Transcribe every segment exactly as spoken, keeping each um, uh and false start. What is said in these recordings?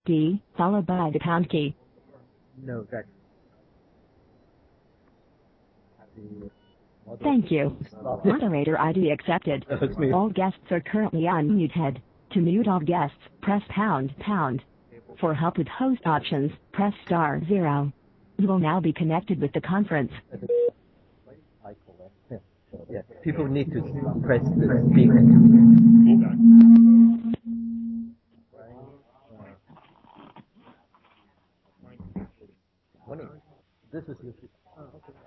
D, followed by the pound key. No, that's the Thank you. Moderator I D accepted. All guests are currently unmuted. To mute all guests, press pound, pound. For help with host options, press star zero. You will now be connected with the conference. Yeah, people need to press the speaker. Morning. This is Uh,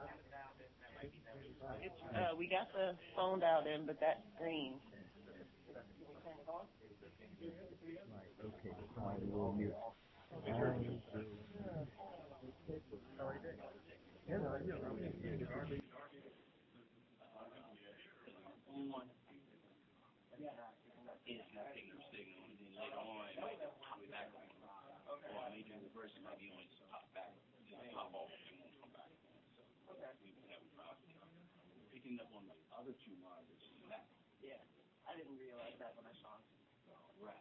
we got the phone dialed in, but that screen. Okay, I will mute. Yeah, I didn't realize that when I saw him. Right.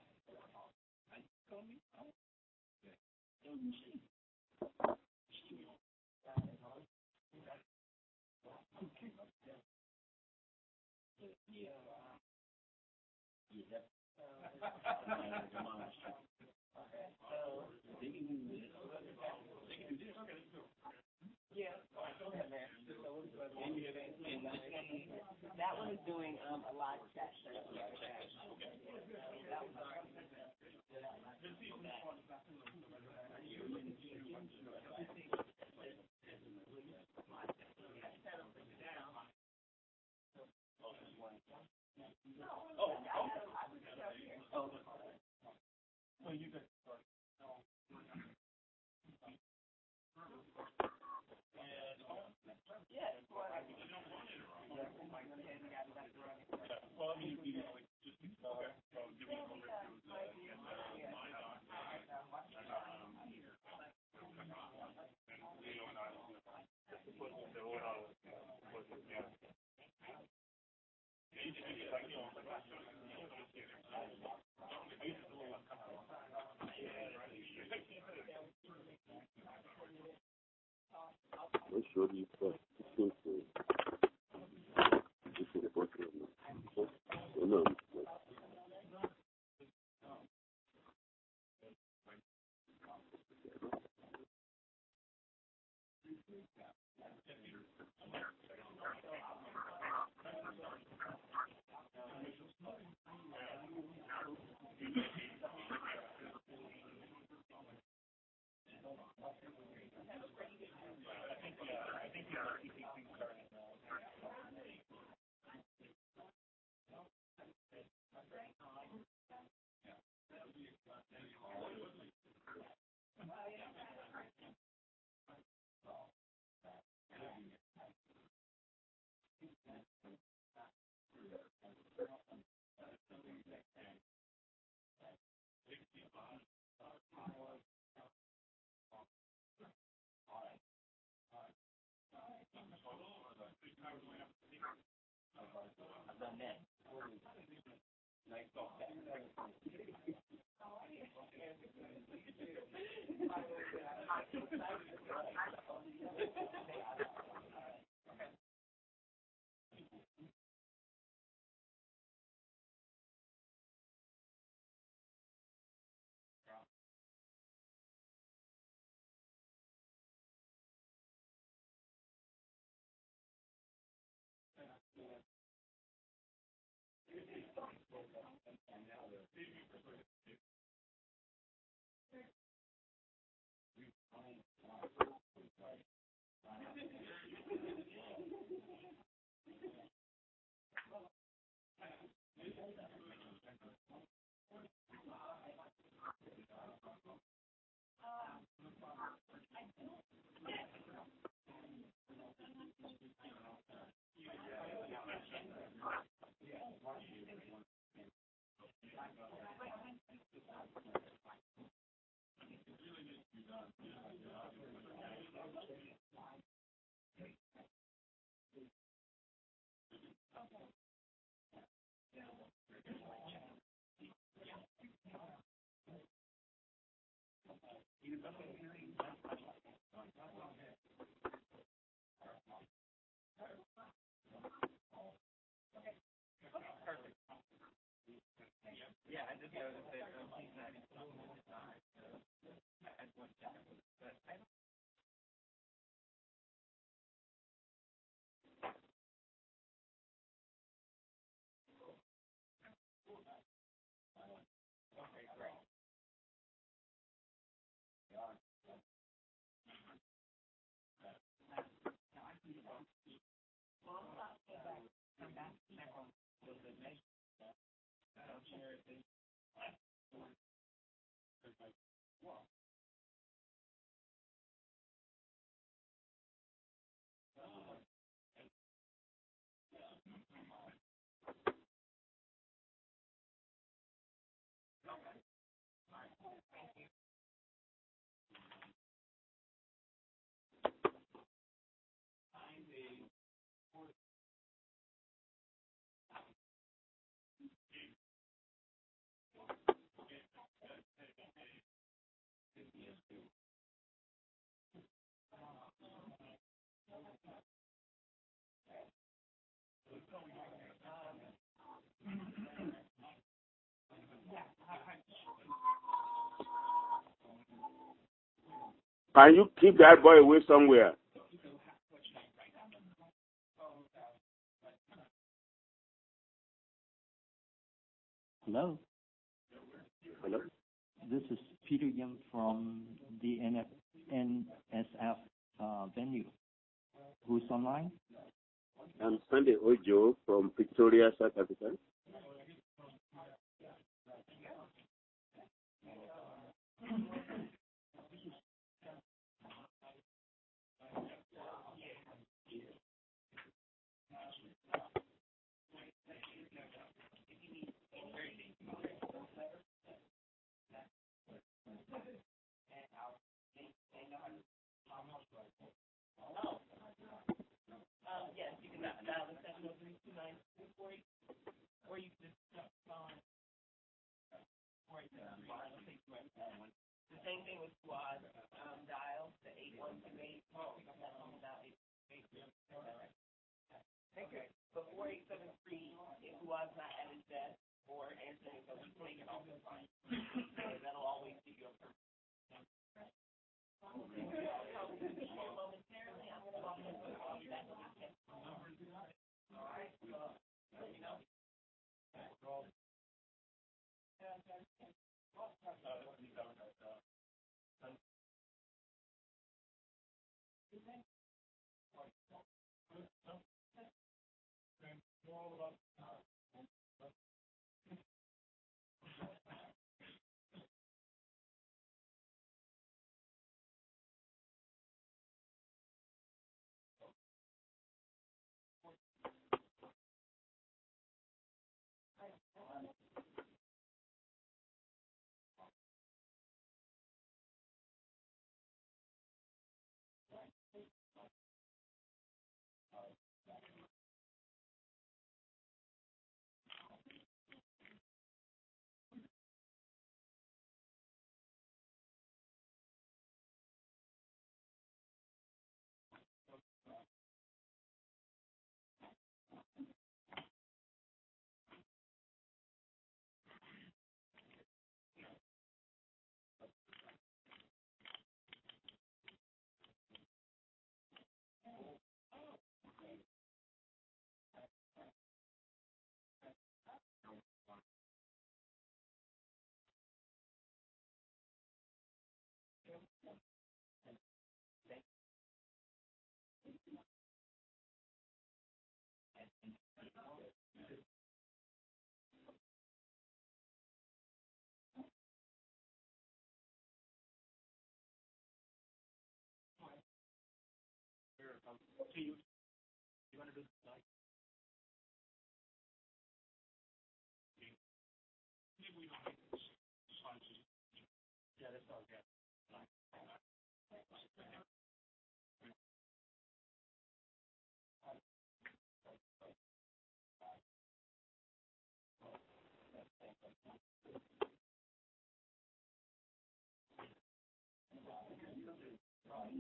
Yeah, go ahead, man. That one is doing um, a live chat. Oh, you could start. Yeah. Well, I mean, you can like just okay. So give me a moment What show do you play? This is this is working on the well, no. I've done that. Nice talk. Can you keep that boy away somewhere? Hello. Hello? This is Peter Yim from the N S F uh, venue. Who's online? I'm Sunday Ojo from Pretoria, South Africa.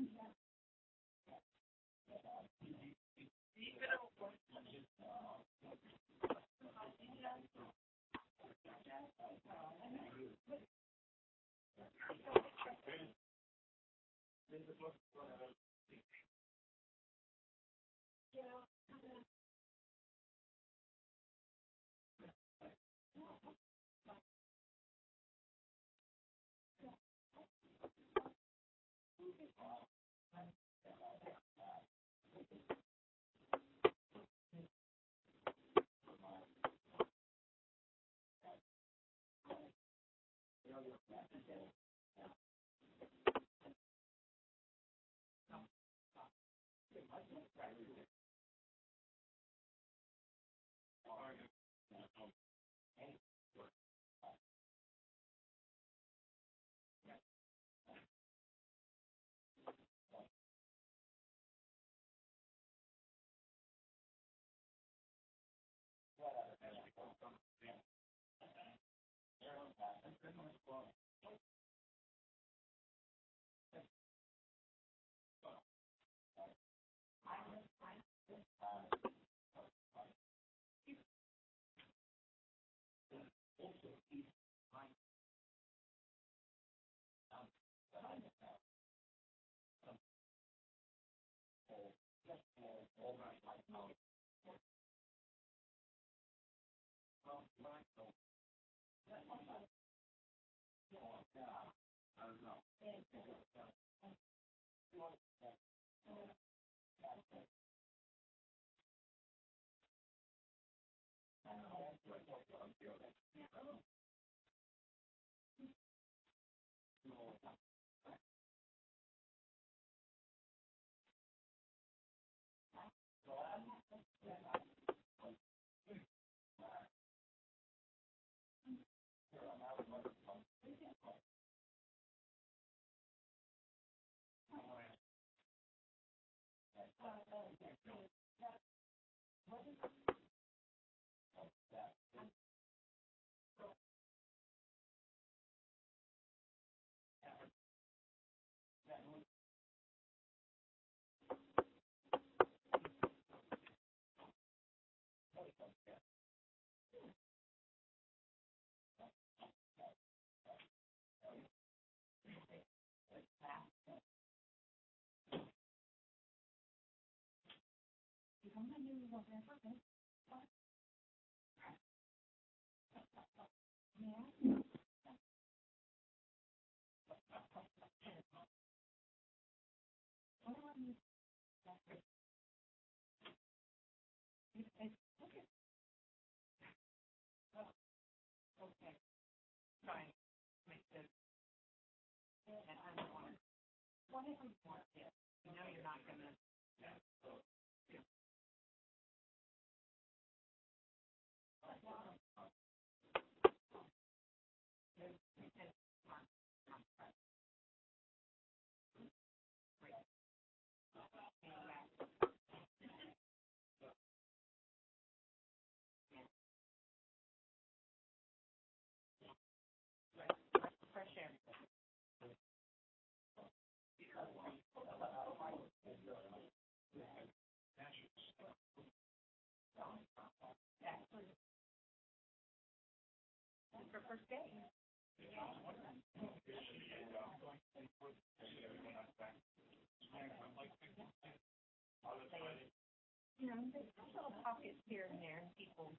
You know, there's little pockets here and there, people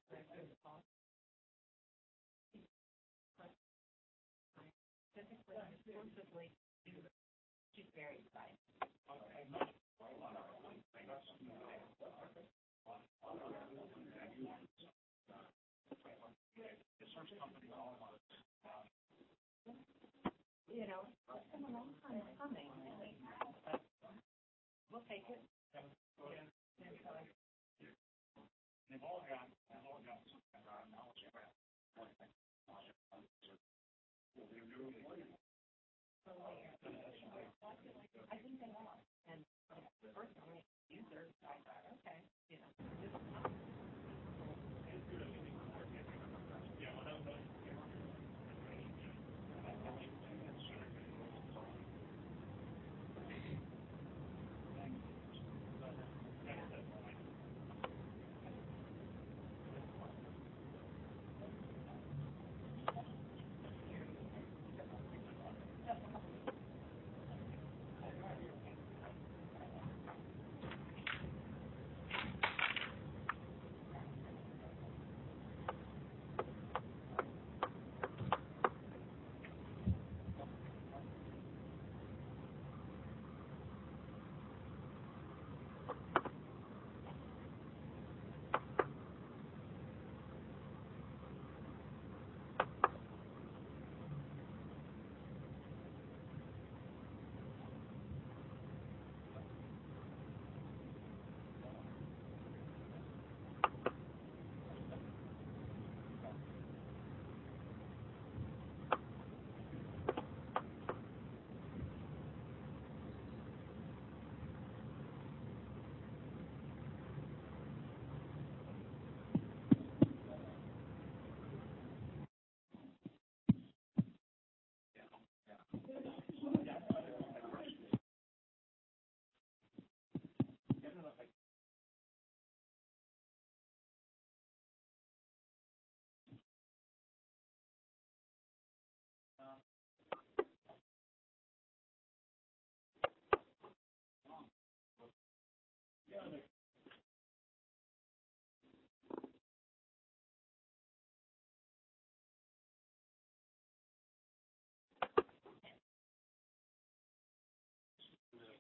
physically, exclusively, she's very excited. You know, it's been a long time coming, but we'll take it. They've all got, they've all got some kind of knowledge about it. I think they are. And personally, users, I thought, okay, you know, this is not.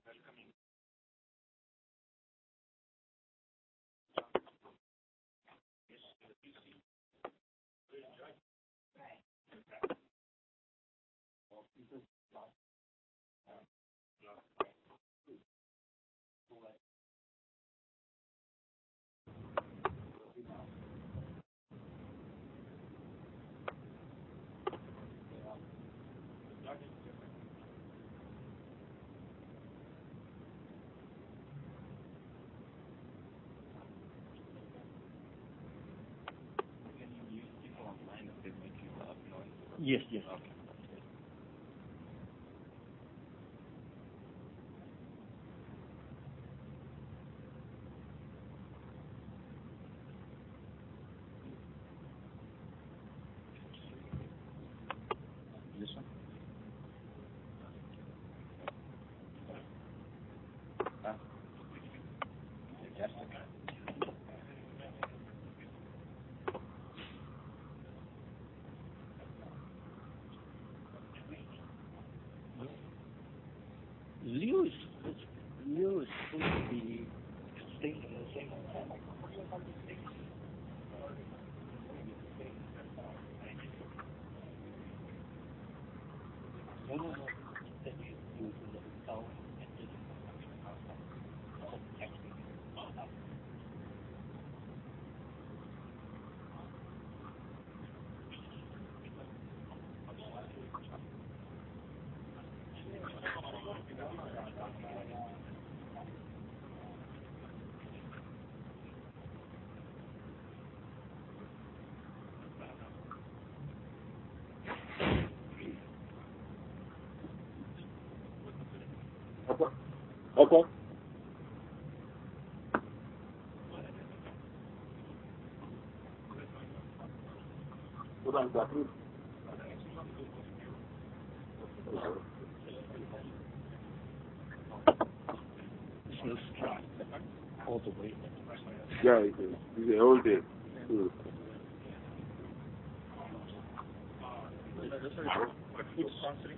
Yes, yes. Okay. This one? Ah. Fantastic. Leo is, Leo is supposed to be staying in the same hotel. No, no, no. That is in the hotel and just texting. Okay. Okay. Hold on, Doctor. Still strong. All the way. Yeah, he did. He did. All day. Mm. Food sponsoring.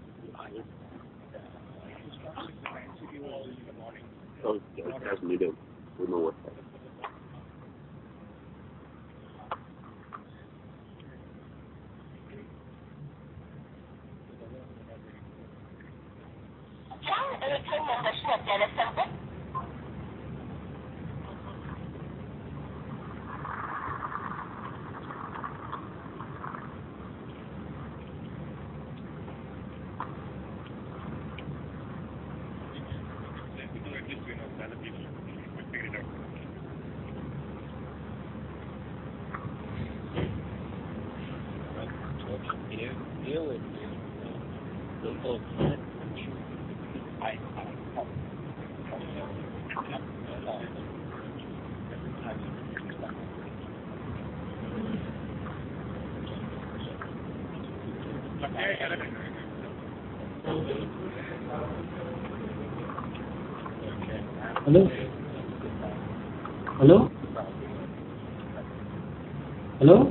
Food sponsoring the N C T O in the morning. Oh, yeah, that's me then. We know what that is. At least we know the other people. We figure it out. Leo is local. I, I, Hello? Hello? Hello?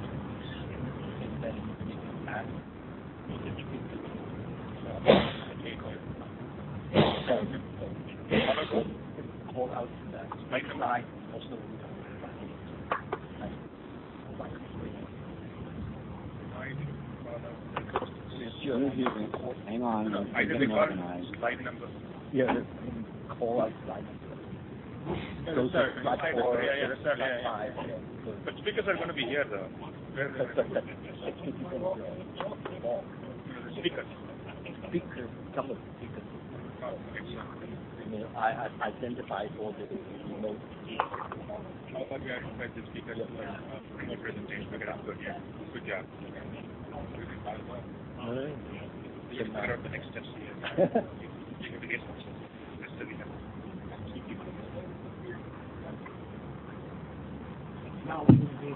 Call out to that. Make a line also. Hang on. No, I didn't call slide number. Yeah, call out slide. Yeah, that's right. Slide four, yeah, yeah, that's right. Yeah, yeah. But speakers are going to be here, though. Where the speakers? Speakers, some of the speakers. Oh, okay. You know, I, I identify all the remote. I thought we identified the speakers for uh, remote presentation. Okay, that's good. Yeah, good job. All right. We will figure out the next steps here. You have to get some rest of the time. Now we will be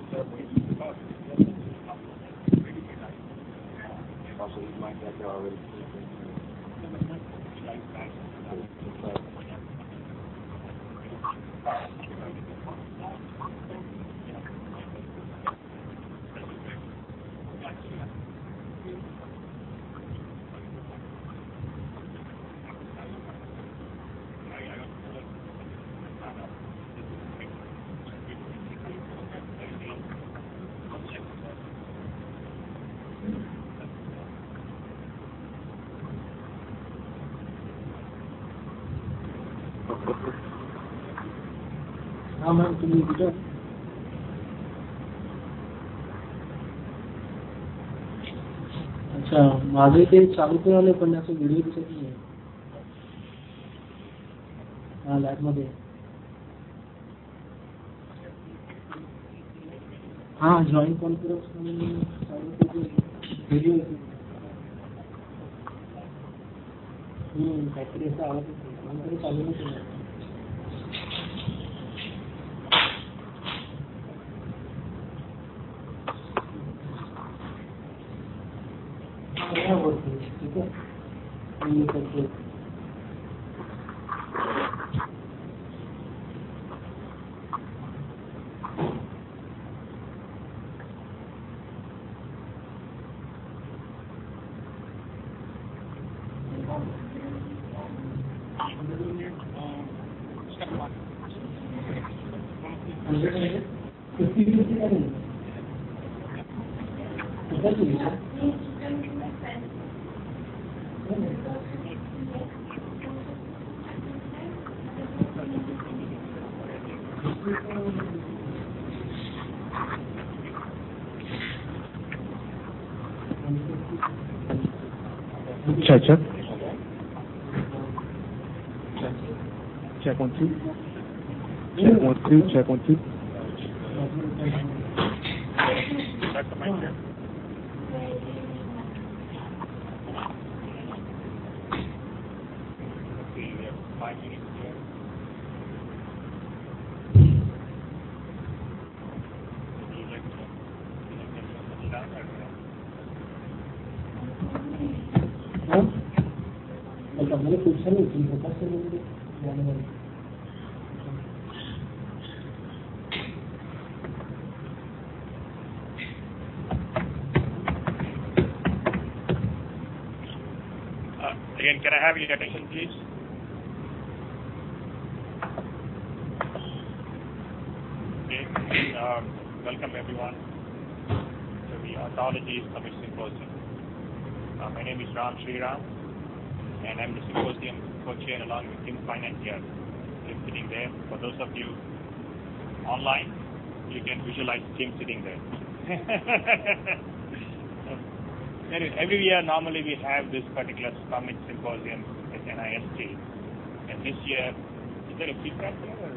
Also, you might get there already. हाँ ma'am तुम्ही कुठं अच्छा माझे ते चालू पण आले पण असं व्हिडिओ दिसत नाही हा लॅब मध्ये हाँ जॉइंट कॉन्फ्रेंस में व्हिडिओ हम्म काहीतरी असं आवाज काहीतरी चालू नाही ठीक है Check, check. Check one, two. Check one, two, check one, two. That's the mic here. Okay, we have five minutes here. Would you like to settle down or? मतलब मेरे कुछ नहीं थी होता से लोग जाने वाले Again, can I have your attention, please? Okay, uh, welcome everyone to the Ontology Summit Symposium. Uh, my name is Ram Sriram, and I'm the symposium co-chair along with Tim Finance here. Tim sitting there. For those of you online, you can visualize Tim sitting there. Anyway, every year normally we have this particular summit symposium at N I S T, and this year, is there a feedback here? Or,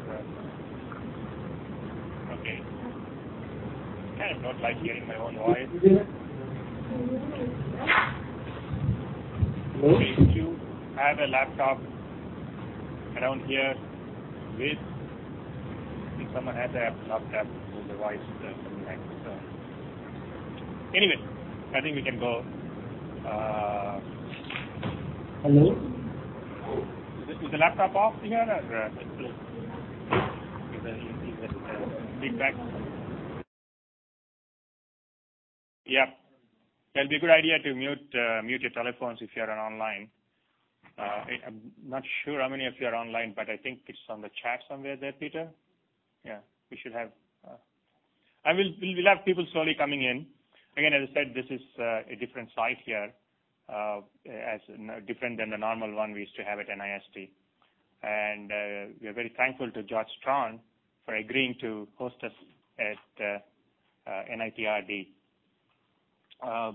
uh, okay. I kind of don't like hearing my own voice. If you have a laptop around here with, if someone has a laptop with the voice uh, something like this. So. Anyway, I think we can go. Uh, Hello? Is the, is the laptop off here or uh, is the, is the uh, feedback? Yeah. It'll be a good idea to mute uh, mute your telephones if you're online. Uh, I'm not sure how many of you are online, but I think it's on the chat somewhere there, Peter. Yeah, we should have. Uh, I will we'll, we'll have people slowly coming in. Again, as I said, this is uh, a different site here, uh, as uh, different than the normal one we used to have at N I S T. And uh, we are very thankful to George Strawn for agreeing to host us at uh, uh, N I T R D. Uh,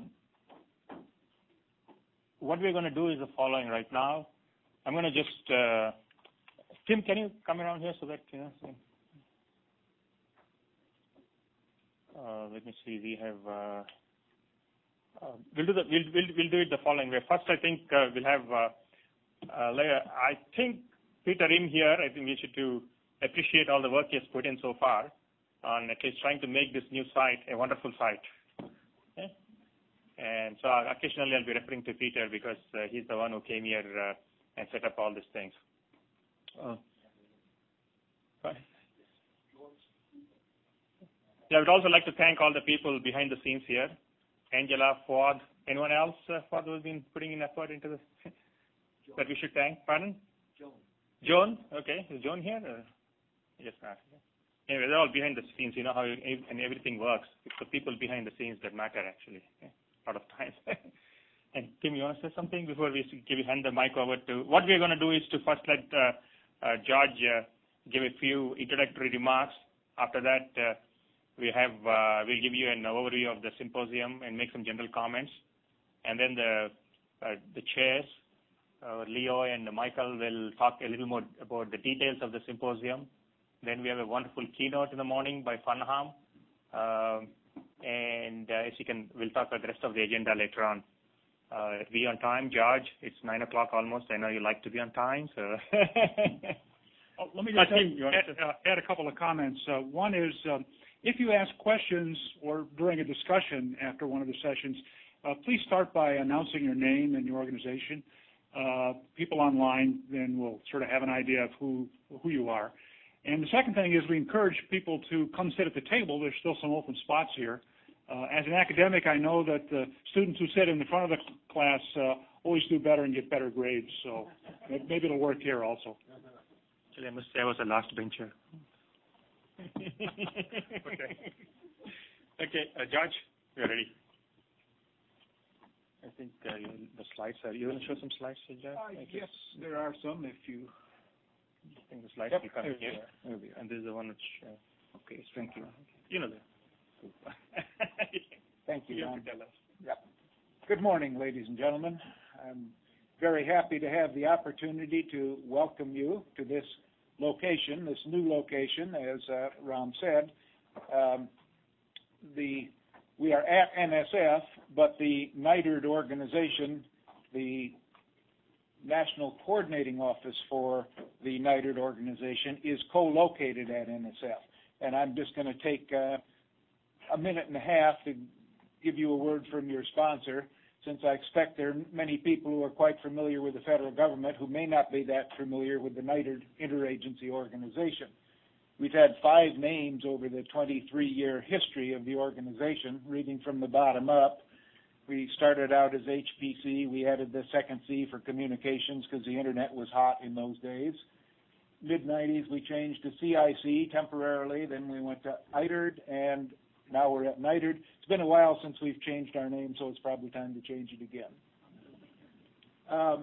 what we're going to do is the following right now. I'm going to just, uh, Tim, can you come around here so that, you know, so, Uh, let me see. We have. Uh, uh, we'll do the. We'll, we'll we'll do it the following way. First, I think uh, we'll have. Uh, uh, I think Peter Im here. I think we should to appreciate all the work he has put in so far on at least trying to make this new site a wonderful site. Okay? And so uh, occasionally I'll be referring to Peter because uh, he's the one who came here uh, and set up all these things. Uh, Yeah, I would also like to thank all the people behind the scenes here. Angela, Ford, anyone else, uh, Ford, who's been putting in effort into this that we should thank? Pardon? Joan. Joan? Okay. Is Joan here? Or? Yes, ma'am. Anyway, they're all behind the scenes. You know how you, and everything works. It's the people behind the scenes that matter, actually, okay? A lot of times. And Tim, you want to say something before we give you hand the mic over to? What we're going to do is to first let uh, uh, George uh, give a few introductory remarks. After that, uh, we have uh, we'll give you an overview of the symposium and make some general comments, and then the uh, the chairs, uh, Leo and Michael, will talk a little more about the details of the symposium. Then we have a wonderful keynote in the morning by Funham, um, and uh, as you can, we'll talk about the rest of the agenda later on. Uh, be on time, George. It's nine o'clock almost. I know you like to be on time, so. Oh, let me just add, add, add a couple of comments. Uh, one is, um, if you ask questions or during a discussion after one of the sessions, uh, please start by announcing your name and your organization. Uh, people online then will sort of have an idea of who who you are. And the second thing is we encourage people to come sit at the table. There's still some open spots here. Uh, as an academic, I know that the students who sit in the front of the class uh, always do better and get better grades. So maybe it'll work here also. Actually, I must say I was the last bencher. Okay. Okay, uh, George, you're ready. I think uh, you, the slides are. You want to show some slides, George? Uh, yes, there are some. If you. I think the slides Yep, you come here. there And this is the one which. Uh, okay, thank you. You know that. Thank you, You Ron. have to tell us. Yep. Good morning, ladies and gentlemen. I'm very happy to have the opportunity to welcome you to this location, this new location, as uh, Ron said. Um, the we are at N S F, but the NITRD organization, the National Coordinating Office for the NITRD organization, is co-located at N S F. And I'm just going to take uh, a minute and a half to give you a word from your sponsor, since I expect there are many people who are quite familiar with the federal government who may not be that familiar with the NITRD interagency organization. We've had five names over the twenty-three year history of the organization, reading from the bottom up. We started out as H P C. We added the second C for communications because the internet was hot in those days. mid nineties, we changed to C I C temporarily. Then we went to I T R D, and now we're at NITRD. It's been a while since we've changed our name, so it's probably time to change it again. Um,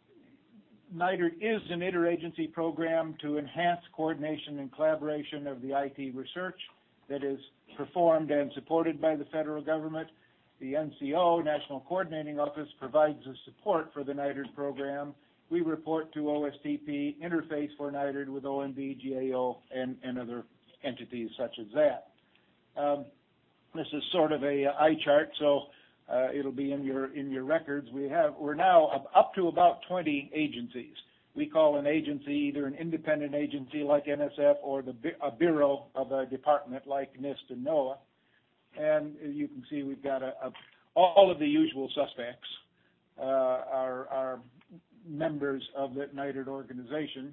NITRD is an interagency program to enhance coordination and collaboration of the I T research that is performed and supported by the federal government. The N C O, National Coordinating Office, provides the support for the NITRD program. We report to O S T P, interface for NITRD with O M B, G A O, and, and other entities such as that. Um, this is sort of a eye chart, so uh, it'll be in your in your records. We have we're now up to about twenty agencies. We call an agency either an independent agency like N S F or the a bureau of a department like NIST and NOAA. And you can see we've got a, a, all of the usual suspects uh, are, are members of the NITRD organization.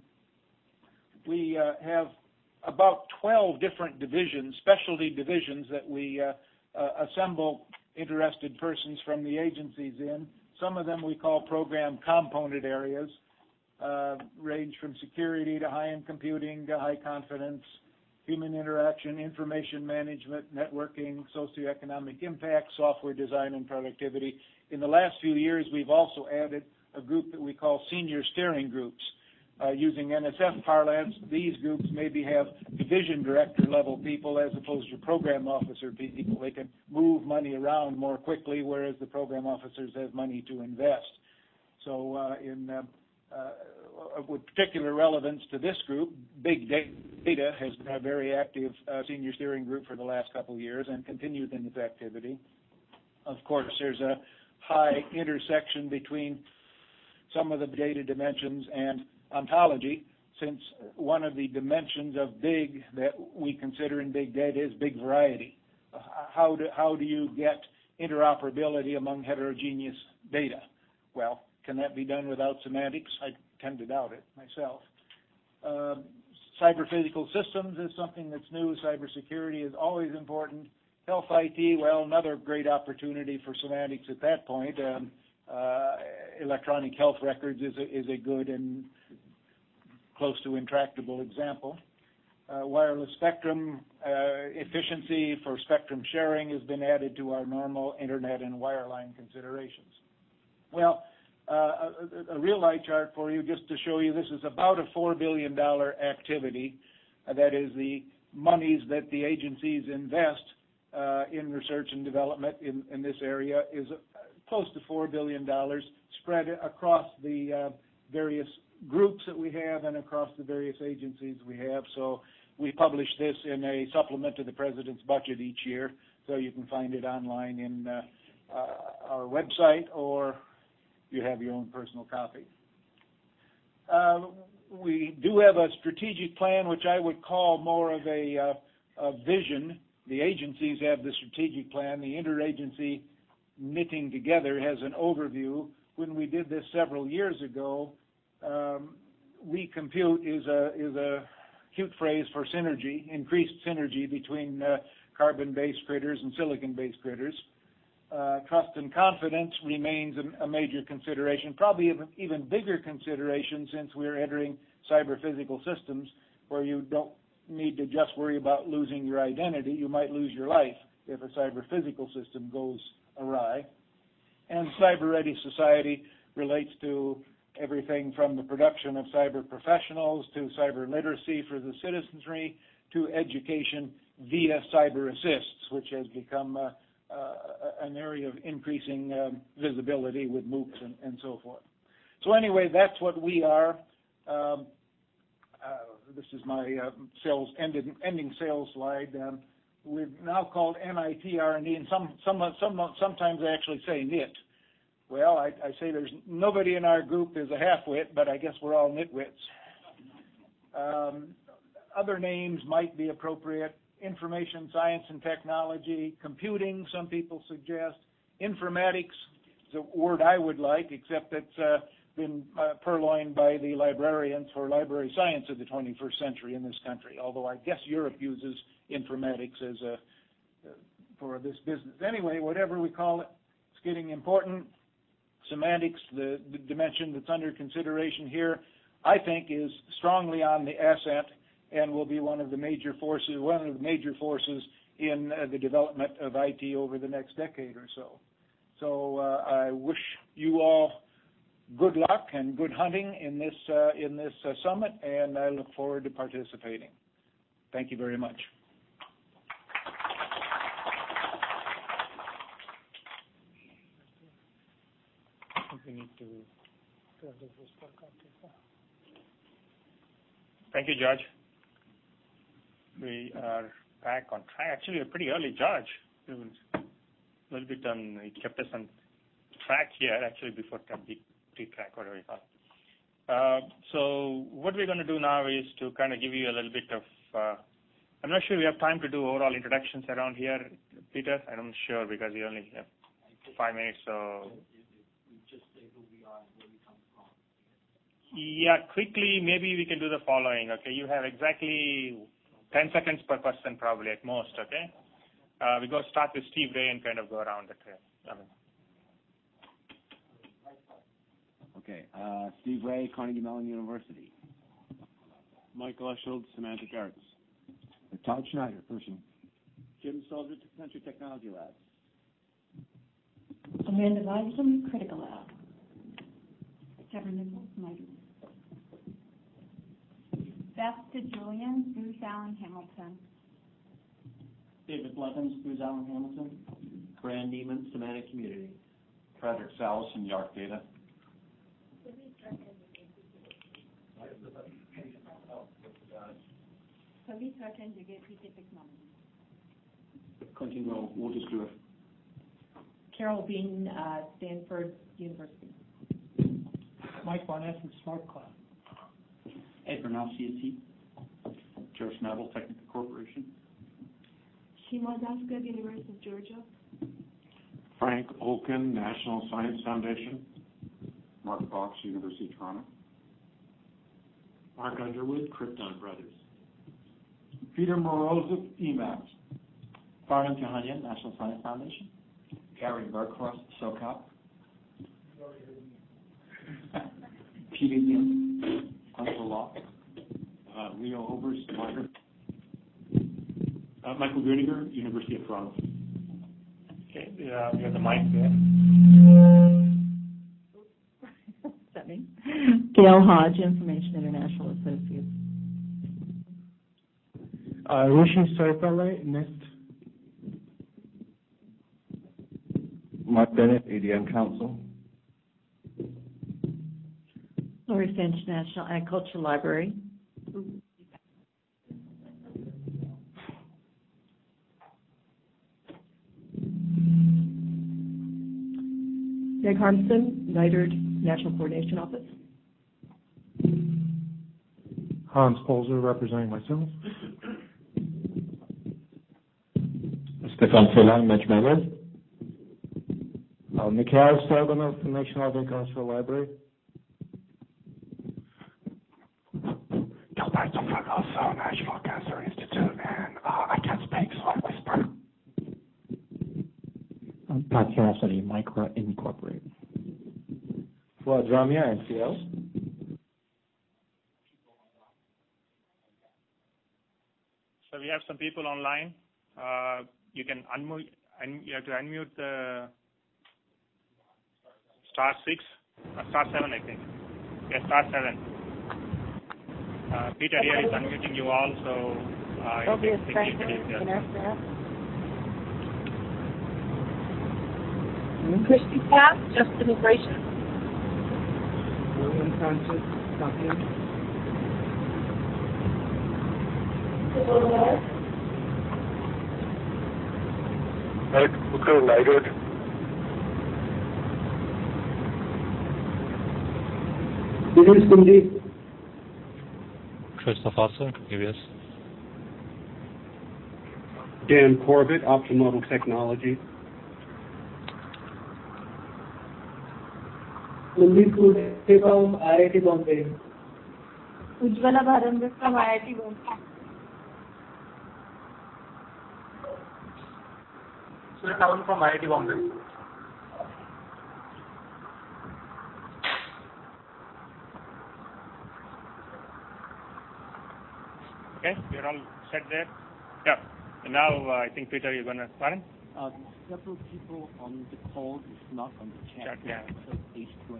We uh, have about twelve different divisions, specialty divisions that we uh, uh, assemble interested persons from the agencies in. Some of them we call program component areas, uh, range from security to high-end computing to high confidence, human interaction, information management, networking, socioeconomic impact, software design, and productivity. In the last few years, we've also added a group that we call senior steering groups. Uh, using N S F parlance, these groups maybe have division director level people as opposed to program officer people. They can move money around more quickly, whereas the program officers have money to invest. So uh, in uh, uh, with particular relevance to this group, big data has been a very active uh, senior steering group for the last couple of years and continues in its activity. Of course, there's a high intersection between some of the data dimensions and ontology, since one of the dimensions of big that we consider in big data is big variety. Uh, how do, how do you get interoperability among heterogeneous data? Well, can that be done without semantics? I tend to doubt it myself. Uh, cyber physical systems is something that's new. Cybersecurity is always important. Health I T, well, another great opportunity for semantics at that point. Um, uh, electronic health records is a, is a good and close to intractable example. Uh, wireless spectrum uh, efficiency for spectrum sharing has been added to our normal internet and wireline considerations. Well, uh, a, a real eye chart for you just to show you this is about a four billion dollars activity. Uh, that is the monies that the agencies invest uh, in research and development in, in this area is close to four billion dollars spread across the uh, various groups that we have and across the various agencies we have. So we publish this in a supplement to the President's budget each year, so you can find it online in uh, uh, our website, or you have your own personal copy. Uh, we do have a strategic plan, which I would call more of a, uh, a vision. The agencies have the strategic plan. The interagency knitting together has an overview. When we did this several years ago, um, recompute is a, is a cute phrase for synergy, increased synergy between uh, carbon-based critters and silicon-based critters. Uh, trust and confidence remains a, a major consideration, probably even, even bigger consideration since we're entering cyber-physical systems where you don't need to just worry about losing your identity. You might lose your life if a cyber-physical system goes awry. And cyber-ready society relates to everything from the production of cyber professionals to cyber literacy for the citizenry to education via cyber assists, which has become uh, uh, an area of increasing um, visibility with MOOCs and, and so forth. So anyway, that's what we are. Um, uh, this is my uh, sales ended, ending sales slide. Um, we're now called N I T R and D, and some, some, some, sometimes I actually say N I T. Well, I, I say there's nobody in our group is a half-wit, but I guess we're all nitwits. Um, other names might be appropriate. Information science and technology, computing, some people suggest. Informatics is a word I would like, except it's uh, been uh, purloined by the librarians for library science of the twenty-first century in this country, although I guess Europe uses informatics as a, uh, for this business. Anyway, whatever we call it, it's getting important. Semantics, the, the dimension that's under consideration here, I think is strongly on the ascent and will be one of the major forces, one of the major forces in uh, the development of I T over the next decade or so. So uh, I wish you all good luck and good hunting in this uh, in this uh, summit, and I look forward to participating. Thank you very much. We need to. Thank you, George. We are back on track. Actually, a pretty early, George. It was a little bit on. It kept us on track here. Actually, before T-track, whatever you call it. Uh, so what we're going to do now is to kind of give you a little bit of. Uh, I'm not sure we have time to do overall introductions around here, Peter. I'm not sure because we only have five minutes. So. Yeah, quickly, maybe we can do the following, okay? You have exactly ten seconds per person probably at most, okay? Uh, we go start with Steve Ray and kind of go around the trail. I mean. Okay, uh, Steve Ray, Carnegie Mellon University. Michael Escheld, Semantic Arts. Todd Schneider, Pershing. Jim Soldier, Century Technology Labs. Amanda Weissman, Critical Lab. Deborah Nichols, Mighty. Beth DeJulian, Booz Allen Hamilton. David Blevins, Booz Allen Hamilton. Brand Neiman, Semantic Community. Frederick Salison, Yark Data. Toby Turton, J P Technology. Quentin Rowe, Walter Stewart. Carol Bean, uh, Stanford University. Mike Barnett from Smart Cloud. Ed Bernal, C S C. Joe Schnabel, Technical Corporation. Shima Daska, University of Georgia. Frank Olkin, National Science Foundation. Mark Fox, University of Toronto. Mark Underwood, Krypton Brothers. Peter Morozov, E MAPS. Farnham Kahanian, National Science Foundation. Gary Burkross, SOCOP. Peter Young, Clinical Law. Uh, Leo Oberst, Margaret. Uh, Michael Gruniger, University of Toronto. Okay, uh, we have the mic there. Gail Hodge, Information International Associates. Uh, Rishi Sarpale, NIST. Mark Bennett, A D M Council. Lori Finch, National Agricultural Library. Meg Harmson, NIDARD National Coordination Office. Hans Polzer, representing myself. Stefan Fulan, Mitch Miller. Uh, Mikhail Stroganov, the National Agricultural Library. Gilberto Fragoso, National Cancer Institute, and uh, I can't speak, so I whisper. I'm Pat Cassidy, Micra Incorporated. Fuad Ramia, N C L. So we have some people online. Uh, you can unmute, un- you have to unmute the star six, uh, star seven, I think. Yeah, star seven. Uh, Peter here is unmuting you all, so uh, you can quickly introduce yourself. Christy Pass, Just Immigration. William Francis, Dublin. Eric Booker, NIDARD. This is Kundi. Christoph Hassan, U B S. Dan Corbett, Optimodal Technology. Kuldeep Kulde from I I T Bombay. Ujjwala Bharandar from I I T Bombay. Surya Thawan from I I T Bombay. Okay, you're all set there? Yeah. And now uh, I think, Peter, you're going to, pardon? Uh, several people on the call is not on the chat. Yeah. So please join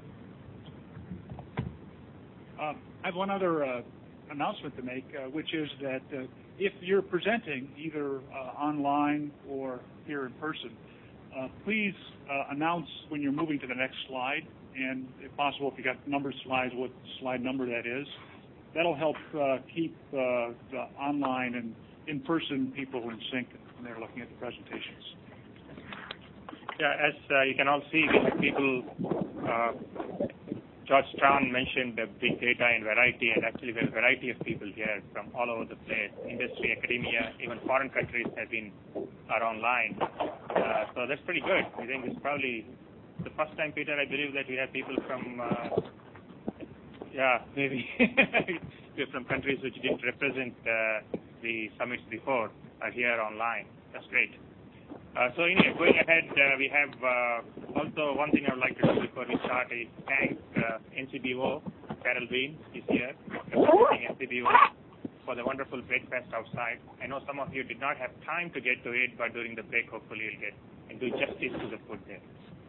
it. Uh, I have one other uh, announcement to make, uh, which is that uh, if you're presenting either uh, online or here in person, uh, please uh, announce when you're moving to the next slide, and if possible, if you got numbered slides, what slide number that is. That'll help uh, keep uh, the online and in-person people in sync when they're looking at the presentations. Yeah, as uh, you can all see, we have people, uh, George Strawn mentioned uh, big data and variety, and actually we have a variety of people here from all over the place. Industry, academia, even foreign countries have been, are online. Uh, so that's pretty good. I think it's probably the first time, Peter, I believe that we have people from, uh, yeah, maybe from countries which didn't represent uh, the summits before are here online. That's great. Uh, so anyway, going ahead, uh, we have uh, also one thing I would like to do before we start is thank uh, N C B O. Carol Bean is here, representing N C B O, for the wonderful breakfast outside. I know some of you did not have time to get to it, but during the break, hopefully you'll get and do justice to the food there.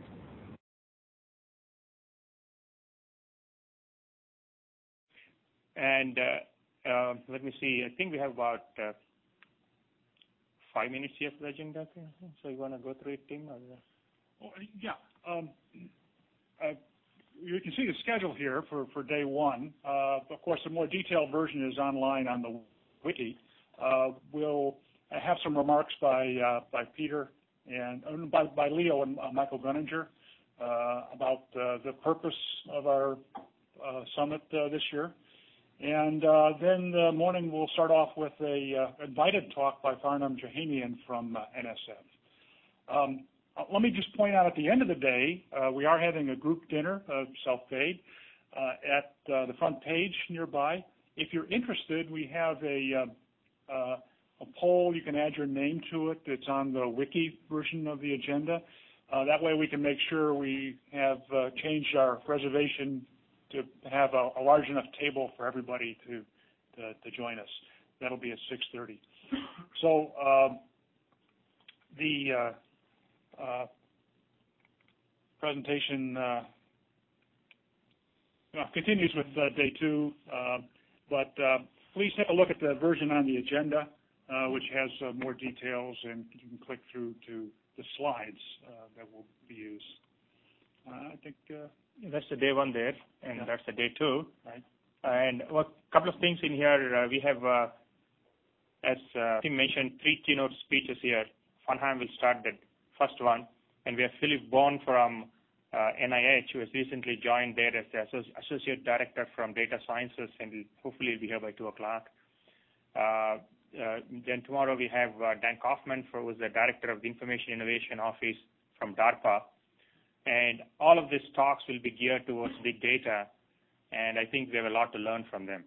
And uh, uh, let me see, I think we have about uh, five minutes here for the agenda. So you want to go through it, Tim? Or? Oh, yeah. Um, uh, you can see the schedule here for, for day one. Uh, of course, the more detailed version is online on the wiki. Uh, we'll have some remarks by uh, by Peter and uh, by, by Leo and uh, Michael Gunninger uh, about uh, the purpose of our uh, summit uh, this year. And uh, then the morning we'll start off with a uh, invited talk by Farnam Jahanian from uh, N S F. Um, uh, let me just point out at the end of the day, uh, we are having a group dinner, uh, self-paid, uh, at uh, the front page nearby. If you're interested, we have a, uh, uh, a poll. You can add your name to it. It's on the wiki version of the agenda. Uh, that way we can make sure we have uh, changed our reservation to have a, a large enough table for everybody to, to, to join us. That'll be at six thirty. So uh, the uh, uh, presentation uh, uh, continues with uh, day two, uh, but uh, please take a look at the version on the agenda, uh, which has uh, more details, and you can click through to the slides uh, that will be used. Uh, I think uh, that's the day one there, and yeah. that's the day two. Right. And a couple of things in here. Uh, we have, uh, as uh, Tim mentioned, three keynote speeches here. Funheim will start the first one, and we have Philip Bourne from uh, N I H, who has recently joined there as the Associate Director from Data Sciences, and will hopefully will be here by two o'clock. Uh, uh, then tomorrow we have uh, Dan Kaufman, who is the Director of the Information Innovation Office from DARPA. And all of these talks will be geared towards big data, and I think we have a lot to learn from them.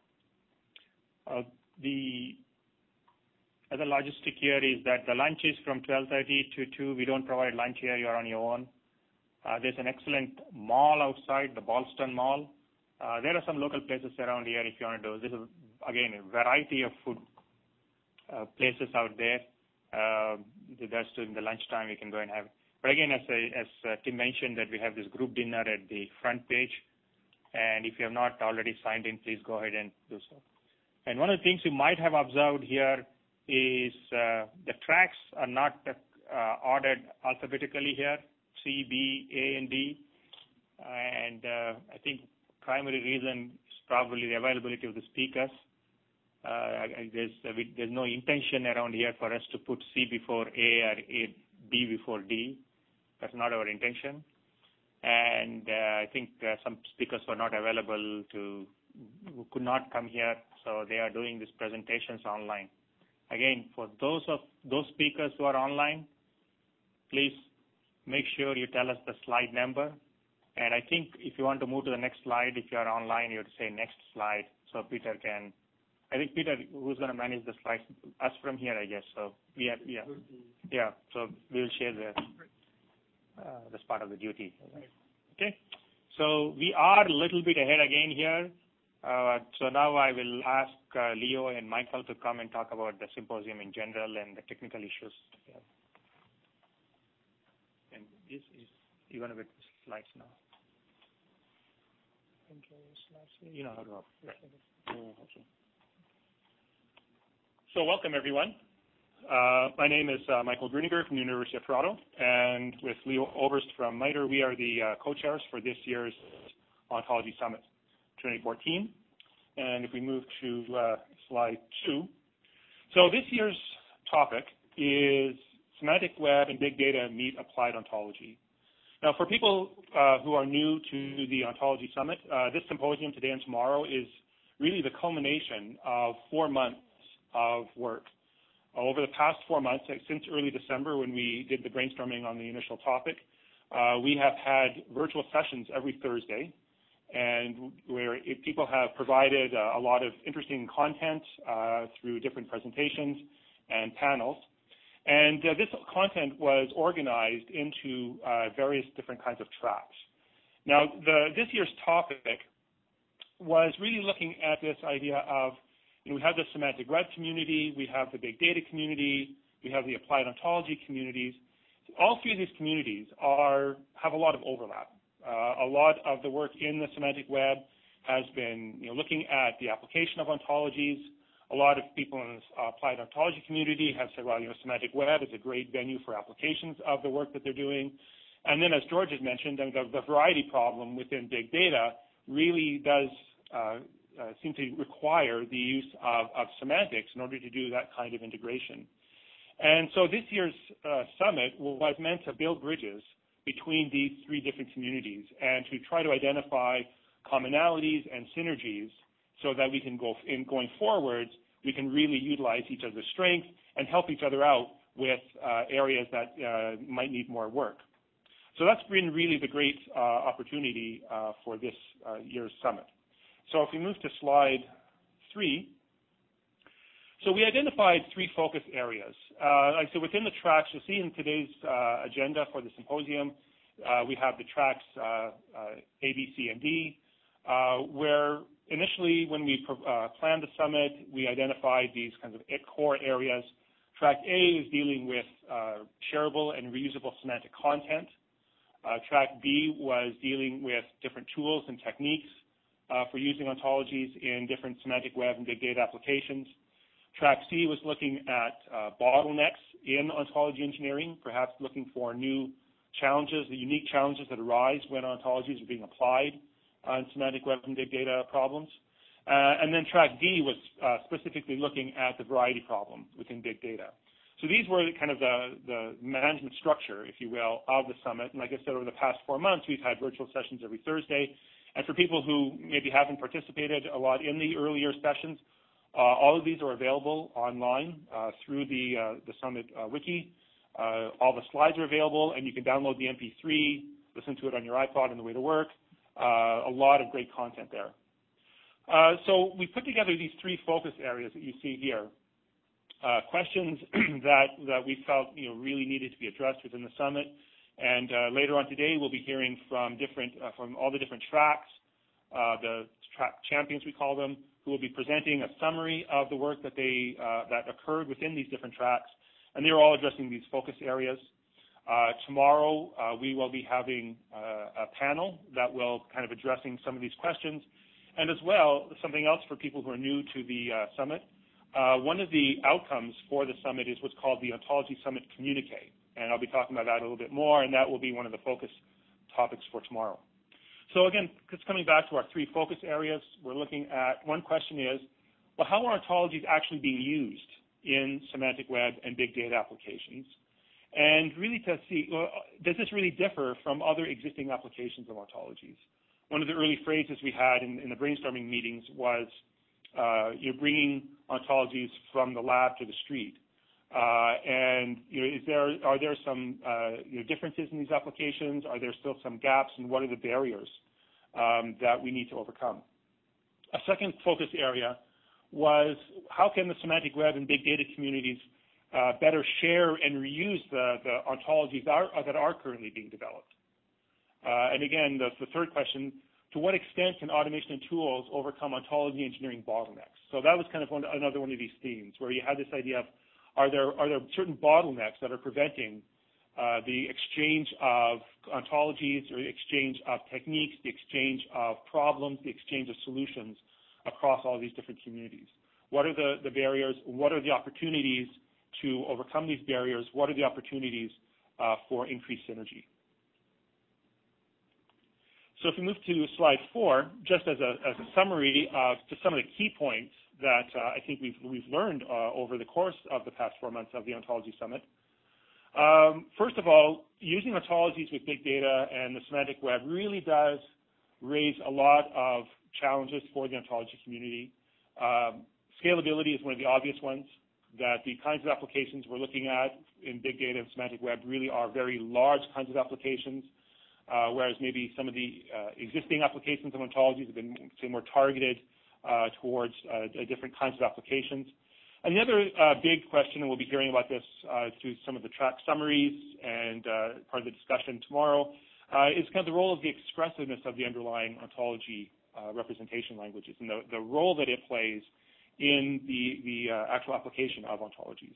Uh, the other logistic here is that the lunch is from twelve thirty to two. We don't provide lunch here. You're on your own. Uh, there's an excellent mall outside, the Ballston Mall. Uh, there are some local places around here if you want to do. This is, again, a variety of food uh, places out there. Uh, that's during the lunchtime we can go and have. But again, as, I, as uh, Tim mentioned, that we have this group dinner at the front page. And if you have not already signed in, please go ahead and do so. And one of the things you might have observed here is uh, the tracks are not uh, ordered alphabetically here, C, B, A, and D. And uh, I think primary reason is probably the availability of the speakers. Uh, there's, uh, we, there's no intention around here for us to put C before A or A, B before D. That's not our intention. And uh, I think uh, some speakers were not available to, who could not come here, so they are doing these presentations online. Again, for those of those speakers who are online, please make sure you tell us the slide number. And I think if you want to move to the next slide, if you are online, you have to say next slide, so Peter can. I think Peter, who's going to manage the slides? Us from here, I guess. So we have, yeah, yeah. So we will share the uh, this part of the duty. Okay. So we are a little bit ahead again here. Uh, so now I will ask uh, Leo and Michael to come and talk about the symposium in general and the technical issues. Yeah. And this is you're going to get the slides now. You know how to. Right. Okay. So welcome, everyone. Uh, my name is uh, Michael Gruninger from the University of Toronto, and with Leo Oberst from MITRE, we are the uh, co-chairs for this year's Ontology Summit twenty fourteen. And if we move to uh, slide two. So this year's topic is Semantic Web and Big Data Meet Applied Ontology. Now, for people uh, who are new to the Ontology Summit, uh, this symposium today and tomorrow is really the culmination of four months of work. Over the past four months, since early December when we did the brainstorming on the initial topic, uh, we have had virtual sessions every Thursday, and where people have provided uh, a lot of interesting content uh, through different presentations and panels. And uh, this content was organized into uh, various different kinds of tracks. Now, the, this year's topic was really looking at this idea of, you know, we have the semantic web community, we have the big data community, we have the applied ontology communities. All three of these communities are have a lot of overlap. Uh, a lot of the work in the semantic web has been, you know, looking at the application of ontologies. A lot of people in the uh, applied ontology community have said, well, you know, semantic web is a great venue for applications of the work that they're doing. And then, as George has mentioned, the, the variety problem within big data really does uh, uh, seem to require the use of, of semantics in order to do that kind of integration. And so this year's uh, summit was meant to build bridges between these three different communities and to try to identify commonalities and synergies so that we can go in going forward, we can really utilize each other's strengths and help each other out with uh, areas that uh, might need more work. So that's been really the great uh, opportunity uh, for this uh, year's summit. So if we move to slide three, so we identified three focus areas. Uh, so within the tracks, you'll see in today's uh, agenda for the symposium, uh, we have the tracks uh, uh, A, B, C, and D, uh, where initially when we uh, planned the summit, we identified these kinds of core areas. Track A is dealing with uh, shareable and reusable semantic content. Uh, track B was dealing with different tools and techniques uh, for using ontologies in different semantic web and big data applications. Track C was looking at uh, bottlenecks in ontology engineering, perhaps looking for new challenges, the unique challenges that arise when ontologies are being applied uh, in semantic web and big data problems. Uh, and then track D was uh, specifically looking at the variety problem within big data. So these were kind of the, the management structure, if you will, of the summit. And like I said, over the past four months, we've had virtual sessions every Thursday. And for people who maybe haven't participated a lot in the earlier sessions, uh, all of these are available online uh, through the, uh, the Summit uh, wiki. Uh, all the slides are available, and you can download the M P three, listen to it on your iPod on the way to work. Uh, a lot of great content there. Uh, so we put together these three focus areas that you see here. Uh, questions that, that we felt you know, really needed to be addressed within the summit. And uh, later on today, we'll be hearing from different, uh, from all the different tracks, uh, the track champions we call them, who will be presenting a summary of the work that they uh, that occurred within these different tracks, and they're all addressing these focus areas. Uh, tomorrow, uh, we will be having uh, a panel that will kind of addressing some of these questions, and as well, something else for people who are new to the uh, summit. Uh, one of the outcomes for the summit is what's called the Ontology Summit Communique, and I'll be talking about that a little bit more, and that will be one of the focus topics for tomorrow. So again, just coming back to our three focus areas, we're looking at, one question is, well, how are ontologies actually being used in semantic web and big data applications? And really to see, well, does this really differ from other existing applications of ontologies? One of the early phrases we had in, in the brainstorming meetings was, uh, you're bringing ontologies from the lab to the street. Uh, and you know, is there, are there some uh, you know, differences in these applications? Are there still some gaps, and what are the barriers um, that we need to overcome? A second focus area was how can the semantic web and big data communities uh, better share and reuse the, the ontologies that are, that are currently being developed? Uh, and again, the, the third question, to what extent can automation and tools overcome ontology engineering bottlenecks? So that was kind of one, another one of these themes where you had this idea of Are there, are there certain bottlenecks that are preventing uh, the exchange of ontologies or the exchange of techniques, the exchange of problems, the exchange of solutions across all these different communities? What are the, the barriers? What are the opportunities to overcome these barriers? What are the opportunities uh, for increased synergy? So if we move to slide four, just as a, as a summary of just some of the key points that uh, I think we've, we've learned uh, over the course of the past four months of the Ontology Summit. Um, first of all, using ontologies with big data and the semantic web really does raise a lot of challenges for the ontology community. Um, scalability is one of the obvious ones, that the kinds of applications we're looking at in big data and semantic web really are very large kinds of applications, uh, whereas maybe some of the uh, existing applications of ontologies have been, say, more targeted Uh, towards uh, different kinds of applications. And the other uh, big question, and we'll be hearing about this uh, through some of the track summaries and uh, part of the discussion tomorrow, uh, is kind of the role of the expressiveness of the underlying ontology uh, representation languages and the, the role that it plays in the, the uh, actual application of ontologies.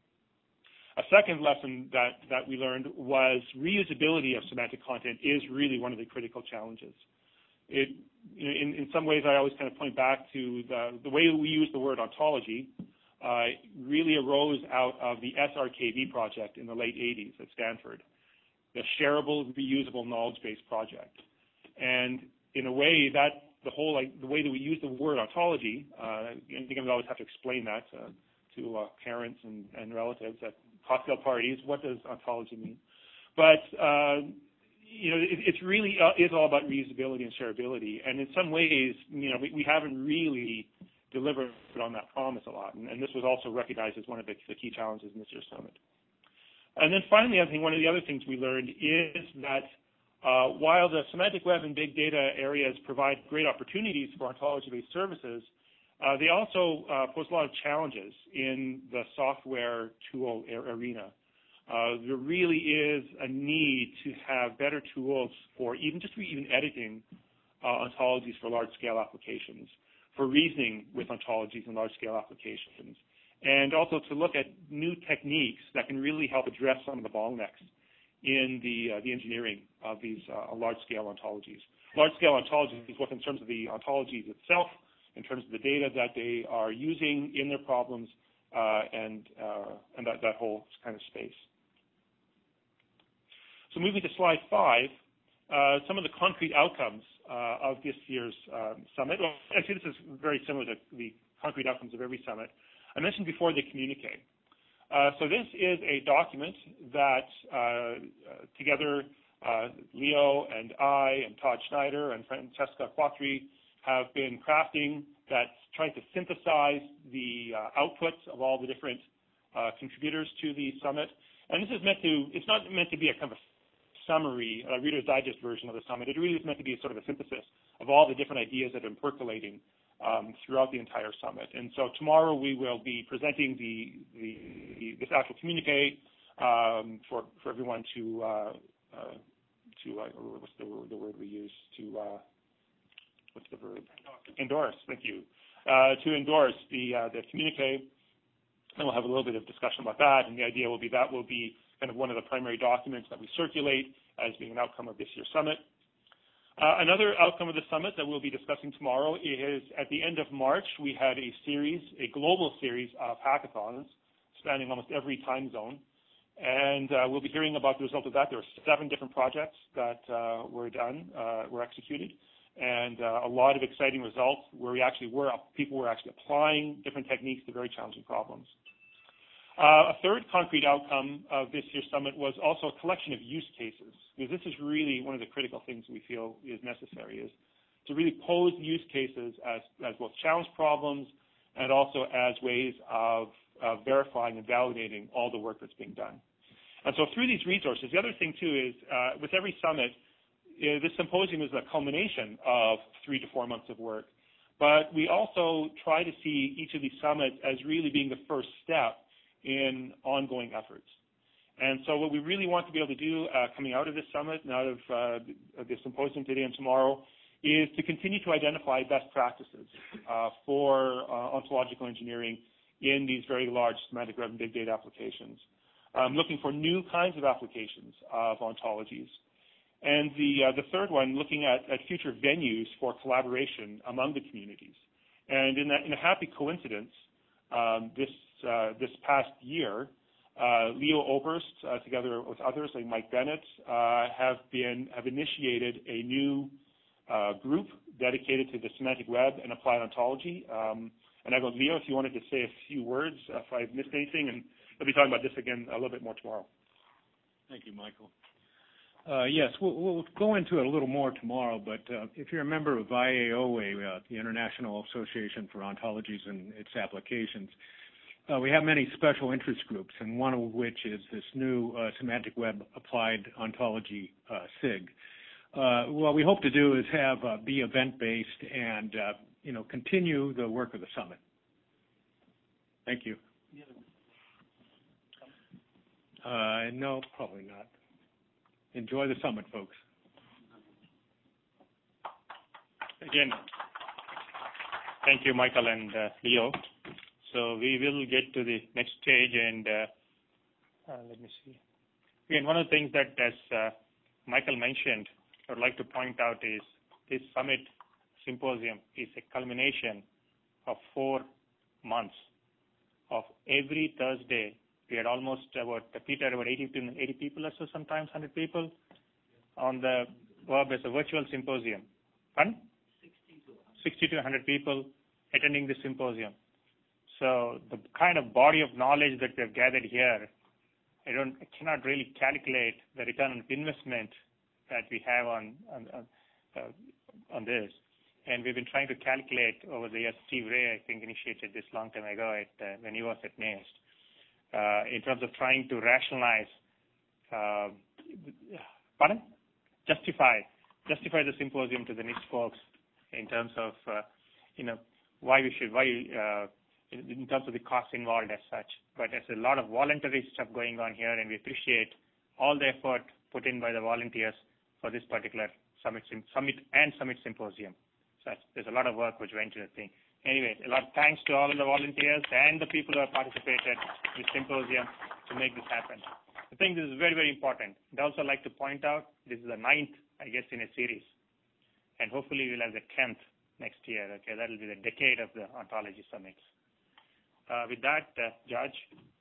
A second lesson that, that we learned was reusability of semantic content is really one of the critical challenges. It, in, in some ways, I always kind of point back to the, the way we use the word ontology uh, really arose out of the S R K B project in the late eighties at Stanford, the Shareable Reusable Knowledge Base project. And in a way, that the whole like the way that we use the word ontology, uh, I think I always have to explain that to, to uh, parents and, and relatives at cocktail parties. What does ontology mean? But uh, you know, it, it's really uh, is all about reusability and shareability. And in some ways, you know, we, we haven't really delivered on that promise a lot. And, and this was also recognized as one of the, the key challenges in this year's summit. And then finally, I think one of the other things we learned is that uh, while the semantic web and big data areas provide great opportunities for ontology-based services, uh, they also uh, pose a lot of challenges in the software tool arena. Uh, there really is a need to have better tools for even just for even editing uh, ontologies for large-scale applications, for reasoning with ontologies in large-scale applications, and also to look at new techniques that can really help address some of the bottlenecks in the uh, the engineering of these uh, large-scale ontologies. Large-scale ontologies, both in terms of the ontologies itself, in terms of the data that they are using in their problems, uh, and uh, and that, that whole kind of space. So moving to slide five, uh, some of the concrete outcomes uh, of this year's um, summit. Well, actually, this is very similar to the concrete outcomes of every summit. I mentioned before the communique. Uh, so this is a document that uh, uh, together uh, Leo and I and Todd Schneider and Francesca Quattri have been crafting that's trying to synthesize the uh, outputs of all the different uh, contributors to the summit. And this is meant to, it's not meant to be a kind of a summary, a Reader's Digest version of the summit. It really is meant to be sort of a synthesis of all the different ideas that have been percolating um, throughout the entire summit. And so tomorrow we will be presenting the, the, the this actual communique um, for, for everyone to, uh, uh, to uh, what's the, the word we use, to, uh, what's the verb? Endorse, thank you. Uh, to endorse the, uh, the communique, and we'll have a little bit of discussion about that, and the idea will be that will be kind of one of the primary documents that we circulate as being an outcome of this year's summit. Uh, another outcome of the summit that we'll be discussing tomorrow is at the end of March, we had a series, a global series of hackathons spanning almost every time zone. And uh, we'll be hearing about the result of that. There were seven different projects that uh, were done, uh, were executed, and uh, a lot of exciting results where we actually were, people were actually applying different techniques to very challenging problems. Uh, a third concrete outcome of this year's summit was also a collection of use cases, because this is really one of the critical things we feel is necessary, is to really pose use cases as, as both challenge problems and also as ways of, of verifying and validating all the work that's being done. And so through these resources, the other thing too is uh, with every summit, uh, this symposium is a culmination of three to four months of work. But we also try to see each of these summits as really being the first step in ongoing efforts. And so what we really want to be able to do uh, coming out of this summit and out of uh, the symposium today and tomorrow is to continue to identify best practices uh, for uh, ontological engineering in these very large semantic web and big data applications. Um, looking for new kinds of applications of ontologies. And the, uh, the third one, looking at, at future venues for collaboration among the communities. And in, that, in a happy coincidence, um, this Uh, this past year, uh, Leo Oberst, uh, together with others like Mike Bennett, uh, have been have initiated a new uh, group dedicated to the semantic web and applied ontology. Um, and I go, Leo, if you wanted to say a few words, uh, if I've missed anything, and we'll be talking about this again a little bit more tomorrow. Thank you, Michael. Uh, yes, we'll, we'll go into it a little more tomorrow, but uh, if you're a member of I A O A, uh, the International Association for Ontologies and its Applications, Uh, we have many special interest groups, and one of which is this new uh, semantic web applied ontology, uh, S I G. Uh, what we hope to do is have uh, be event-based and uh, you know continue the work of the summit. Thank you. Uh, no, probably not. Enjoy the summit, folks. Again, thank you, Michael and uh, Leo. So we will get to the next stage, and uh, uh, let me see. Again, one of the things that, as uh, Michael mentioned, I would like to point out is this summit symposium is a culmination of four months of every Thursday. We had almost about, Peter, about eighty, eighty people or so, sometimes one hundred people on the web as a virtual symposium. Pardon? sixty to one hundred people attending the symposium. So the kind of body of knowledge that we have gathered here, I don't, I cannot really calculate the return on investment that we have on on, on, uh, on this. And we've been trying to calculate over the years. Steve Ray, I think, initiated this long time ago at, uh, when he was at NAIST, uh, in terms of trying to rationalize, uh, pardon? Justify, justify the symposium to the NIST folks in terms of, uh, you know, why we should, why, uh, in terms of the costs involved as such. But there's a lot of voluntary stuff going on here, and we appreciate all the effort put in by the volunteers for this particular summit, summit and summit symposium. So there's a lot of work which went into the thing. Anyway, a lot of thanks to all of the volunteers and the people who have participated in the symposium to make this happen. I think this is very, very important. I'd also like to point out this is the ninth, I guess, in a series. And hopefully we'll have the tenth next year. Okay, that'll be the decade of the Ontology Summits. Uh, with that, uh, George.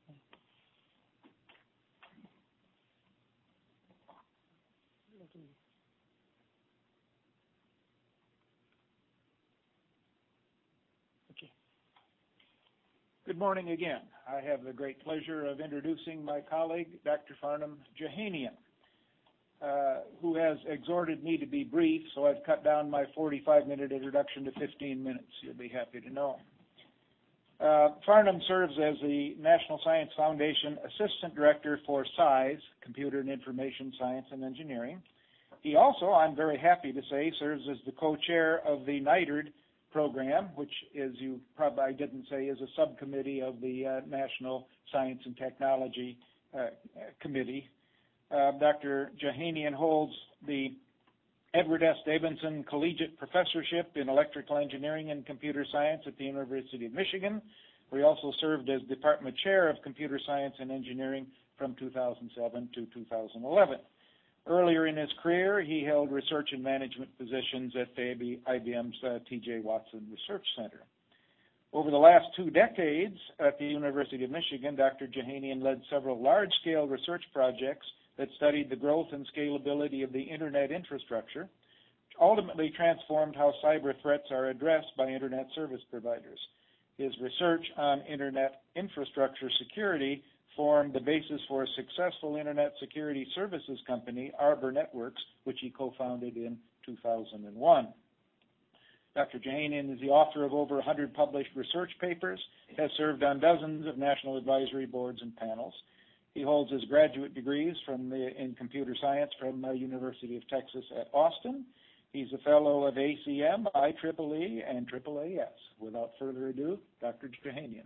Good morning again. I have the great pleasure of introducing my colleague, Doctor Farnum Jahanian, uh, who has exhorted me to be brief, so I've cut down my forty-five minute introduction to fifteen minutes. You'll be happy to know. Uh, Farnum serves as the National Science Foundation Assistant Director for SISE, Computer and Information Science and Engineering. He also, I'm very happy to say, serves as the co-chair of the NITRD program, which, as you probably I didn't say, is a subcommittee of the uh, National Science and Technology uh, Committee. Uh, Doctor Jahanian holds the Edward S. Davidson Collegiate Professorship in Electrical Engineering and Computer Science at the University of Michigan, where he also served as Department Chair of Computer Science and Engineering from two thousand seven to two thousand eleven. Earlier in his career, he held research and management positions at I B M's uh, T J Watson Research Center. Over the last two decades at the University of Michigan, Doctor Jahanian led several large-scale research projects that studied the growth and scalability of the Internet infrastructure, which ultimately transformed how cyber threats are addressed by Internet service providers. His research on Internet infrastructure security formed the basis for a successful Internet security services company, Arbor Networks, which he co-founded in two thousand one. Doctor Jahanian is the author of over one hundred published research papers, has served on dozens of national advisory boards and panels. He holds his graduate degrees from the, in computer science from the University of Texas at Austin. He's a fellow of A C M, I triple E, and triple A S. Without further ado, Doctor Jahanian.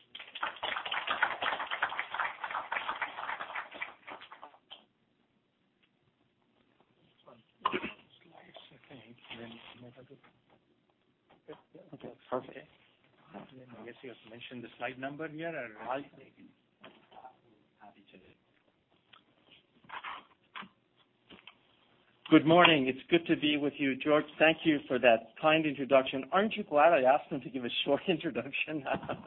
Okay, perfect. I guess you have to mention the slide number here. Or I'll take it. Happy to. Good morning. It's good to be with you, George. Thank you for that kind introduction. Aren't you glad I asked him to give a short introduction?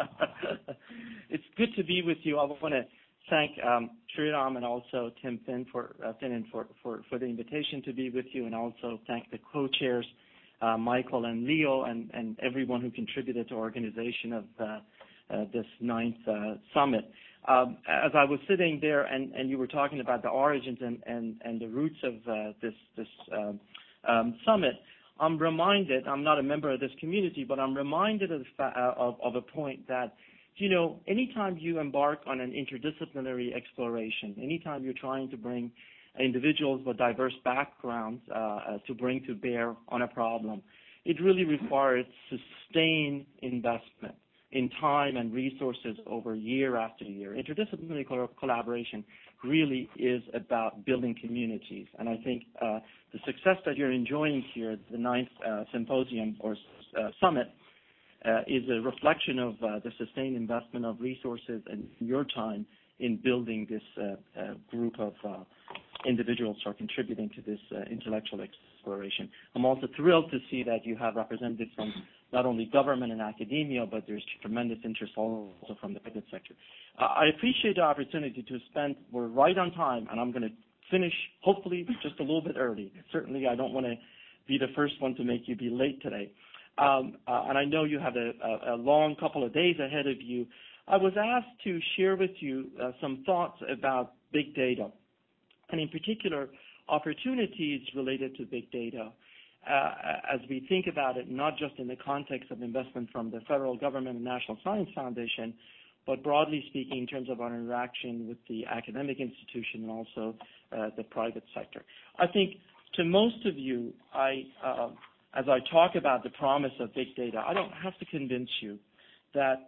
It's good to be with you. I want to thank um, Sriram and also Tim Finn for uh, Finnan for, for, for the invitation to be with you, and also thank the co-chairs, uh, Michael and Leo, and, and everyone who contributed to organization of uh, uh, this ninth uh, summit. Um, as I was sitting there and, and you were talking about the origins and, and, and the roots of uh, this, this um, um, summit, I'm reminded, I'm not a member of this community, but I'm reminded of, the fa- uh, of, of a point that, you know, anytime you embark on an interdisciplinary exploration, anytime you're trying to bring individuals with diverse backgrounds uh, uh, to bring to bear on a problem, it really requires sustained investment in time and resources over year after year. Interdisciplinary co- collaboration really is about building communities. And I think uh, the success that you're enjoying here, the ninth uh, symposium or uh, summit, uh, is a reflection of uh, the sustained investment of resources and your time in building this uh, uh, group of uh, individuals who are contributing to this uh, intellectual exploration. I'm also thrilled to see that you have representatives from not only government and academia, but there's tremendous interest also from the private sector. Uh, I appreciate the opportunity to spend, we're right on time, and I'm going to finish hopefully just a little bit early. Certainly I don't want to be the first one to make you be late today. Um, uh, and I know you have a, a, a long couple of days ahead of you. I was asked to share with you uh, some thoughts about big data, and in particular, opportunities related to big data. Uh, as we think about it, not just in the context of investment from the federal government and National Science Foundation, but broadly speaking in terms of our interaction with the academic institution and also uh, the private sector. I think to most of you, I, uh, as I talk about the promise of big data, I don't have to convince you that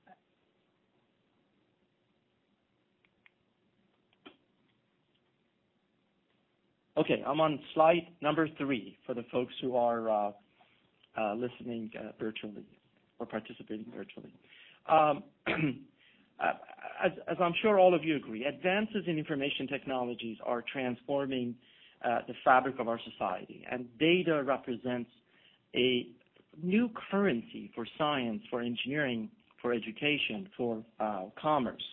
Okay, I'm on slide number three for the folks who are uh, uh, listening uh, virtually or participating virtually. Um, Uh, as, as I'm sure all of you agree, advances in information technologies are transforming uh, the fabric of our society, and data represents a new currency for science, for engineering, for education, for uh, commerce.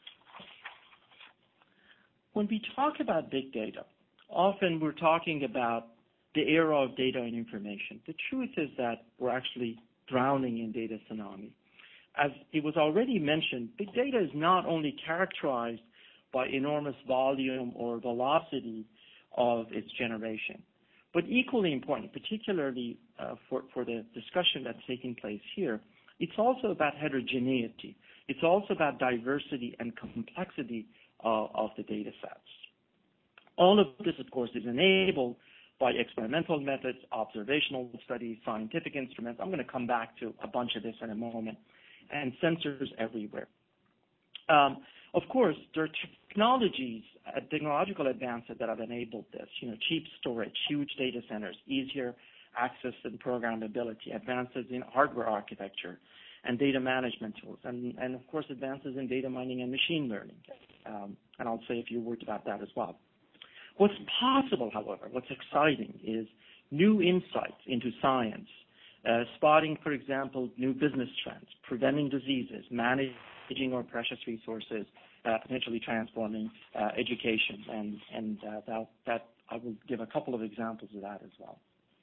When we talk about big data, often we're talking about the era of data and information. The truth is that we're actually drowning in data tsunami. As it was already mentioned, big data is not only characterized by enormous volume or velocity of its generation, but equally important, particularly uh, for, for the discussion that's taking place here, it's also about heterogeneity. It's also about diversity and complexity uh, of the data sets. All of this, of course, is enabled by experimental methods, observational studies, scientific instruments. I'm going to come back to a bunch of this in a moment, and sensors everywhere. Um, of course, there are technologies, uh, technological advances that have enabled this. You know, cheap storage, huge data centers, easier access and programmability, advances in hardware architecture and data management tools, and, and of course, advances in data mining and machine learning. Um, and I'll say a few words about that as well. What's possible, however, what's exciting is new insights into science, uh, spotting, for example, new business trends, preventing diseases, managing our precious resources, uh, potentially transforming uh, education, and, and uh, that, that I will give a couple of examples of that as well.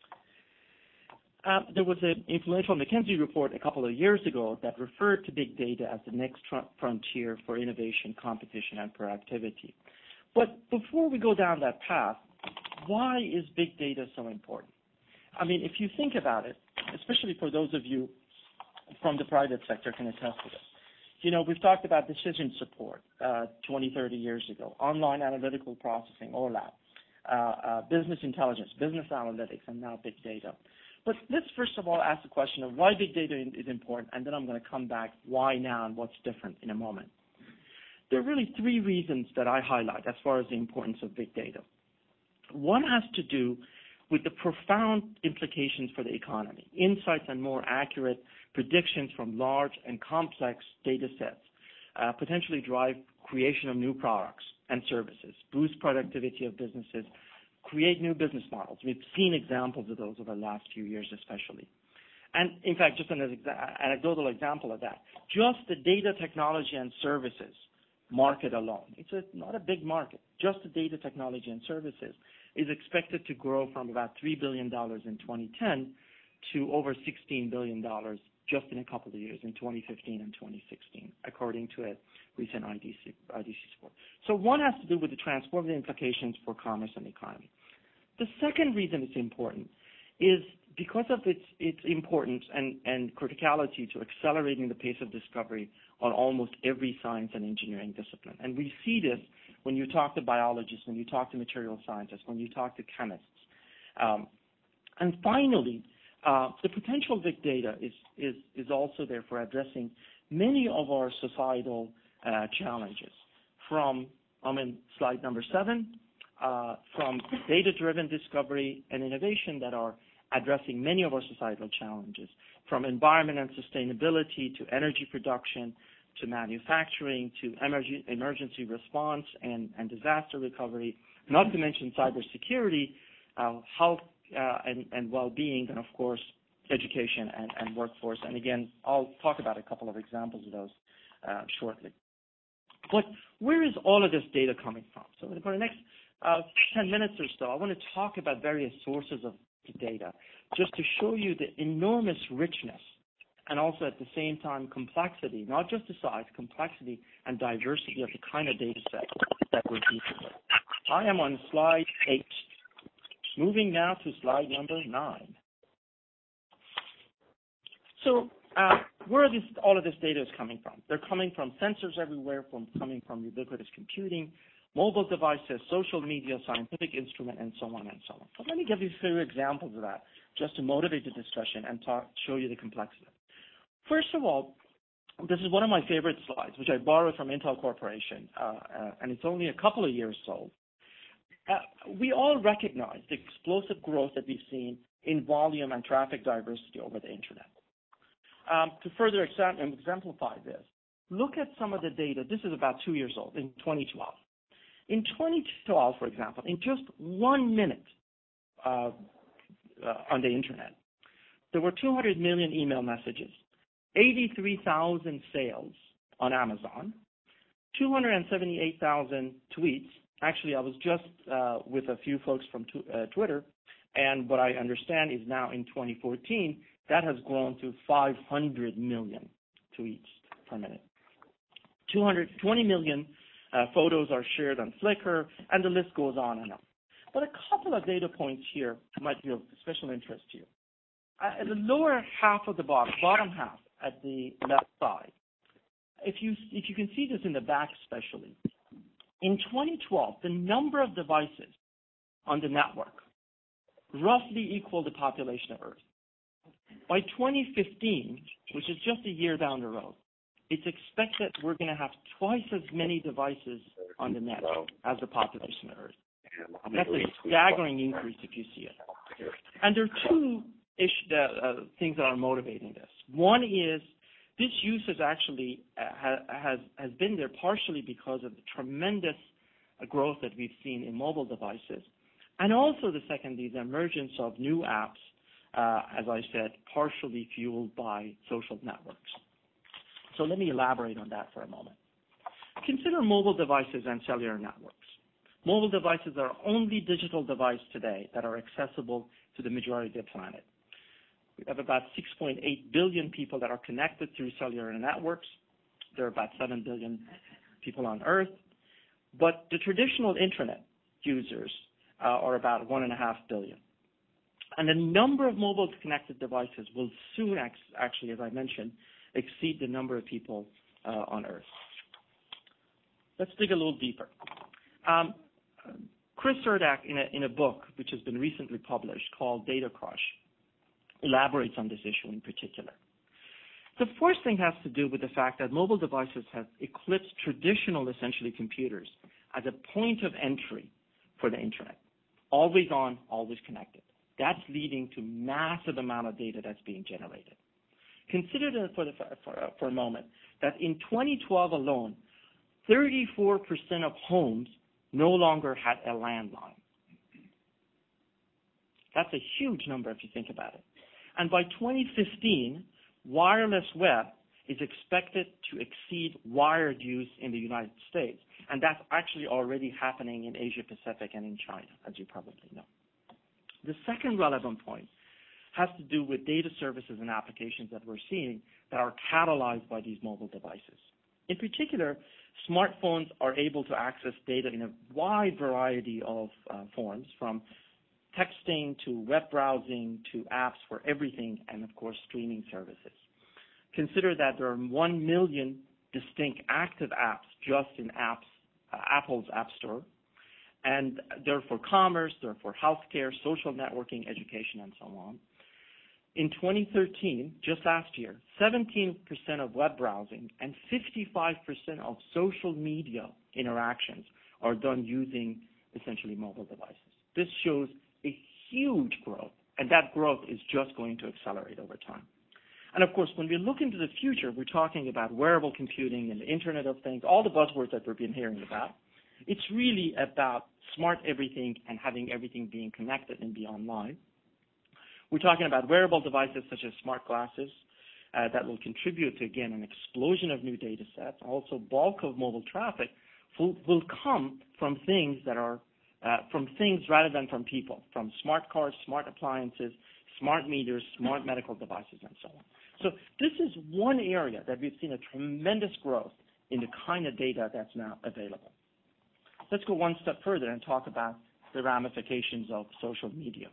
Uh, there was an influential McKinsey report a couple of years ago that referred to big data as the next tr- frontier for innovation, competition, and productivity. But before we go down that path, why is big data so important? I mean, if you think about it, especially for those of you from the private sector can attest to this. You know, we've talked about decision support uh, twenty, thirty years ago, online analytical processing, O L A P, uh, uh, business intelligence, business analytics, and now big data. But let's first of all ask the question of why big data is important, and then I'm going to come back why now and what's different in a moment. There are really three reasons that I highlight as far as the importance of big data. One has to do with the profound implications for the economy, insights and more accurate predictions from large and complex data sets, uh, potentially drive creation of new products and services, boost productivity of businesses, create new business models. We've seen examples of those over the last few years especially. And in fact, just an anecdotal example of that, just the data technology and services market alone, it's a, not a big market, just the data technology and services is expected to grow from about three billion dollars in twenty ten to over sixteen billion dollars just in a couple of years, in twenty fifteen and twenty sixteen, according to a recent I D C, I D C report. So one has to do with the transformative implications for commerce and economy. The second reason it's important is because of its, its importance and, and criticality to accelerating the pace of discovery on almost every science and engineering discipline. And we see this when you talk to biologists, when you talk to material scientists, when you talk to chemists. Um, and finally, uh, the potential of big data is, is, is also there for addressing many of our societal uh, challenges from, I'm in slide number seven, uh, from data-driven discovery and innovation that are addressing many of our societal challenges, from environment and sustainability to energy production to manufacturing to emerg- emergency response and, and disaster recovery, not to mention cybersecurity, uh, health uh, and, and well-being, and of course education and, and workforce. And again, I'll talk about a couple of examples of those uh, shortly. But where is all of this data coming from? So for the next uh, ten minutes or so, I want to talk about various sources of data, just to show you the enormous richness and also at the same time complexity, not just the size, complexity and diversity of the kind of data set that we're dealing with. I am on slide eight. Moving now to slide number nine. So uh, where are this, all of this data is coming from? They're coming from sensors everywhere, from coming from ubiquitous computing, mobile devices, social media, scientific instrument, and so on and so on. But let me give you a few examples of that just to motivate the discussion and talk, show you the complexity. First of all, this is one of my favorite slides, which I borrowed from Intel Corporation, uh, uh, and it's only a couple of years old. Uh, we all recognize the explosive growth that we've seen in volume and traffic diversity over the Internet. Um, to further exemplify this, look at some of the data. This is about two years old, in twenty twelve. In twenty twelve, for example, in just one minute uh, uh, on the internet, there were two hundred million email messages, eighty-three thousand sales on Amazon, two hundred seventy-eight thousand tweets. Actually, I was just uh, with a few folks from t- uh, Twitter, and what I understand is now in twenty fourteen, that has grown to five hundred million tweets per minute. two hundred twenty million uh, photos are shared on Flickr, and the list goes on and on. But a couple of data points here might be of special interest to you. Uh, at the lower half of the box, bottom half at the left side, if you if you can see this in the back especially, in twenty twelve, the number of devices on the network roughly equaled the population of Earth. By twenty fifteen, which is just a year down the road, it's expected we're going to have twice as many devices on the net as the population of Earth. That's a staggering increase if you see it. And there are two ish, uh, uh, things that are motivating this. One is this use is actually uh, ha- has has been there partially because of the tremendous uh, growth that we've seen in mobile devices, and also the second is the emergence of new apps, uh, as I said, partially fueled by social networks. So let me elaborate on that for a moment. Consider mobile devices and cellular networks. Mobile devices are only digital devices today that are accessible to the majority of the planet. We have about six point eight billion people that are connected through cellular networks. There are about seven billion people on Earth. But the traditional internet users uh, are about one point five billion. And the number of mobile connected devices will soon, ex- actually, as I mentioned, exceed the number of people uh, on Earth. Let's dig a little deeper. Um, Chris Cerdak, in a, in a book which has been recently published called Data Crush, elaborates on this issue in particular. The first thing has to do with the fact that mobile devices have eclipsed traditional, essentially, computers as a point of entry for the internet. Always on, always connected. That's leading to massive amount of data that's being generated. Consider that for, the, for, for a moment that in twenty twelve alone, thirty-four percent of homes no longer had a landline. That's a huge number if you think about it. And by twenty fifteen, wireless web is expected to exceed wired use in the United States. And that's actually already happening in Asia Pacific and in China, as you probably know. The second relevant point has to do with data services and applications that we're seeing that are catalyzed by these mobile devices. In particular, smartphones are able to access data in a wide variety of uh, forms, from texting to web browsing to apps for everything, and of course streaming services. Consider that there are one million distinct active apps just in apps, uh, Apple's App Store, and they're for commerce, they're for healthcare, social networking, education, and so on. In twenty thirteen, just last year, seventeen percent of web browsing and fifty-five percent of social media interactions are done using essentially mobile devices. This shows a huge growth, and that growth is just going to accelerate over time. And of course, when we look into the future, we're talking about wearable computing and the Internet of Things, all the buzzwords that we've been hearing about. It's really about smart everything and having everything being connected and be online. We're talking about wearable devices such as smart glasses uh, that will contribute to, again, an explosion of new data sets. Also, bulk of mobile traffic will, will come from things that are Uh, from things rather than from people, from smart cars, smart appliances, smart meters, smart medical devices, and so on. So this is one area that we've seen a tremendous growth in the kind of data that's now available. Let's go one step further and talk about the ramifications of social media.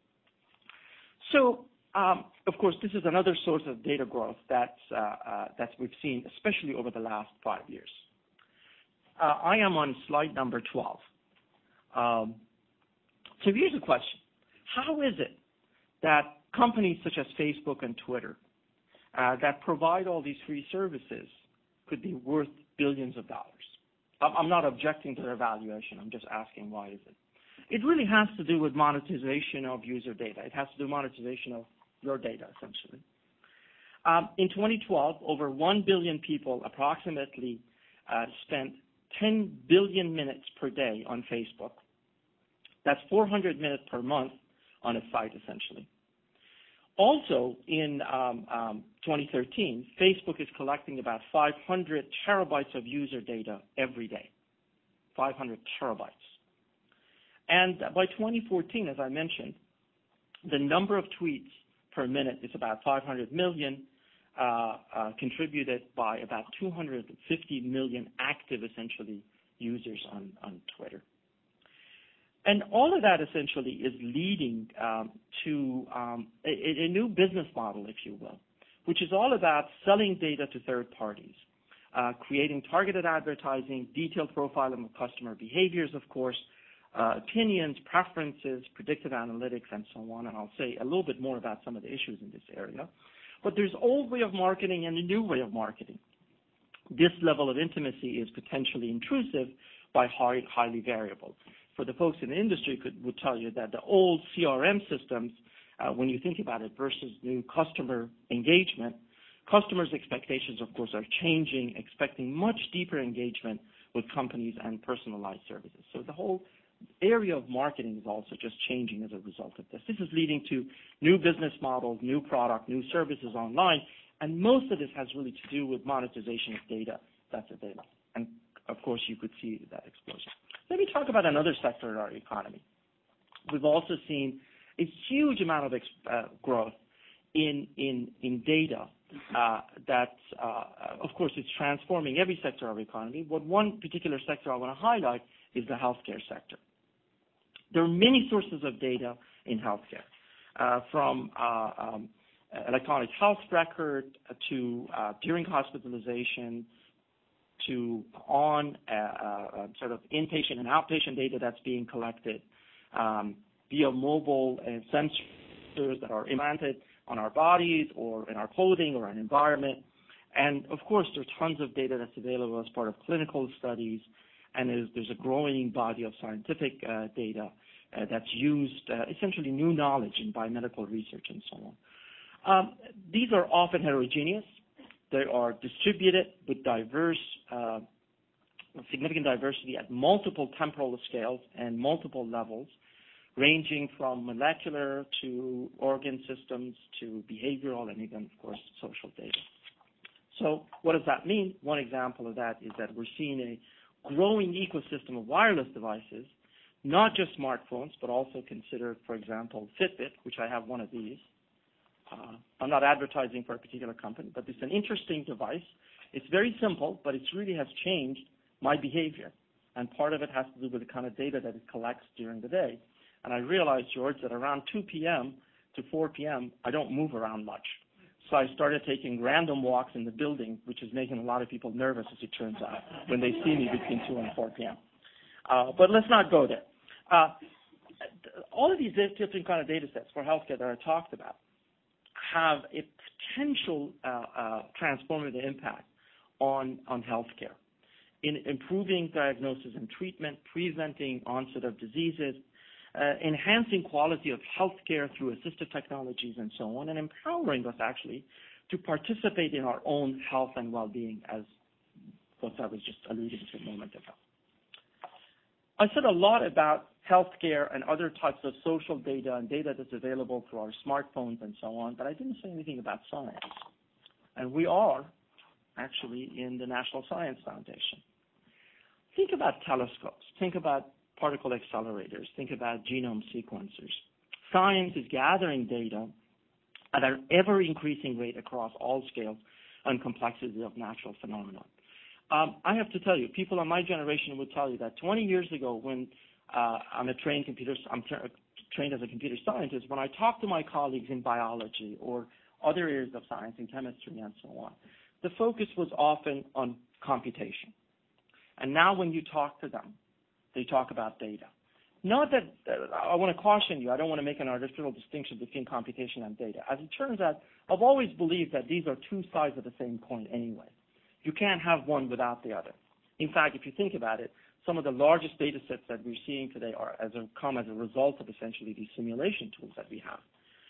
So, um, of course, this is another source of data growth that's, uh, uh, that we've seen, especially over the last five years. Uh, I am on slide number twelve. Um, so here's a question. How is it that companies such as Facebook and Twitter uh, that provide all these free services could be worth billions of dollars? I'm not objecting to their valuation. I'm just asking, why is it? It really has to do with monetization of user data. It has to do with monetization of your data, essentially. Um, in twenty twelve, over one billion people approximately uh, spent ten billion minutes per day on Facebook. That's four hundred minutes per month on a site, essentially. Also, in um, um, twenty thirteen, Facebook is collecting about five hundred terabytes of user data every day. five hundred terabytes. And by twenty fourteen, as I mentioned, the number of tweets per minute is about five hundred million, uh, uh, contributed by about two hundred fifty million active, essentially, users on, on Twitter. And all of that essentially is leading um, to um, a, a new business model, if you will, which is all about selling data to third parties, uh, creating targeted advertising, detailed profiling of customer behaviors, of course, uh, opinions, preferences, predictive analytics, and so on. And I'll say a little bit more about some of the issues in this area. But there's old way of marketing and a new way of marketing. This level of intimacy is potentially intrusive by high, highly variable. For the folks in the industry could, would tell you that the old C R M systems, uh, when you think about it versus new customer engagement, customers' expectations, of course, are changing, expecting much deeper engagement with companies and personalized services. So the whole area of marketing is also just changing as a result of this. This is leading to new business models, new product, new services online, and most of this has really to do with monetization of data that's available. And of course, you could see that explosion. Let me talk about another sector in our economy. We've also seen a huge amount of uh, growth in in in data uh, that, uh, of course, is transforming every sector of our economy. But one particular sector I want to highlight is the healthcare sector. There are many sources of data in healthcare, uh, from uh, um, electronic health record to uh, during hospitalization, to on uh, uh, sort of inpatient and outpatient data that's being collected um, via mobile uh, sensors that are implanted on our bodies or in our clothing or an environment. And, of course, there's tons of data that's available as part of clinical studies, and there's, there's a growing body of scientific uh, data uh, that's used, uh, essentially new knowledge in biomedical research and so on. Um, these are often heterogeneous. They are distributed with diverse, uh, significant diversity at multiple temporal scales and multiple levels, ranging from molecular to organ systems to behavioral and even, of course, social data. So what does that mean? One example of that is that we're seeing a growing ecosystem of wireless devices, not just smartphones, but also consider, for example, Fitbit, which I have one of these. Uh, I'm not advertising for a particular company, but it's an interesting device. It's very simple, but it really has changed my behavior. And part of it has to do with the kind of data that it collects during the day. And I realized, George, that around two p.m. to four p.m., I don't move around much. So I started taking random walks in the building, which is making a lot of people nervous, as it turns out, when they see me between two and four p.m. Uh, but let's not go there. Uh, all of these different kind of data sets for healthcare that I talked about have a potential uh, uh, transformative impact on, on healthcare in improving diagnosis and treatment, preventing onset of diseases, uh, enhancing quality of healthcare through assistive technologies and so on, and empowering us actually to participate in our own health and well-being, as what I was just alluding to a moment ago. I said a lot about healthcare and other types of social data and data that's available through our smartphones and so on, but I didn't say anything about science. And we are actually in the National Science Foundation. Think about telescopes. Think about particle accelerators. Think about genome sequencers. Science is gathering data at an ever-increasing rate across all scales and complexity of natural phenomena. Um, I have to tell you, people of my generation would tell you that twenty years ago, when uh, I'm a trained computer, I'm tra- trained as a computer scientist, when I talk to my colleagues in biology or other areas of science, in chemistry and so on, the focus was often on computation. And now when you talk to them, they talk about data. Not that, uh, I want to caution you, I don't want to make an artificial distinction between computation and data. As it turns out, I've always believed that these are two sides of the same coin anyway. You can't have one without the other. In fact, if you think about it, some of the largest data sets that we're seeing today are as a, come as a result of essentially these simulation tools that we have.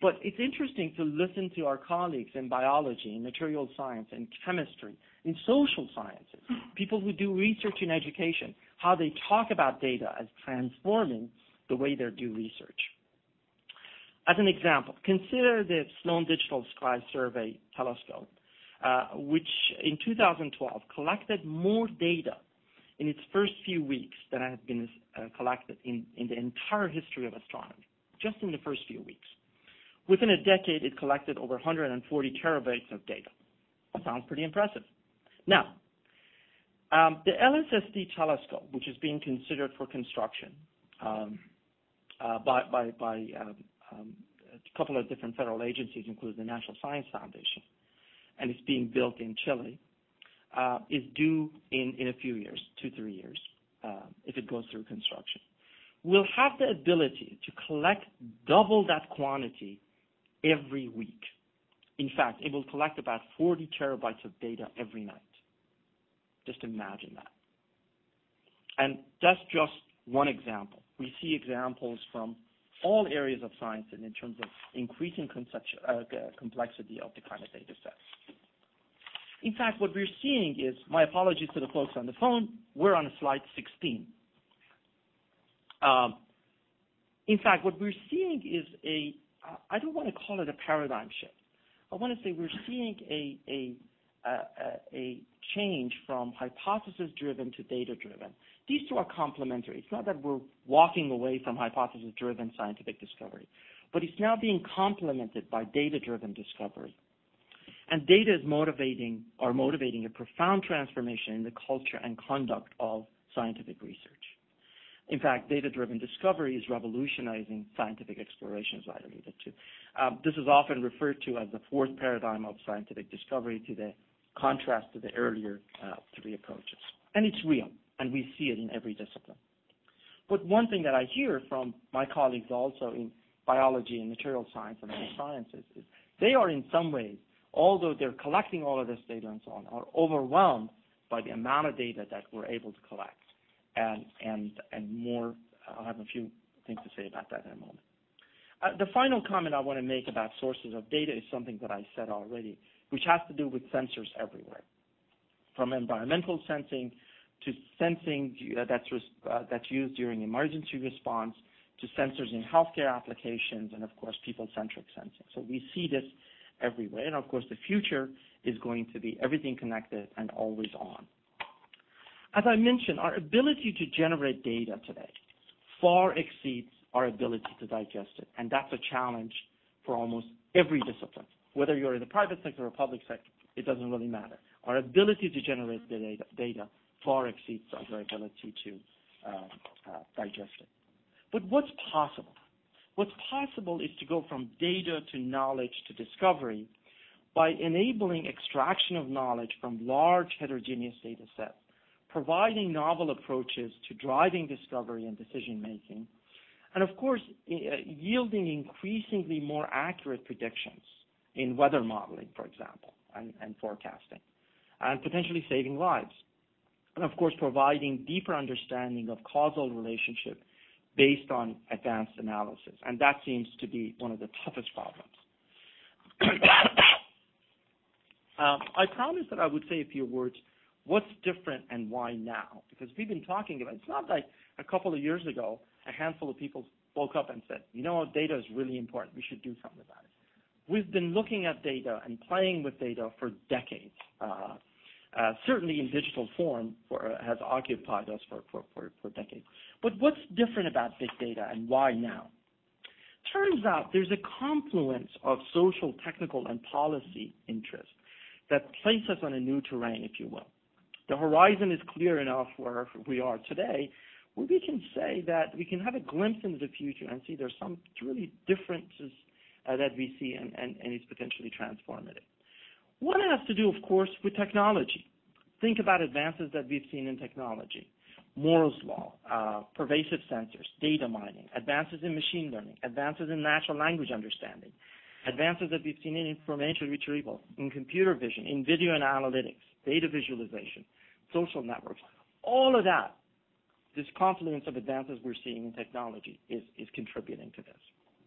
But it's interesting to listen to our colleagues in biology, in material science, in chemistry, in social sciences, people who do research in education, how they talk about data as transforming the way they do research. As an example, consider the Sloan Digital Sky Survey telescope, uh, which in two thousand twelve collected more data in its first few weeks than has been uh, collected in, in the entire history of astronomy, just in the first few weeks. Within a decade, it collected over one hundred forty terabytes of data. Sounds pretty impressive. Now, um, the L S S D telescope, which is being considered for construction um, uh, by, by, by um, um, a couple of different federal agencies, including the National Science Foundation, and it's being built in Chile, uh, is due in, in a few years, two, three years, uh, if it goes through construction. We'll have the ability to collect double that quantity every week. In fact, it will collect about forty terabytes of data every night. Just imagine that. And that's just one example. We see examples from all areas of science and in terms of increasing uh, complexity of the kind of data sets. In fact, what we're seeing is, my apologies to the folks on the phone, we're on slide sixteen. Um, in fact, what we're seeing is a, uh, I don't want to call it a paradigm shift. I want to say we're seeing a, a, a, a change from hypothesis-driven to data-driven. These two are complementary. It's not that we're walking away from hypothesis-driven scientific discovery, but it's now being complemented by data-driven discovery. And data is motivating or motivating a profound transformation in the culture and conduct of scientific research. In fact, data-driven discovery is revolutionizing scientific exploration, as I alluded to. Um, this is often referred to as the fourth paradigm of scientific discovery, to the contrast to the earlier uh, three approaches. And it's real, and we see it in every discipline. But one thing that I hear from my colleagues also in biology and material science and other sciences is they are in some ways, although they're collecting all of this data and so on, are overwhelmed by the amount of data that we're able to collect. And, and, and more, I'll have a few things to say about that in a moment. Uh, the final comment I want to make about sources of data is something that I said already, which has to do with sensors everywhere, from environmental sensing to sensing that's, uh, that's used during emergency response, to sensors in healthcare applications, and of course people-centric sensing. So we see this everywhere, and of course the future is going to be everything connected and always on. As I mentioned, our ability to generate data today far exceeds our ability to digest it, and that's a challenge for almost every discipline. Whether you're in the private sector or public sector, it doesn't really matter. Our ability to generate the data, data far exceeds our ability to uh, uh, digest it. But what's possible? What's possible is to go from data to knowledge to discovery by enabling extraction of knowledge from large heterogeneous data sets, providing novel approaches to driving discovery and decision-making, and of course, yielding increasingly more accurate predictions in weather modeling, for example, and, and forecasting, and potentially saving lives. And of course, providing deeper understanding of causal relationship based on advanced analysis. And that seems to be one of the toughest problems. um, I promised that I would say a few words. What's different and why now? Because we've been talking about, it's not like a couple of years ago, a handful of people spoke up and said, you know, data is really important. We should do something about it. We've been looking at data and playing with data for decades. Uh, uh, certainly in digital form for, uh, has occupied us for, for, for, for decades. But what's different about big data and why now? Turns out there's a confluence of social, technical, and policy interests that place us on a new terrain, if you will. The horizon is clear enough where we are today, where we can say that we can have a glimpse into the future and see there's some really differences uh, that we see, and, and, and it's potentially transformative. One has to do, of course, with technology. Think about advances that we've seen in technology. Moore's law, uh, pervasive sensors, data mining, advances in machine learning, advances in natural language understanding, advances that we've seen in information retrieval, in computer vision, in video and analytics, data visualization, social networks. All of that, this confluence of advances we're seeing in technology is, is contributing to this.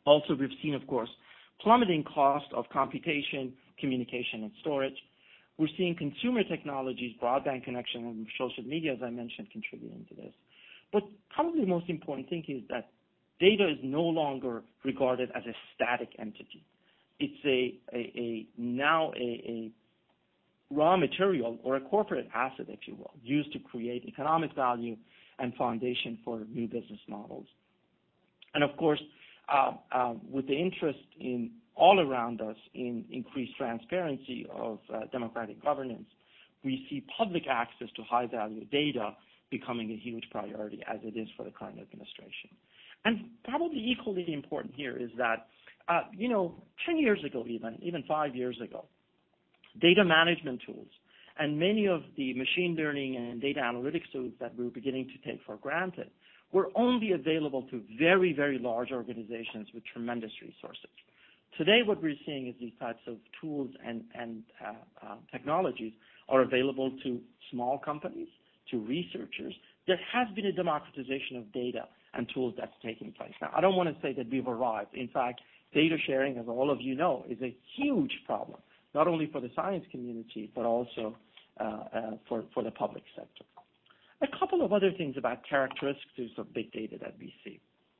Also, we've seen, of course, plummeting cost of computation, communication, and storage. We're seeing consumer technologies, broadband connection, and social media, as I mentioned, contributing to this. But probably the most important thing is that data is no longer regarded as a static entity. It's a, a, a now a, a raw material or a corporate asset, if you will, used to create economic value and foundation for new business models. And of course, uh, uh, with the interest in all around us in increased transparency of uh, democratic governance, we see public access to high-value data becoming a huge priority, as it is for the current administration. And probably equally important here is that, uh, you know, ten years ago even, even five years ago, data management tools and many of the machine learning and data analytics tools that we were beginning to take for granted were only available to very, very large organizations with tremendous resources. Today, what we're seeing is these types of tools and, and uh, uh, technologies are available to small companies, to researchers. There has been a democratization of data and tools that's taking place. Now, I don't want to say that we've arrived. In fact, data sharing, as all of you know, is a huge problem, not only for the science community, but also uh, uh, for, for the public sector. A couple of other things about characteristics of big data that we see.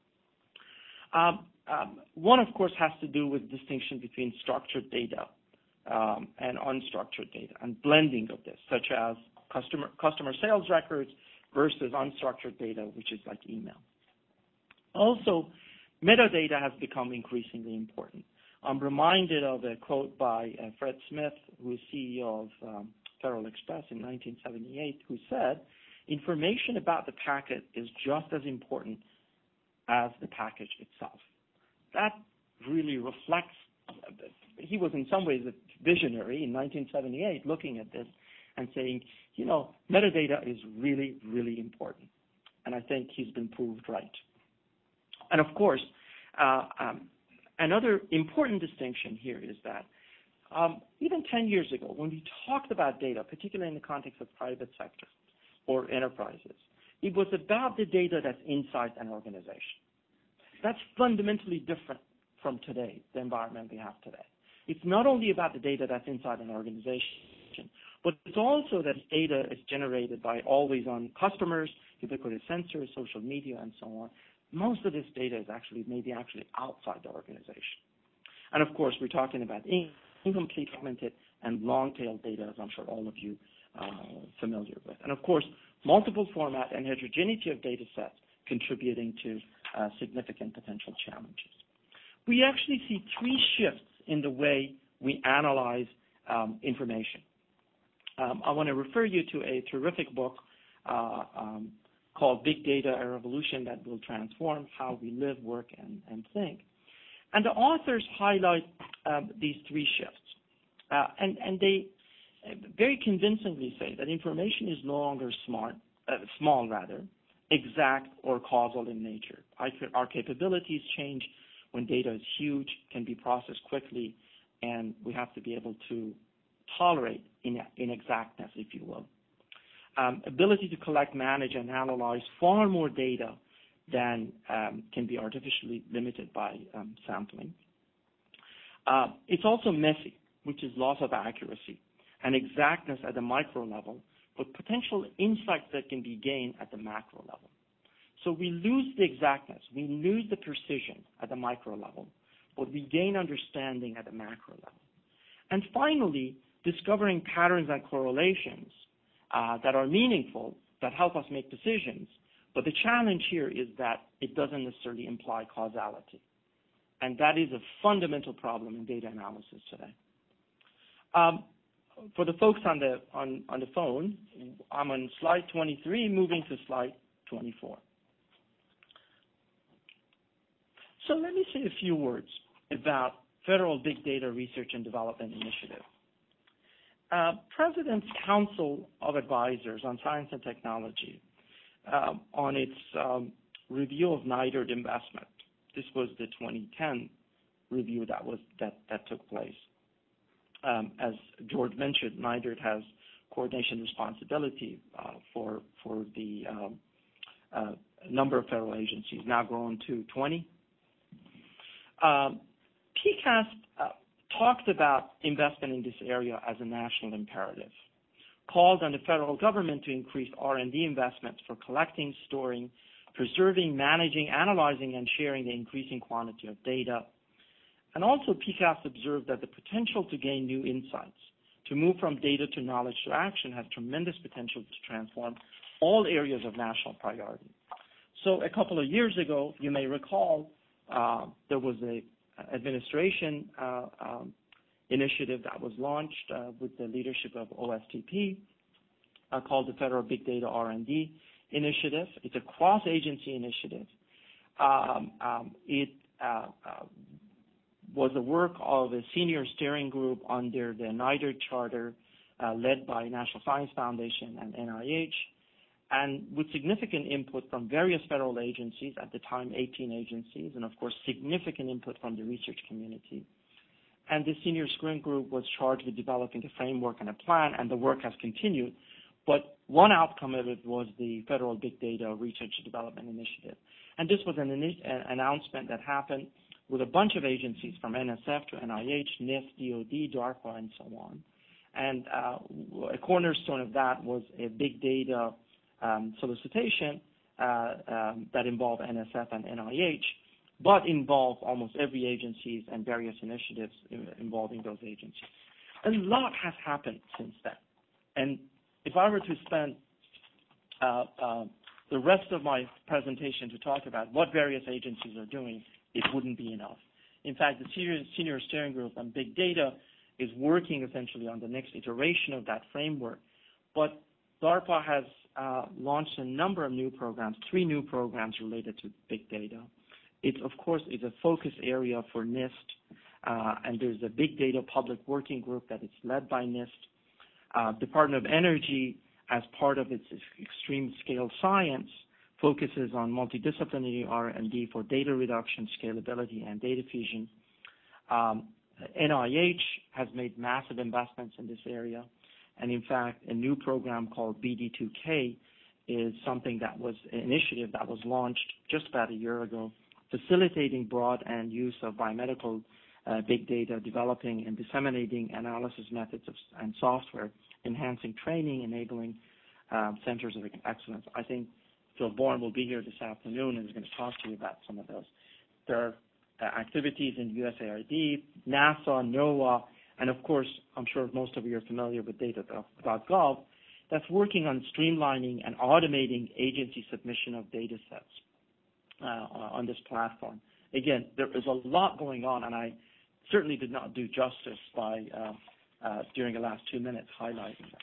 Um, um, one, of course, has to do with distinction between structured data um, and unstructured data and blending of this, such as customer, customer sales records versus unstructured data, which is like email. Also, metadata has become increasingly important. I'm reminded of a quote by uh, Fred Smith, who is C E O of um, Federal Express in nineteen seventy-eight, who said, information about the packet is just as important as the package itself. That really reflects, he was in some ways a visionary in nineteen seventy-eight looking at this and saying, you know, metadata is really, really important. And I think he's been proved right. And of course, uh, um, another important distinction here is that um, even ten years ago, when we talked about data, particularly in the context of private sector or enterprises, it was about the data that's inside an organization. That's fundamentally different from today, the environment we have today. It's not only about the data that's inside an organization, but it's also that data is generated by always-on customers, ubiquitous sensors, social media, and so on. Most of this data is actually maybe actually outside the organization. And of course, we're talking about incomplete, fragmented, and long-tail data, as I'm sure all of you are familiar with. And of course, multiple format and heterogeneity of data sets contributing to uh, significant potential challenges. We actually see three shifts in the way we analyze um, information. Um, I want to refer you to a terrific book uh, um, called Big Data, A Revolution That Will Transform How We Live, Work, and, and Think. And the authors highlight um, these three shifts. Uh, and, and they very convincingly say that information is no longer smart, uh, small rather, exact or causal in nature. Our capabilities change when data is huge, can be processed quickly, and we have to be able to tolerate inexactness, if you will. Um, ability to collect, manage, and analyze far more data than um, can be artificially limited by um, sampling. Uh, it's also messy, which is loss of accuracy, and exactness at the micro level, but potential insights that can be gained at the macro level. So we lose the exactness, we lose the precision at the micro level, but we gain understanding at the macro level. And finally, discovering patterns and correlations uh, that are meaningful, that help us make decisions. But the challenge here is that it doesn't necessarily imply causality. And that is a fundamental problem in data analysis today. Um, for the folks on the, on, on the phone, I'm on slide twenty-three, moving to slide twenty-four. So let me say a few words about Federal Big Data Research and Development Initiative. Uh, President's Council of Advisors on Science and Technology, uh, on its um, review of NIDARD investment. This was the twenty ten review that was that, that took place. Um, as George mentioned, NIDARD has coordination responsibility uh, for for the um, uh, number of federal agencies, now grown to twenty. Um, P CAST uh, talked about investment in this area as a national imperative, called on the federal government to increase R and D investments for collecting, storing, preserving, managing, analyzing, and sharing the increasing quantity of data. And also P CAST observed that the potential to gain new insights, to move from data to knowledge to action, has tremendous potential to transform all areas of national priority. So a couple of years ago, you may recall, uh, there was a administration uh, um, initiative that was launched uh, with the leadership of O S T P uh, called the Federal Big Data R and D Initiative. It's a cross-agency initiative. Um, um, it uh, uh, was the work of a senior steering group under the NIDAR Charter uh, led by National Science Foundation and N I H, and with significant input from various federal agencies, at the time eighteen agencies, and of course significant input from the research community. And this senior steering group was charged with developing a framework and a plan, and the work has continued. But one outcome of it was the Federal Big Data Research and Development Initiative. And this was an, an announcement that happened with a bunch of agencies from N S F to N I H, NIST, D O D, DARPA, and so on. And uh, a cornerstone of that was a big data um, solicitation uh, um, that involved N S F and N I H, but involved almost every agency and various initiatives involving those agencies. A lot has happened since then. And if I were to spend uh, uh, the rest of my presentation to talk about what various agencies are doing, it wouldn't be enough. In fact, the senior, senior steering group on big data is working essentially on the next iteration of that framework. But DARPA has uh, launched a number of new programs, three new programs related to big data. It, of course, is a focus area for NIST, uh, and there's a big data public working group that is led by NIST. Uh, Department of Energy, as part of its extreme scale science, focuses on multidisciplinary R and D for data reduction, scalability, and data fusion. Um, N I H has made massive investments in this area, and in fact, a new program called B D two K is something that was an initiative that was launched just about a year ago, facilitating broad and use of biomedical uh, big data, developing and disseminating analysis methods of, and software, enhancing training, enabling um, centers of excellence. I think Phil Bourne will be here this afternoon and is going to talk to you about some of those. There are uh, activities in U S A R D, NASA, NOAA, and of course, I'm sure most of you are familiar with data dot gov, that's working on streamlining and automating agency submission of data sets uh, on this platform. Again, there is a lot going on, and I certainly did not do justice by uh, uh, during the last two minutes highlighting them.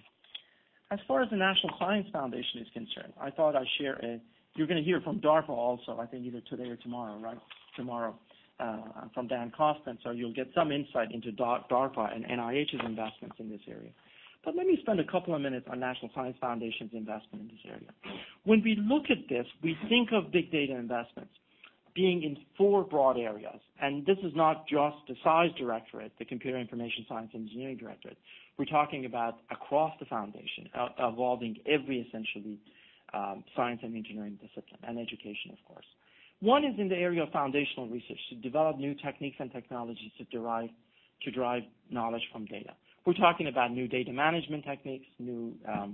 As far as the National Science Foundation is concerned, I thought I'd share a, you're going to hear from DARPA also, I think either today or tomorrow, right? Tomorrow, uh, from Dan Costin, so you'll get some insight into DARPA and N I H's investments in this area. But let me spend a couple of minutes on National Science Foundation's investment in this area. When we look at this, we think of big data investments being in four broad areas. And this is not just the S I S Directorate, the Computer Information Science and Engineering Directorate. We're talking about across the foundation, uh, involving every essentially um, science and engineering discipline, and education, of course. One is in the area of foundational research, to develop new techniques and technologies to derive, to derive knowledge from data. We're talking about new data management techniques, new um,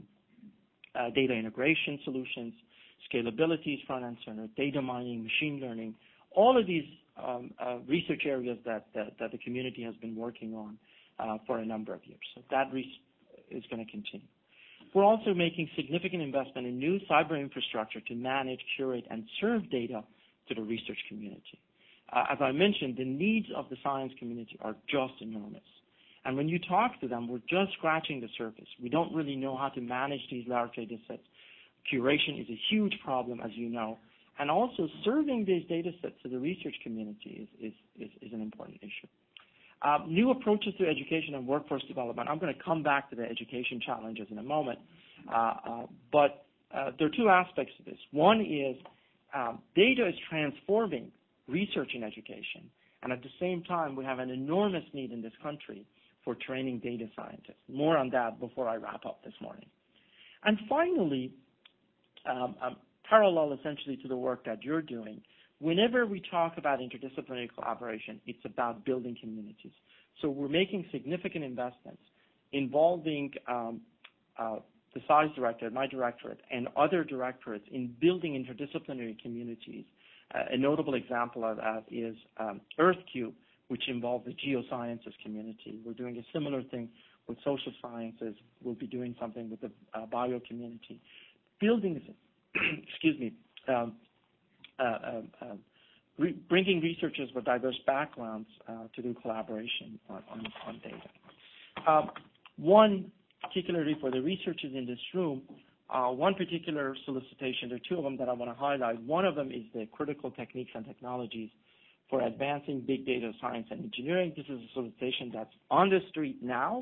uh, data integration solutions, scalability is front and center, data mining, machine learning, all of these um, uh, research areas that, that, that the community has been working on uh, for a number of years. So that is going to continue. We're also making significant investment in new cyber infrastructure to manage, curate, and serve data to the research community. Uh, as I mentioned, the needs of the science community are just enormous. And when you talk to them, we're just scratching the surface. We don't really know how to manage these large data sets. Curation is a huge problem, as you know, and also serving these data sets to the research community is, is, is, is an important issue. Uh, new approaches to education and workforce development. I'm going to come back to the education challenges in a moment, uh, uh, but uh, there are two aspects to this. One is um, data is transforming research in education, and at the same time, we have an enormous need in this country for training data scientists. More on that before I wrap up this morning. And finally, Um, um, parallel essentially to the work that you're doing, whenever we talk about interdisciplinary collaboration, it's about building communities. So we're making significant investments involving um, uh, the SAIS directorate, my directorate, and other directorates in building interdisciplinary communities. Uh, a notable example of that is um, EarthCube, which involves the geosciences community. We're doing a similar thing with social sciences. We'll be doing something with the uh, bio community. Building, excuse me, um, uh, uh, uh, re- bringing researchers with diverse backgrounds uh, to do collaboration on, on, on data. Um, one, particularly for the researchers in this room, uh, one particular solicitation, there are two of them that I want to highlight. One of them is the critical techniques and technologies for advancing big data science and engineering. This is a solicitation that's on the street now.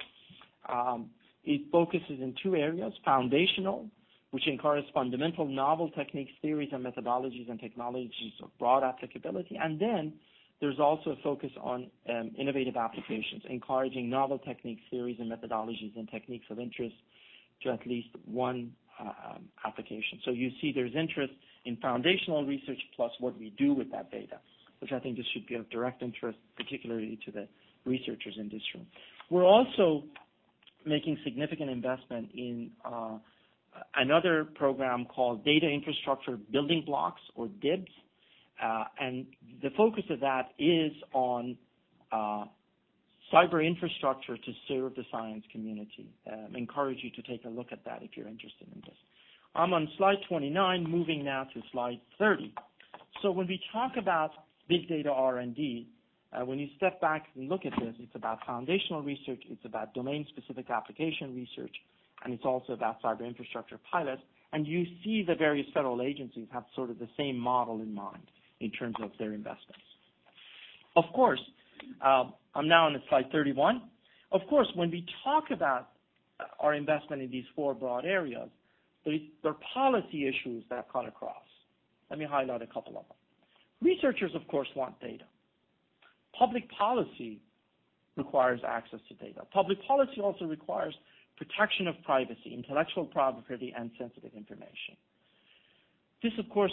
Um, it focuses in two areas: foundational, which encourages fundamental novel techniques, theories, and methodologies and technologies of broad applicability. And then there's also a focus on um, innovative applications, encouraging novel techniques, theories, and methodologies and techniques of interest to at least one uh, um, application. So you see there's interest in foundational research plus what we do with that data, which I think this should be of direct interest, particularly to the researchers in this room. We're also making significant investment in uh, another program called Data Infrastructure Building Blocks, or D I B S, uh, and the focus of that is on uh, cyber infrastructure to serve the science community. Um, encourage you to take a look at that if you're interested in this. I'm on slide twenty-nine, moving now to slide thirty. So when we talk about big data R and D, uh, when you step back and look at this, it's about foundational research, it's about domain-specific application research, and it's also about cyber infrastructure pilots. And you see the various federal agencies have sort of the same model in mind in terms of their investments. Of course, uh, I'm now on slide thirty-one. Of course, when we talk about our investment in these four broad areas, there are policy issues that cut across. Let me highlight a couple of them. Researchers, of course, want data. Public policy requires access to data. Public policy also requires protection of privacy, intellectual property, and sensitive information. This, of course,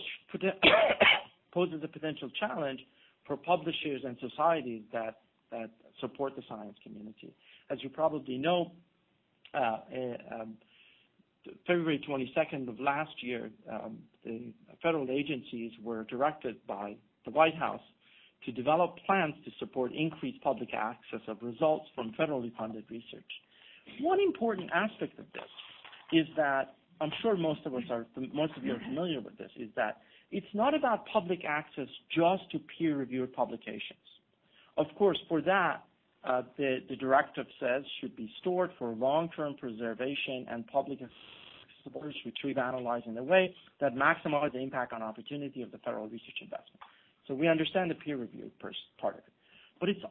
poses a potential challenge for publishers and societies that, that support the science community. As you probably know, uh, uh, um, February twenty-second of last year, um, the federal agencies were directed by the White House to develop plans to support increased public access of results from federally funded research. One important aspect of this is that, I'm sure most of us are, most of you are familiar with this, is that it's not about public access just to peer-reviewed publications. Of course, for that, uh, the, the directive says should be stored for long-term preservation and public accessibility, retrieve, analyze in a way that maximizes the impact on opportunity of the federal research investment. So we understand the peer-reviewed part of it. But it's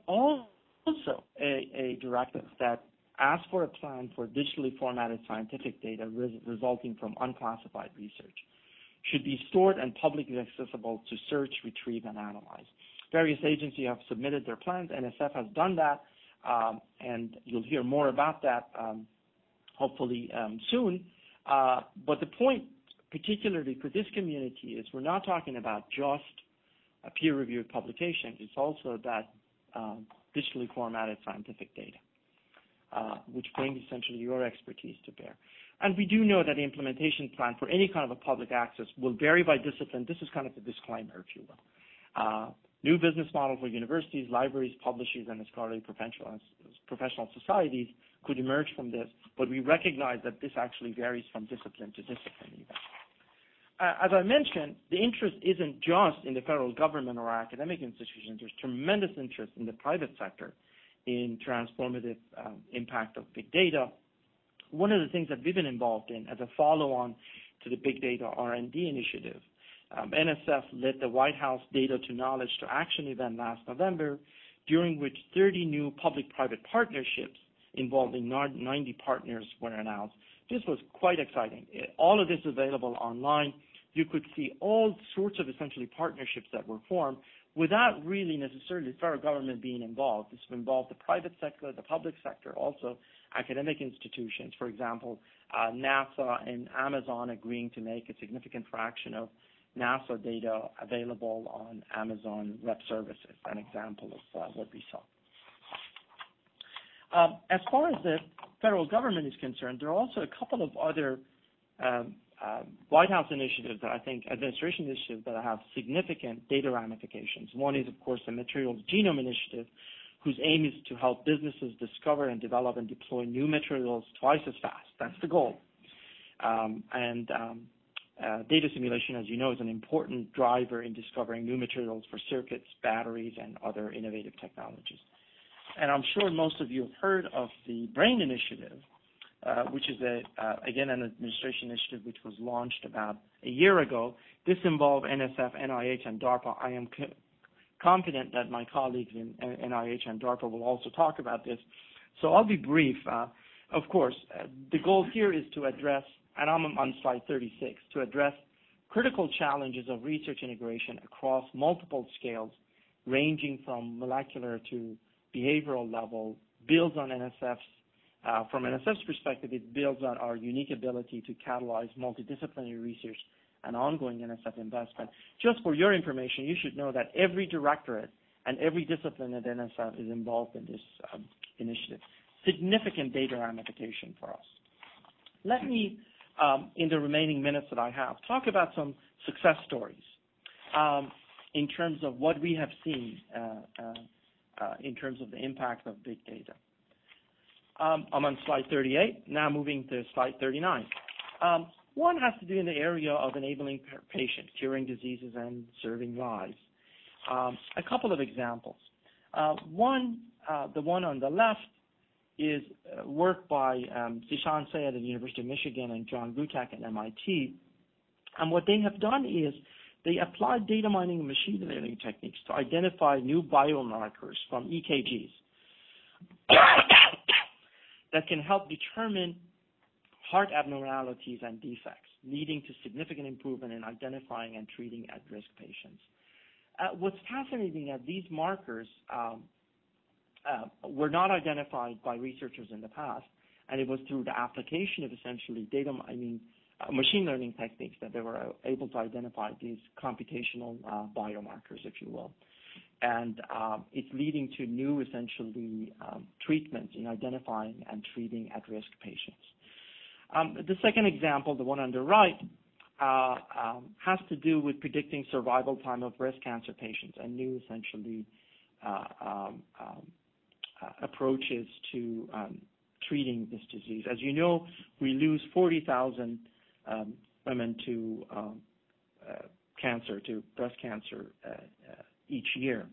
also a, a directive that asks for a plan for digitally formatted scientific data res- resulting from unclassified research. Should be stored and publicly accessible to search, retrieve, and analyze. Various agencies have submitted their plans. N S F has done that, um, and you'll hear more about that um, hopefully um, soon. Uh, but the point, particularly for this community, is we're not talking about just a peer-reviewed publication. It's also about um, digitally formatted scientific data, uh, which brings essentially your expertise to bear. And we do know that the implementation plan for any kind of a public access will vary by discipline. This is kind of the disclaimer, if you will. Uh, new business model for universities, libraries, publishers, and scholarly professional, professional societies could emerge from this, but we recognize that this actually varies from discipline to discipline even. Uh, as I mentioned, the interest isn't just in the federal government or academic institutions. There's tremendous interest in the private sector in transformative um, impact of big data. One of the things that we've been involved in as a follow-on to the Big Data R and D initiative, um, N S F led the White House Data to Knowledge to Action event last November, during which thirty new public-private partnerships involving ninety partners were announced. This was quite exciting. All of this is available online. You could see all sorts of essentially partnerships that were formed without really necessarily the federal government being involved. This involved the private sector, the public sector, also academic institutions. For example, uh, NASA and Amazon agreeing to make a significant fraction of NASA data available on Amazon Web Services, an example of uh, what we saw. Um, as far as the federal government is concerned, there are also a couple of other um, uh, White House initiatives that I think, administration initiatives that have significant data ramifications. One is, of course, the Materials Genome Initiative, whose aim is to help businesses discover and develop and deploy new materials twice as fast. That's the goal. Um, and um, uh, data simulation, as you know, is an important driver in discovering new materials for circuits, batteries, and other innovative technologies. And I'm sure most of you have heard of the BRAIN Initiative, uh, which is, a, uh, again, an administration initiative which was launched about a year ago. This involved N S F, N I H, and DARPA. I am co- confident that my colleagues in N I H and DARPA will also talk about this. So I'll be brief. Uh, of course, uh, the goal here is to address, and I'm on slide thirty-six, to address critical challenges of research integration across multiple scales, ranging from molecular to behavioral level, builds on N S F's, uh, from N S F's perspective, it builds on our unique ability to catalyze multidisciplinary research and ongoing N S F investment. Just for your information, you should know that every directorate and every discipline at N S F is involved in this um, initiative. Significant data ramification for us. Let me, um, in the remaining minutes that I have, talk about some success stories um, in terms of what we have seen uh, uh, Uh, in terms of the impact of big data. Um, I'm on slide thirty-eight, now moving to slide thirty-nine. Um, one has to do in the area of enabling patients, curing diseases, and serving lives. Um, a couple of examples. Uh, one, uh, the one on the left, is uh, work by um, Zishan Sayed at the University of Michigan and John Gutak at M I T. And what they have done is they applied data mining and machine learning techniques to identify new biomarkers from E K Gs that can help determine heart abnormalities and defects, leading to significant improvement in identifying and treating at-risk patients. Uh, what's fascinating is these markers um, uh, were not identified by researchers in the past, and it was through the application of essentially data mining Uh, machine learning techniques that they were able to identify these computational uh, biomarkers, if you will. And um, it's leading to new, essentially, um, treatments in identifying and treating at-risk patients. Um, the second example, the one on the right, uh, um, has to do with predicting survival time of breast cancer patients and new, essentially, uh, um, um, uh, approaches to um, treating this disease. As you know, we lose forty thousand Um, women to um, uh, cancer, to breast cancer uh, uh, each year.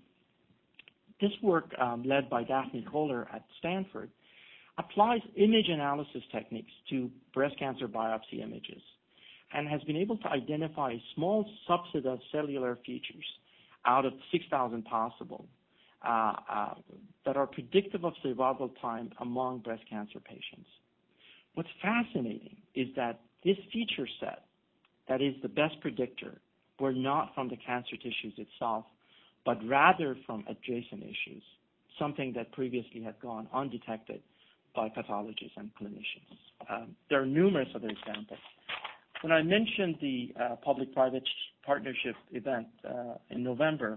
This work, um, led by Daphne Koller at Stanford, applies image analysis techniques to breast cancer biopsy images and has been able to identify a small subset of cellular features out of six thousand possible uh, uh, that are predictive of survival time among breast cancer patients. What's fascinating is that this feature set that is the best predictor were not from the cancer tissues itself, but rather from adjacent issues, something that previously had gone undetected by pathologists and clinicians. Um, there are numerous other examples. When I mentioned the uh, public-private partnership event uh, in November,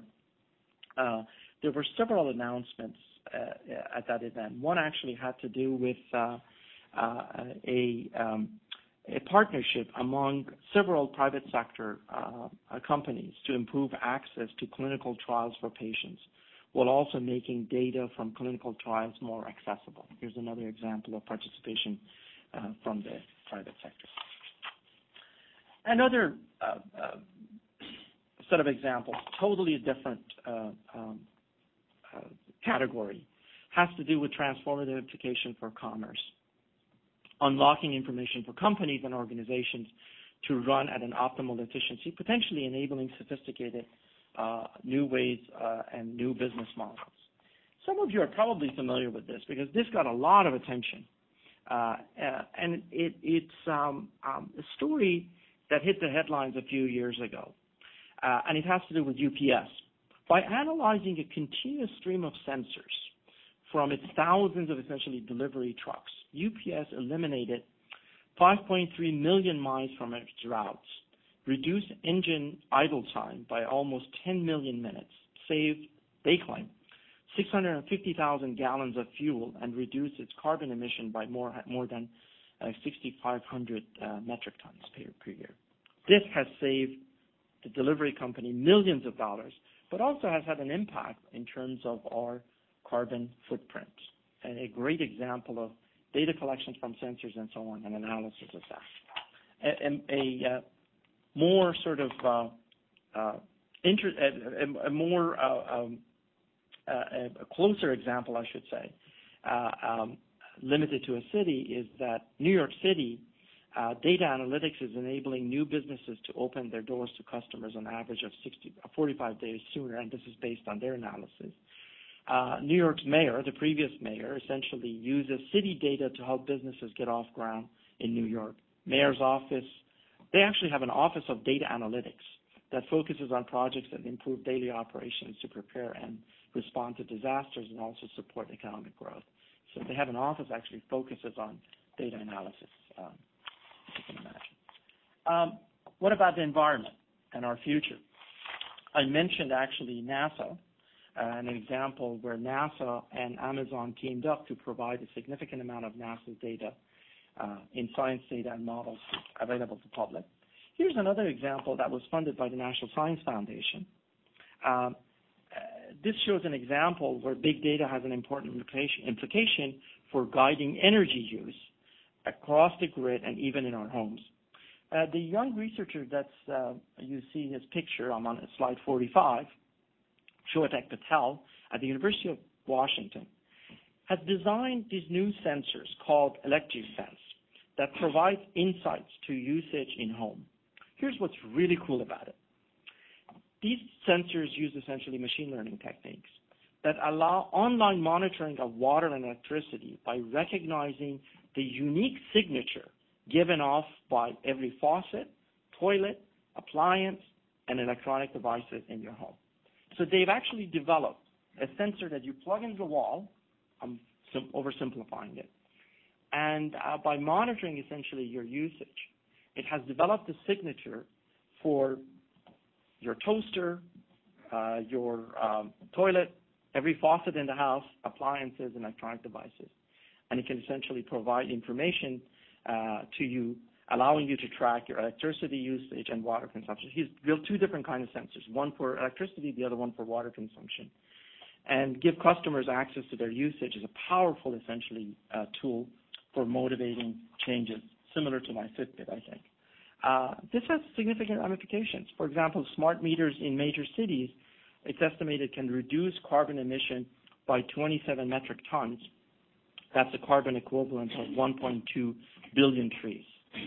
uh, there were several announcements uh, at that event. One actually had to do with uh, uh, a um, a partnership among several private sector uh, companies to improve access to clinical trials for patients, while also making data from clinical trials more accessible. Here's another example of participation uh, from the private sector. Another uh, uh, set of examples, totally different uh, um, uh, category, has to do with transformative application for commerce. Unlocking information for companies and organizations to run at an optimal efficiency, potentially enabling sophisticated uh, new ways uh, and new business models. Some of you are probably familiar with this because this got a lot of attention. Uh, uh, and it, it's um, um, a story that hit the headlines a few years ago. Uh, and it has to do with U P S. By analyzing a continuous stream of sensors from its thousands of essentially delivery trucks, U P S eliminated five point three million miles from its routes, reduce engine idle time by almost ten million minutes, saved, they claim, six hundred fifty thousand gallons of fuel, and reduce its carbon emission by more, more than uh, six thousand five hundred uh, metric tons per, per year. This has saved the delivery company millions of dollars, but also has had an impact in terms of our carbon footprint. And a great example of data collection from sensors and so on, and analysis of that. A, a, a more sort of uh, uh, inter- a, a more uh, um, uh, a closer example, I should say, uh, um, limited to a city, is that New York City uh, data analytics is enabling new businesses to open their doors to customers on average of sixty, forty-five days sooner, and this is based on their analysis. Uh, New York's mayor, the previous mayor, essentially uses city data to help businesses get off ground in New York. Mayor's office, they actually have an office of data analytics that focuses on projects that improve daily operations to prepare and respond to disasters and also support economic growth. So they have an office that actually focuses on data analysis, um, as you can imagine. Um, what about the environment and our future? I mentioned actually NASA, uh, an example where NASA and Amazon teamed up to provide a significant amount of NASA's data uh, in science data and models available to public. Here's another example that was funded by the National Science Foundation. Um, uh, this shows an example where big data has an important implication, implication for guiding energy use across the grid and even in our homes. Uh, the young researcher that's, uh, you see his picture, I'm on slide forty-five, Shoatek Patel at the University of Washington, has designed these new sensors called ElectriSense that provide insights to usage in home. Here's what's really cool about it. These sensors use essentially machine learning techniques that allow online monitoring of water and electricity by recognizing the unique signature given off by every faucet, toilet, appliance, and electronic devices in your home. So they've actually developed a sensor that you plug into the wall, I'm sim- oversimplifying it, and uh, by monitoring essentially your usage, it has developed a signature for your toaster, uh, your um, toilet, every faucet in the house, appliances, and electronic devices. And it can essentially provide information uh, to you, allowing you to track your electricity usage and water consumption. He's built two different kinds of sensors, one for electricity, the other one for water consumption. And give customers access to their usage is a powerful, essentially, uh, tool for motivating changes, similar to my Fitbit, I think. Uh, this has significant ramifications. For example, smart meters in major cities, it's estimated, can reduce carbon emission by twenty-seven metric tons. That's a carbon equivalent of one point two billion trees.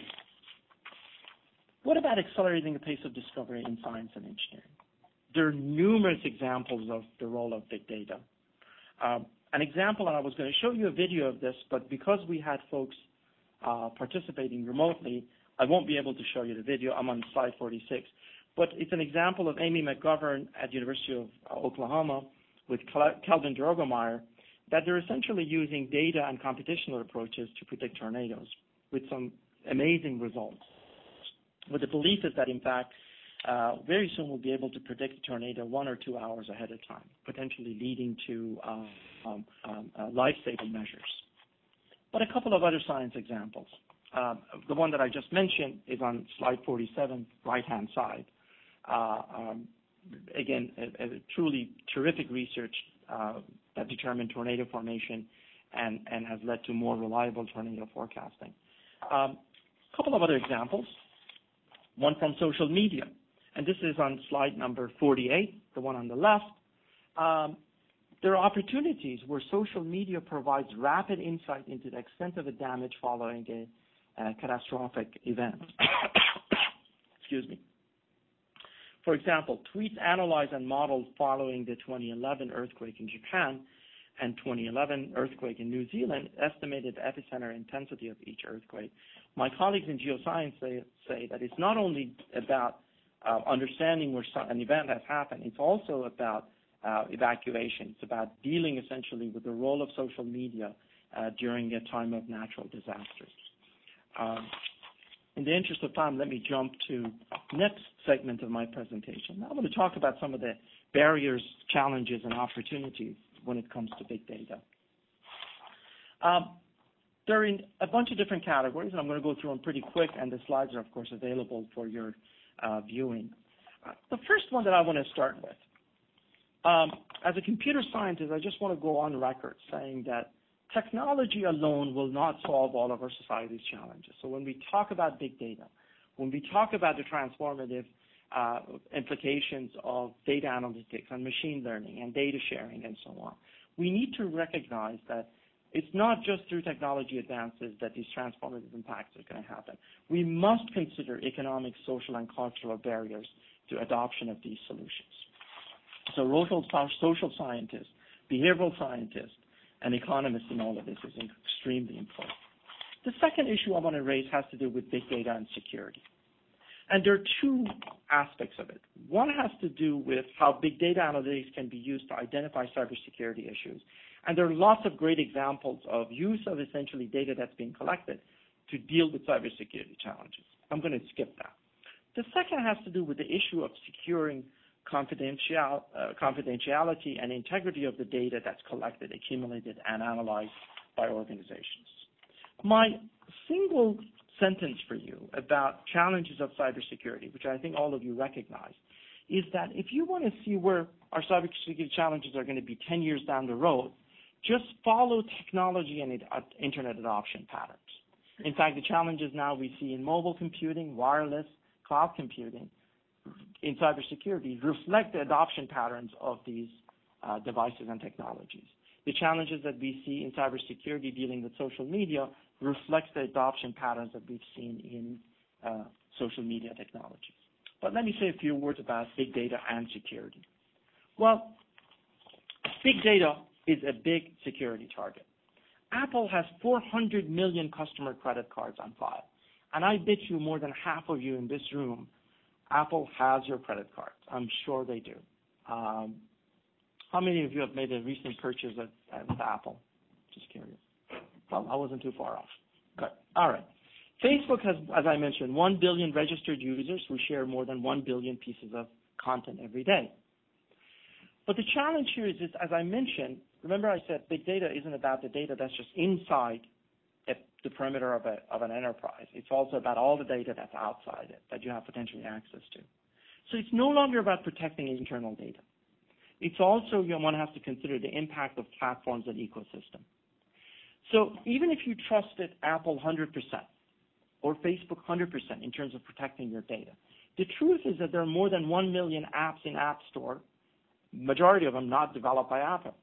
What about accelerating the pace of discovery in science and engineering? There are numerous examples of the role of big data. Um, an example, and I was going to show you a video of this, but because we had folks uh, participating remotely, I won't be able to show you the video. I'm on slide forty-six. But it's an example of Amy McGovern at the University of uh, Oklahoma with Kelvin Drogemeyer, that they're essentially using data and computational approaches to predict tornadoes with some amazing results. But the belief is that, in fact, uh, very soon we'll be able to predict a tornado one or two hours ahead of time, potentially leading to uh, um, um, uh, life-saving measures. But a couple of other science examples. Uh, the one that I just mentioned is on slide forty-seven, right-hand side. Uh, um, again, a, a truly terrific research uh, that determined tornado formation and, and has led to more reliable tornado forecasting. A um, couple of other examples, one from social media, and this is on slide number forty-eight, the one on the left. Um, there are opportunities where social media provides rapid insight into the extent of the damage following a Uh, catastrophic event. Excuse me. For example, tweets analyzed and modeled following the twenty eleven earthquake in Japan and twenty eleven earthquake in New Zealand estimated the epicenter intensity of each earthquake. My colleagues in geoscience say, say that it's not only about uh, understanding where an event has happened, it's also about uh, evacuation. It's about dealing essentially with the role of social media uh, during a time of natural disasters. Um, in the interest of time, let me jump to next segment of my presentation. I want to talk about some of the barriers, challenges, and opportunities when it comes to big data. Um, they're in a bunch of different categories, and I'm going to go through them pretty quick, and the slides are, of course, available for your uh, viewing. Uh, the first one that I want to start with, um, as a computer scientist, I just want to go on record saying that technology alone will not solve all of our society's challenges. So when we talk about big data, when we talk about the transformative uh, implications of data analytics and machine learning and data sharing and so on, we need to recognize that it's not just through technology advances that these transformative impacts are going to happen. We must consider economic, social, and cultural barriers to adoption of these solutions. So social, social scientists, behavioral scientists, and economists in all of this is extremely important. The second issue I want to raise has to do with big data and security. And there are two aspects of it. One has to do with how big data analytics can be used to identify cybersecurity issues. And there are lots of great examples of use of essentially data that's being collected to deal with cybersecurity challenges. I'm going to skip that. The second has to do with the issue of securing confidential, uh, confidentiality and integrity of the data that's collected, accumulated, and analyzed by organizations. My single sentence for you about challenges of cybersecurity, which I think all of you recognize, is that if you want to see where our cybersecurity challenges are going to be ten years down the road, just follow technology and internet adoption patterns. In fact, the challenges now we see in mobile computing, wireless, cloud computing, in cybersecurity reflect the adoption patterns of these uh, devices and technologies. The challenges that we see in cybersecurity dealing with social media reflects the adoption patterns that we've seen in uh, social media technologies. But let me say a few words about big data and security. Well, big data is a big security target. Apple has four hundred million customer credit cards on file, and I bet you more than half of you in this room Apple has your credit cards. I'm sure they do. Um, how many of you have made a recent purchase at, at Apple? Just curious. Well, I wasn't too far off. Good. All right. Facebook has, as I mentioned, one billion registered users who share more than one billion pieces of content every day. But the challenge here is, is, as I mentioned, remember I said big data isn't about the data that's just inside the perimeter of, a, of an enterprise. It's also about all the data that's outside it that you have potentially access to. So it's no longer about protecting internal data. It's also, you know, one has to consider the impact of platforms and ecosystem. So even if you trusted Apple one hundred percent or Facebook one hundred percent in terms of protecting your data, the truth is that there are more than one million apps in App Store, majority of them not developed by Apple.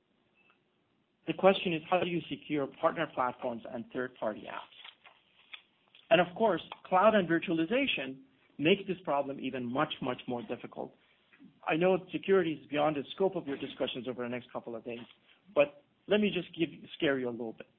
The question is, how do you secure partner platforms and third-party apps? And of course, cloud and virtualization make this problem even much, much more difficult. I know security is beyond the scope of your discussions over the next couple of days, but let me just give, scare you a little bit.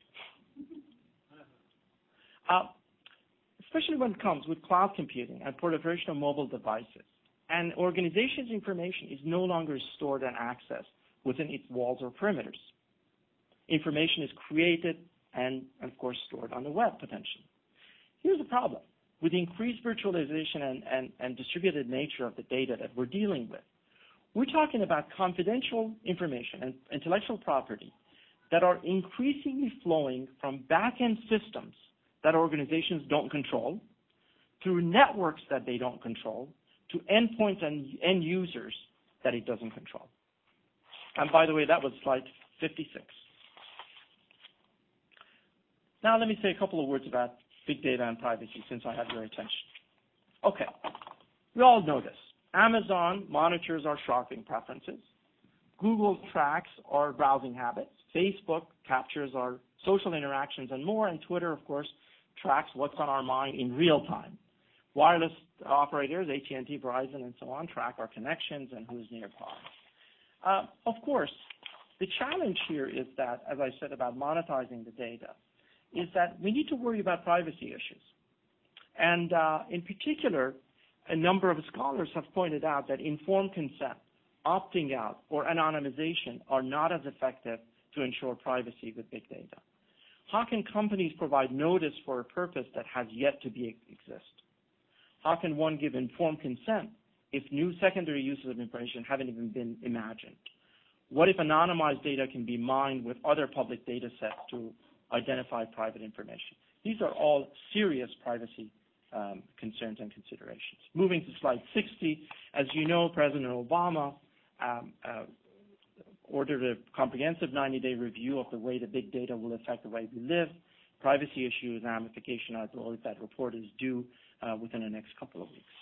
Uh, especially when it comes with cloud computing and proliferation of mobile devices, and organizations' information is no longer stored and accessed within its walls or perimeters. Information is created and, of course, stored on the web potentially. Here's the problem. With the increased virtualization and, and, and distributed nature of the data that we're dealing with, we're talking about confidential information and intellectual property that are increasingly flowing from back-end systems that organizations don't control, through networks that they don't control, to endpoints and end users that it doesn't control. And by the way, that was slide fifty-six. Now let me say a couple of words about big data and privacy since I have your attention. Okay, we all know this. Amazon monitors our shopping preferences. Google tracks our browsing habits. Facebook captures our social interactions and more. And Twitter, of course, tracks what's on our mind in real time. Wireless operators, A T and T, Verizon, and so on, track our connections and who's nearby. Uh, of course, the challenge here is that, as I said about monetizing the data, is that we need to worry about privacy issues. And uh, in particular, a number of scholars have pointed out that informed consent, opting out, or anonymization are not as effective to ensure privacy with big data. How can companies provide notice for a purpose that has yet to be exist? How can one give informed consent if new secondary uses of information haven't even been imagined? What if anonymized data can be mined with other public data sets to identify private information? These are all serious privacy um, concerns and considerations. Moving to slide sixty, as you know, President Obama um, uh, ordered a comprehensive ninety-day review of the way the big data will affect the way we live, privacy issues, and ramification. I believe that report is due uh, within the next couple of weeks.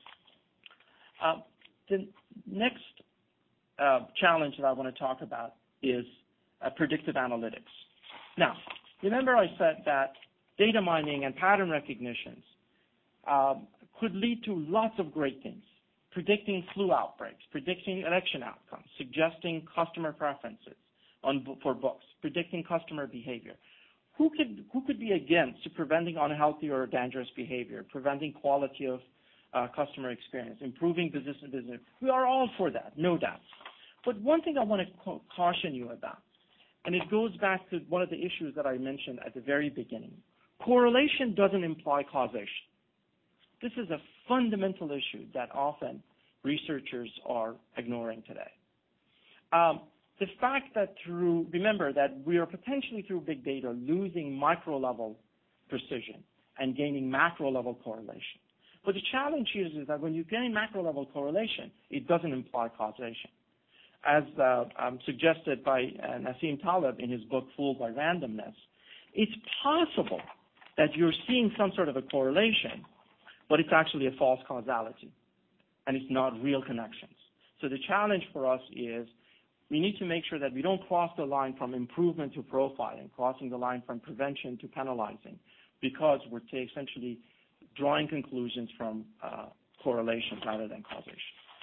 Uh, the next uh, challenge that I want to talk about is uh, predictive analytics. Now, remember I said that data mining and pattern recognitions um, could lead to lots of great things. Predicting flu outbreaks, predicting election outcomes, suggesting customer preferences on, for books, predicting customer behavior. Who could, who could be against preventing unhealthy or dangerous behavior, preventing quality of uh, customer experience, improving business to business? We are all for that, no doubt. But one thing I want to ca- caution you about, and it goes back to one of the issues that I mentioned at the very beginning. Correlation doesn't imply causation. This is a fundamental issue that often researchers are ignoring today. Um, the fact that through, remember that we are potentially through big data losing micro-level precision and gaining macro-level correlation. But the challenge here is that when you gain macro-level correlation, it doesn't imply causation. As uh, um, suggested by uh, Nassim Taleb in his book, Fooled by Randomness, it's possible that you're seeing some sort of a correlation, but it's actually a false causality, and it's not real connections. So the challenge for us is we need to make sure that we don't cross the line from improvement to profiling, crossing the line from prevention to penalizing, because we're essentially drawing conclusions from uh, correlations rather than causation.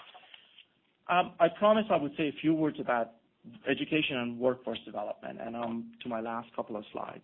Um, I promised I would say a few words about education and workforce development, and um, to my last couple of slides.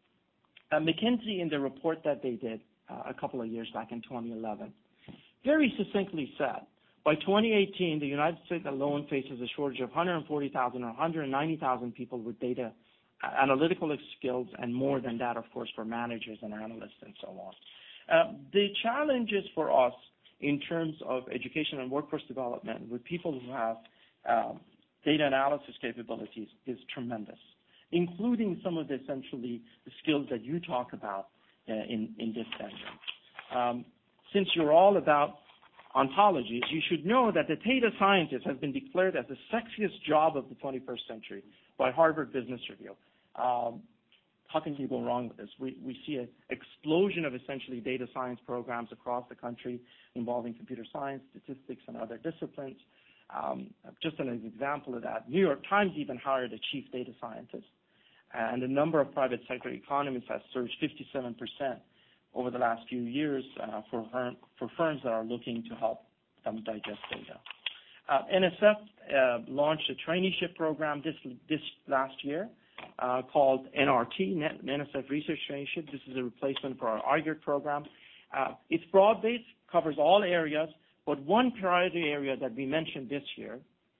Uh, McKinsey, in the report that they did uh, a couple of years back in twenty eleven, very succinctly said, by twenty eighteen, the United States alone faces a shortage of one hundred forty thousand or one hundred ninety thousand people with data uh, analytical skills, and more than that, of course, for managers and analysts and so on. Uh, the challenges for us in terms of education and workforce development with people who have um, data analysis capabilities is tremendous, including some of the essentially the skills that you talk about uh, in, in this venue. Um, since you're all about ontologies, you should know that the data scientist has been declared as the sexiest job of the twenty-first century by Harvard Business Review. Um, How can you go wrong with this? We, we see an explosion of essentially data science programs across the country involving computer science, statistics, and other disciplines. Um, just an example of that, New York Times even hired a chief data scientist, and the number of private sector economists has surged fifty-seven percent over the last few years uh, for, firm, for firms that are looking to help them digest data. Uh, N S F uh, launched a traineeship program this, this last year, Uh, called N R T, N S F Research Traineeship. This is a replacement for our I G E R T program. Uh, it's broad-based, covers all areas, but one priority area that we mentioned this year,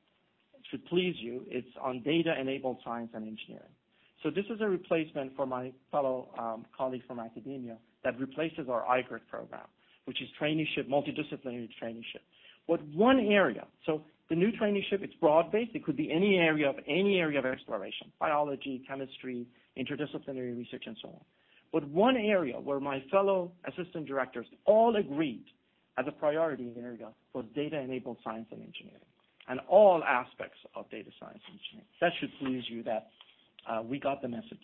should please you, it's on data-enabled science and engineering. So this is a replacement for my fellow um, colleagues from academia that replaces our I G E R T program, which is traineeship, multidisciplinary traineeship. But one area, so the new traineeship, it's broad-based. It could be any area of any area of exploration, biology, chemistry, interdisciplinary research, and so on. But one area where my fellow assistant directors all agreed as a priority area was data-enabled science and engineering, and all aspects of data science and engineering. That should please you that uh, we got the message.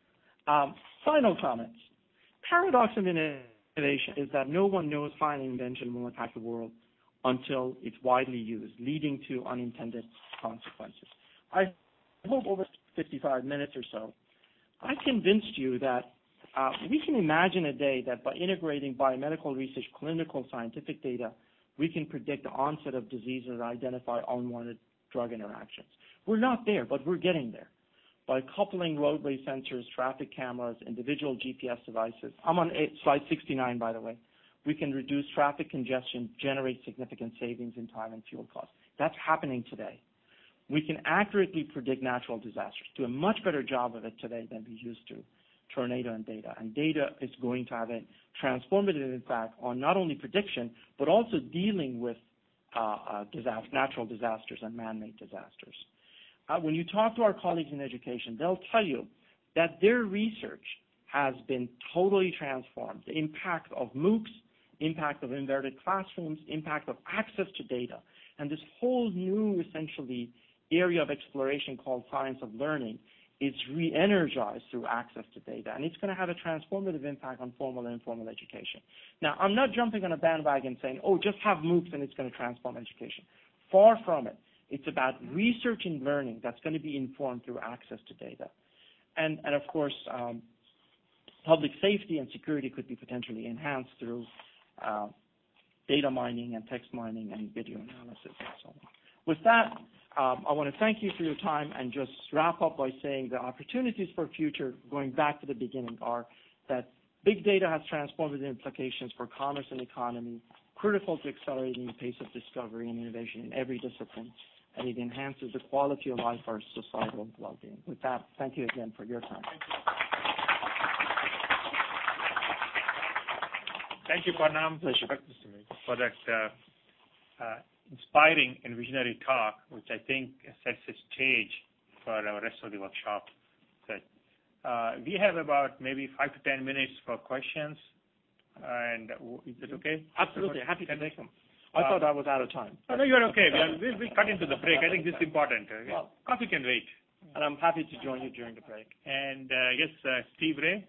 Um, final comments. Paradox of innovation is that no one knows final invention will impact the world until it's widely used, leading to unintended consequences. I hope over fifty-five minutes or so, I convinced you that uh, we can imagine a day that by integrating biomedical research, clinical scientific data, we can predict the onset of diseases and identify unwanted drug interactions. We're not there, but we're getting there. By coupling roadway sensors, traffic cameras, individual G P S devices, I'm on eight, slide sixty-nine, by the way, we can reduce traffic congestion, generate significant savings in time and fuel costs. That's happening today. We can accurately predict natural disasters, do a much better job of it today than we used to tornado and data. And data is going to have a transformative impact on not only prediction, but also dealing with uh, uh, disaster, natural disasters and man-made disasters. Uh, when you talk to our colleagues in education, they'll tell you that their research has been totally transformed. The impact of MOOCs, impact of inverted classrooms, impact of access to data, and this whole new, essentially, area of exploration called science of learning is re-energized through access to data, and it's going to have a transformative impact on formal and informal education. Now, I'm not jumping on a bandwagon saying, oh, just have MOOCs and it's going to transform education. Far from it. It's about research and learning that's going to be informed through access to data. And, and of course, um, public safety and security could be potentially enhanced through uh, data mining and text mining and video analysis and so on. With that, um, I want to thank you for your time and just wrap up by saying the opportunities for future, going back to the beginning, are that big data has transformative implications for commerce and economy, critical to accelerating the pace of discovery and innovation in every discipline, and it enhances the quality of life for societal well-being. With that, thank you again for your time. Thank you, Parnam, for that uh, uh, inspiring and visionary talk, which I think sets the stage for our rest of the workshop. Good. Uh, we have about maybe five to ten minutes for questions. And is it okay? Absolutely. Happy to make them. I uh, thought I was out of time. Oh, no, you're okay. We'll, we'll cut into the break. I think this is important. Well, coffee can wait. And I'm happy to join you during the break. And uh, yes, uh, Steve Ray.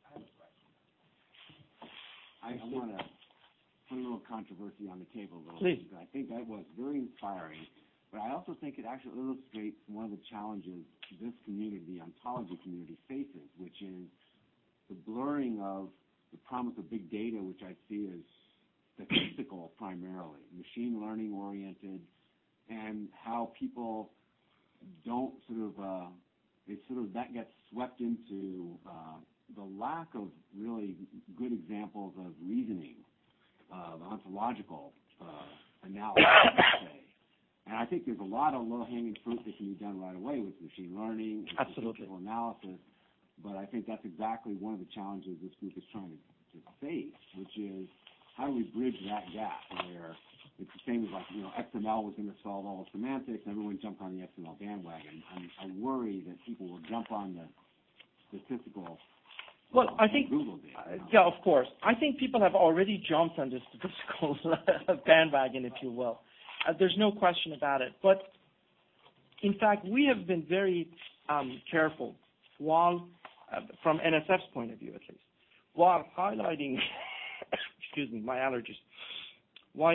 I, I want to put a little controversy on the table a little Please. bit. I think that was very inspiring, but I also think it actually illustrates one of the challenges this community, the ontology community, faces, which is the blurring of the promise of big data, which I see as statistical primarily, machine learning oriented, and how people don't sort of, uh, they sort of, that gets swept into uh, the lack of really good examples of reasoning, uh, the ontological uh, analysis, say. And I think there's a lot of low-hanging fruit that can be done right away with machine learning and statistical analysis, but I think that's exactly one of the challenges this group is trying to, to face, which is how do we bridge that gap where it's the same as like, you know, X M L was going to solve all the semantics, and everyone jumped on the X M L bandwagon. I'm, I worry that people will jump on the statistical Well, I think, uh, yeah, of course. I think people have already jumped on the statistical bandwagon, if you will. Uh, there's no question about it. But, in fact, we have been very um, careful, while, uh, from N S F's point of view at least, while highlighting, excuse me, my allergies, while,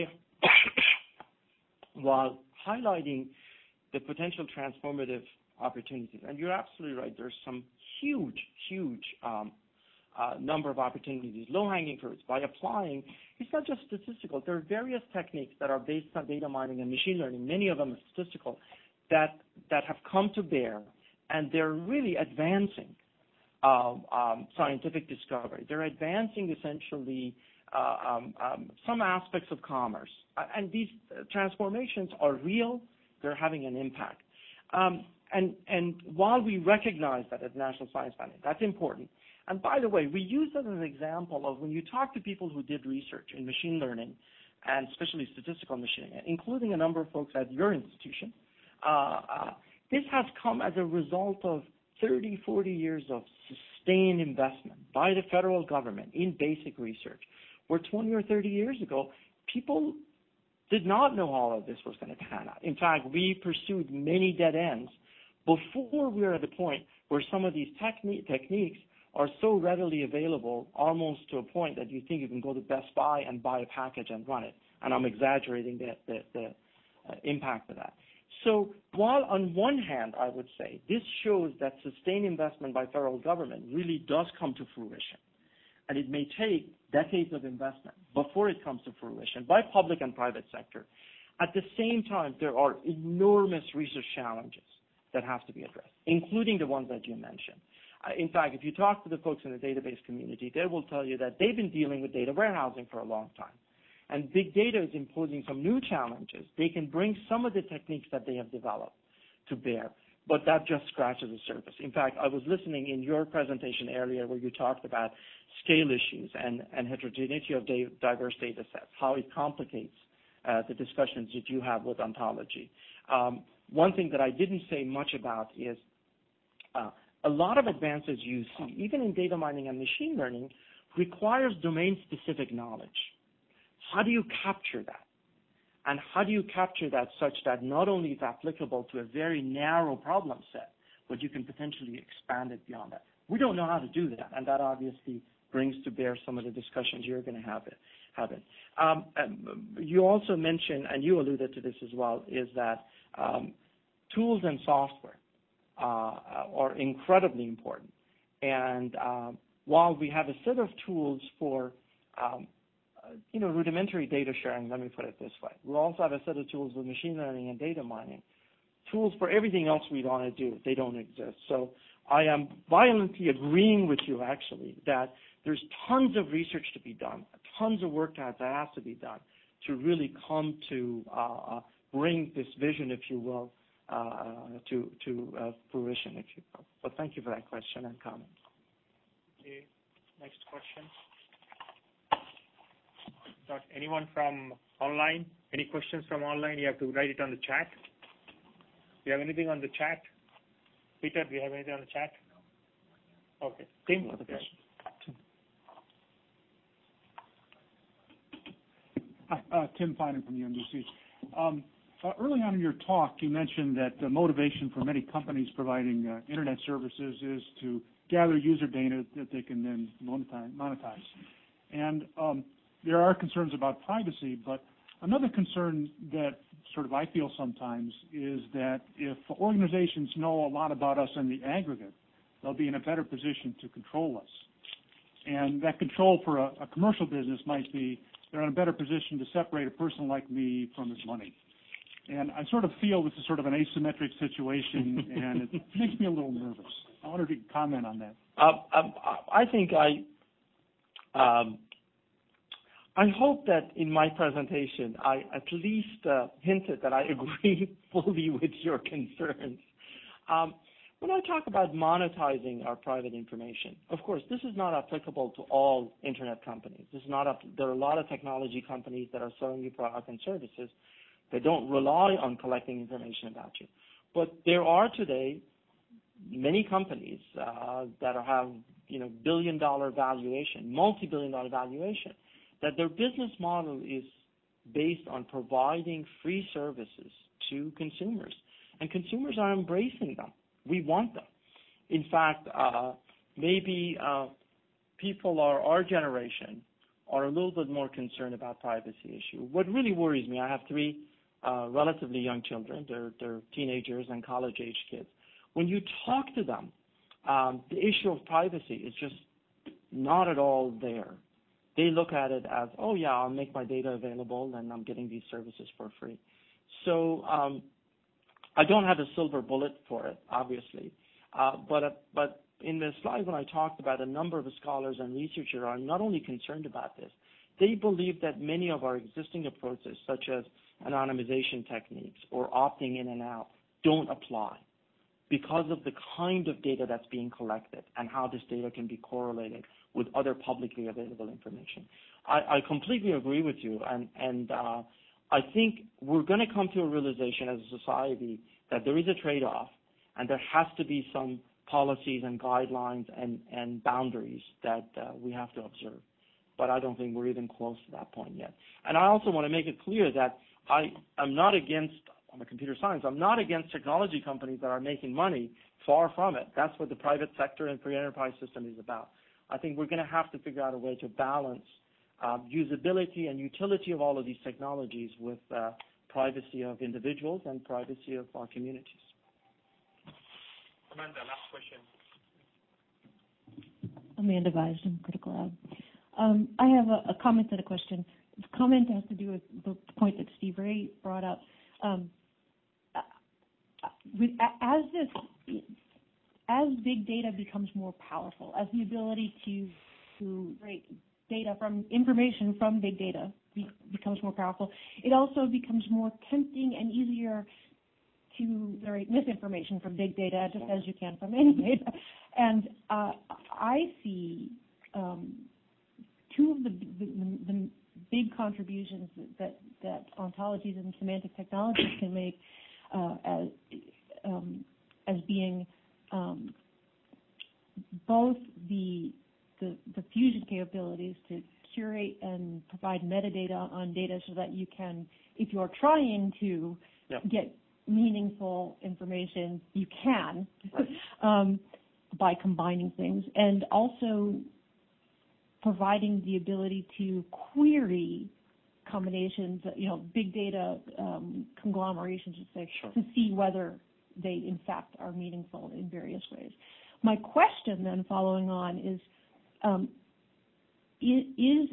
while highlighting the potential transformative opportunities. And you're absolutely right. There's some huge, huge um, uh, number of opportunities, low-hanging fruits. By applying, it's not just statistical. There are various techniques that are based on data mining and machine learning, many of them are statistical, that, that have come to bear, and they're really advancing um, um, scientific discovery. They're advancing, essentially, uh, um, um, some aspects of commerce. Uh, and these uh, transformations are real. They're having an impact. Um, And, and while we recognize that at National Science Foundation, that's important. And by the way, we use that as an example of when you talk to people who did research in machine learning, and especially statistical machine learning, including a number of folks at your institution, uh, uh, this has come as a result of thirty, forty years of sustained investment by the federal government in basic research, where twenty or thirty years ago, people did not know all of this was going to pan out. In fact, we pursued many dead ends before we were at the point where some of these techni- techniques are so readily available, almost to a point that you think you can go to Best Buy and buy a package and run it. And I'm exaggerating the, the, the uh, impact of that. So while on one hand, I would say, this shows that sustained investment by federal government really does come to fruition, and it may take decades of investment before it comes to fruition by public and private sector. At the same time, there are enormous research challenges that have to be addressed, including the ones that you mentioned. Uh, in fact, if you talk to the folks in the database community, they will tell you that they've been dealing with data warehousing for a long time. And big data is imposing some new challenges. They can bring some of the techniques that they have developed to bear. but that just scratches the surface. In fact, I was listening in your presentation earlier where you talked about scale issues and, and heterogeneity of da- diverse data sets, how it complicates uh, the discussions that you have with ontology. Um, one thing that I didn't say much about is uh, a lot of advances you see, even in data mining and machine learning, requires domain-specific knowledge. How do you capture that? And how do you capture that such that not only it's applicable to a very narrow problem set, but you can potentially expand it beyond that? We don't know how to do that, and that obviously brings to bear some of the discussions you're going to have it. Have it. Um, um, you also mentioned, and you alluded to this as well, is that um, tools and software uh, are incredibly important. And uh, while we have a set of tools for um, you know, rudimentary data sharing, let me put it this way. We also have a set of tools with machine learning and data mining. Tools for everything else we want to do, they don't exist. So I am violently agreeing with you, actually, that there's tons of research to be done, tons of work that has to be done to really come to uh, bring this vision, if you will, uh, to, to uh, fruition, if you will. But thank you for that question and comment. Okay. Next question. Not anyone from online? Any questions from online? You have to write it on the chat. Do you have anything on the chat? Peter, do you have anything on the chat? Okay. Tim? Okay. Hi, uh, Tim Finan from U M B C. Um, uh, early on in your talk, you mentioned that the motivation for many companies providing uh, internet services is to gather user data that they can then monetize. And um, there are concerns about privacy, but another concern that sort of I feel sometimes is that if organizations know a lot about us in the aggregate, they'll be in a better position to control us. And that control for a, a commercial business might be they're in a better position to separate a person like me from his money. And I sort of feel this is sort of an asymmetric situation, and it makes me a little nervous. I wonder if you could comment on that. Uh, um, I think I... Um, I hope that in my presentation I at least uh, hinted that I agree fully with your concerns. Um, when I talk about monetizing our private information, of course, this is not applicable to all internet companies. This is not up, there are a lot of technology companies that are selling you products and services that don't rely on collecting information about you. But there are today many companies uh, that have, you know, billion-dollar valuation, multi-billion-dollar valuation, that their business model is based on providing free services to consumers. And consumers are embracing them. We want them. In fact, uh, maybe uh, people are, our generation are a little bit more concerned about privacy issue. What really worries me, I have three uh, relatively young children. They're, they're teenagers and college-age kids. When you talk to them, um, the issue of privacy is just not at all there. They look at it as, oh, yeah, I'll make my data available, and I'm getting these services for free. So um, I don't have a silver bullet for it, obviously. Uh, but, uh, but in the slide when I talked about a number of scholars and researchers are not only concerned about this, they believe that many of our existing approaches, such as anonymization techniques or opting in and out, don't apply because of the kind of data that's being collected and how this data can be correlated with other publicly available information. I, I completely agree with you, and, and uh, I think we're going to come to a realization as a society that there is a trade-off, and there has to be some policies and guidelines and, and boundaries that uh, we have to observe. But I don't think we're even close to that point yet. And I also want to make it clear that I am not against, I'm a computer science, I'm not against technology companies that are making money. Far from it. That's what the private sector and free enterprise system is about. I think we're going to have to figure out a way to balance uh, usability and utility of all of these technologies with uh, privacy of individuals and privacy of our communities. Amanda, last question. Amanda Visden, Critical Lab. Um, I have a, a comment and a question. The comment has to do with the point that Steve Ray brought up. Um, with, as this, as big data becomes more powerful, as the ability to to rate data from information from big data be, becomes more powerful, it also becomes more tempting and easier to generate misinformation from big data, just as you can from any data. And uh, I see um, two of the, the, the big contributions that, that ontologies and semantic technologies can make uh, as, um, as being um, both the, the, the fusion capabilities to curate and provide metadata on data so that you can, if you're trying to yep. get meaningful information, you can right. um, by combining things, and also providing the ability to query combinations, you know, big data um, conglomerations, let's say, sure. to see whether they in fact are meaningful in various ways. My question then following on is, um, is, is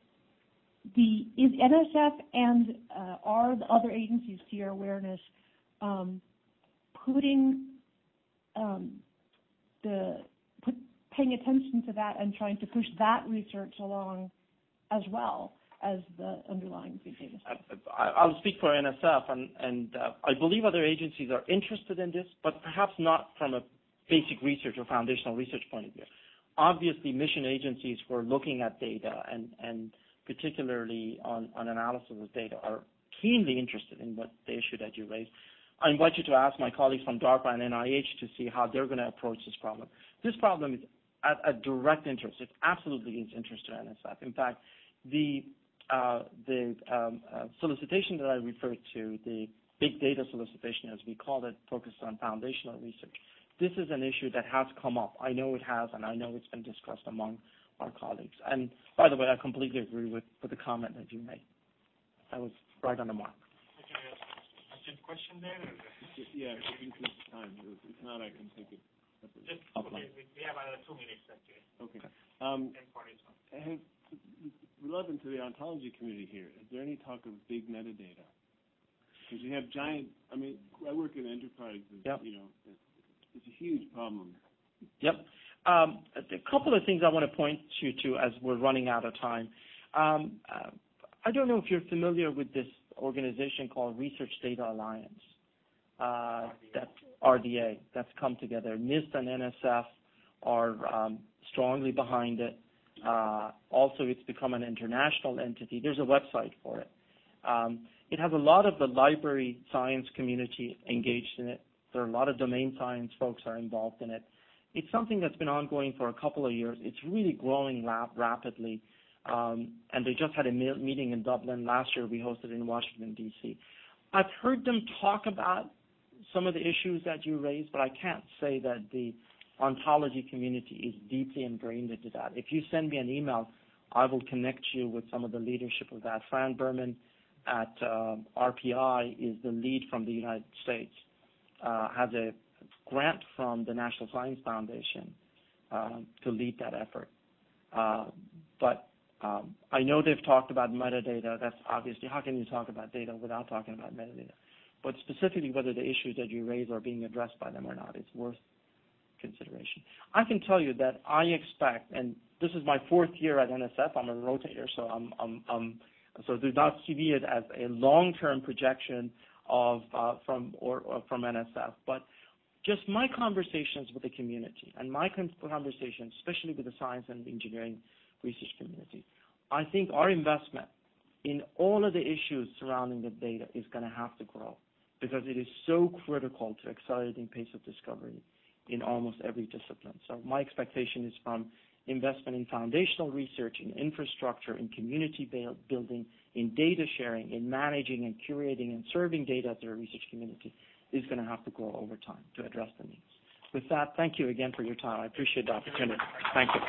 the is N S F and uh, are the other agencies, to your awareness, um, putting um, the put, paying attention to that and trying to push that research along as well as the underlying big data stuff? I, I'll speak for N S F, and, and uh, I believe other agencies are interested in this, but perhaps not from a basic research or foundational research point of view. Obviously, mission agencies who are looking at data and, and particularly on, on analysis of data are keenly interested in what the issue that you raised. I invite you to ask my colleagues from DARPA and N I H to see how they're going to approach this problem. This problem is at a direct interest. It absolutely is interest to N S F. In fact, the uh, the um, uh, solicitation that I referred to, the big data solicitation, as we call it, focused on foundational research. This is an issue that has come up. I know it has, and I know it's been discussed among our colleagues. And by the way, I completely agree with, with the comment that you made. That was right on the mark. Question there? Yeah, I think it's time. If not, I can take it. Just, okay, we have another two minutes actually. Okay. Um, have, relevant to the ontology community here, is there any talk of big metadata? Because you have giant, I mean, I work in enterprise, yep. you know, it's, it's a huge problem. Yep. Um, a couple of things I want to point you to as we're running out of time. Um, uh, I don't know if you're familiar with this organization called Research Data Alliance, uh, that's R D A, that's come together. NIST and N S F are um, strongly behind it. Uh, also, it's become an international entity. There's a website for it. Um, it has a lot of the library science community engaged in it. There are a lot of domain science folks are involved in it. It's something that's been ongoing for a couple of years. It's really growing rap- rapidly. Um, and they just had a meeting in Dublin. Last year we hosted in Washington, D C I've heard them talk about some of the issues that you raised, but I can't say that the ontology community is deeply ingrained into that. If you send me an email, I will connect you with some of the leadership of that. Fran Berman at uh, R P I is the lead from the United States, uh, has a grant from the National Science Foundation uh, to lead that effort. Uh, but Um, I know they've talked about metadata. That's obviously, how can you talk about data without talking about metadata? But specifically whether the issues that you raise are being addressed by them or not, it's worth consideration. I can tell you that I expect, and this is my fourth year at N S F, I'm a rotator, so I'm, I'm, I'm so do not see it as a long-term projection of uh, from or, or from N S F, but just my conversations with the community and my conversations, especially with the science and engineering research community, I think our investment in all of the issues surrounding the data is going to have to grow because it is so critical to accelerating pace of discovery in almost every discipline. So my expectation is from investment in foundational research, in infrastructure, in community building, in data sharing, in managing and curating and serving data to the research community is going to have to grow over time to address the needs. With that, thank you again for your time. I appreciate the opportunity. Thank you.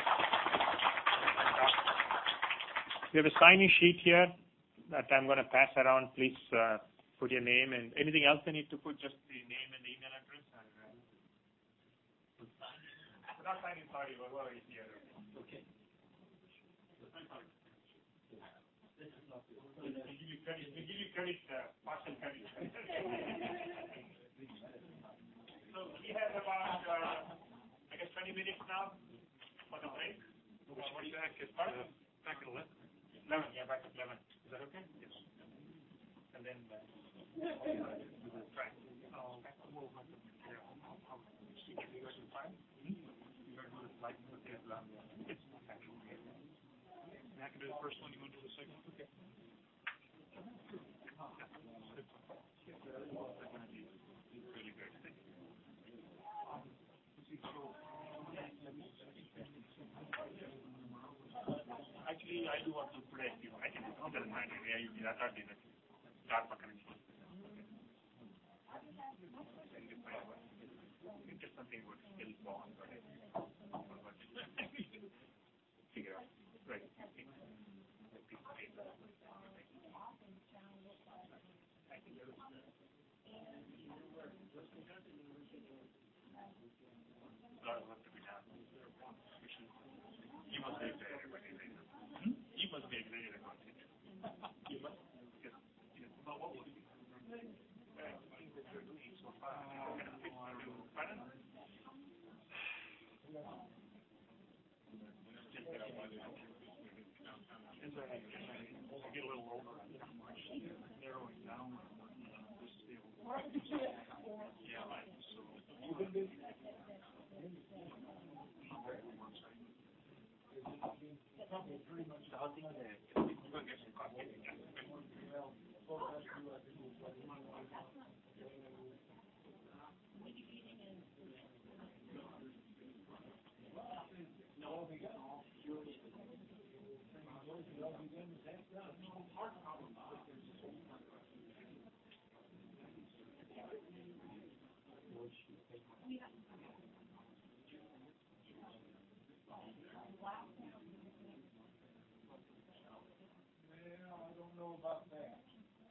We have a sign-in sheet here that I'm going to pass around. Please uh, put your name and anything else I need to put, just the name and the email address. And, uh, not sign-in, sorry, we're already here. Okay. We give you credit, we give you credit, uh, partial credit. So we have about, uh, I guess, twenty minutes now for the break. Uh, what do you have to start? Back at eleven. eleven, yeah, back at eleven. Is that okay? Yes. And then then uh, try. Uh, see if you guys can find. You're going to do this like this. It's actually good. I can do the first one. You want to do the second one? Okay. Really good. Actually, I do want to today. You know, I can do it. Doesn't matter. Yeah, you that are the start connection. Just something would still go on, but figure out. Right. A lot of work to be done. You must be excited about it. You must be excited about it. You must. Because, you know, about what would you do? Things that you're doing so far, you're going to fix your pardon? Just get out by the It's all right. I get a little older. Narrowing down. This field. Yeah, like, so. Probably pretty much the whole thing there. You're going to get some coffee. I don't know about that.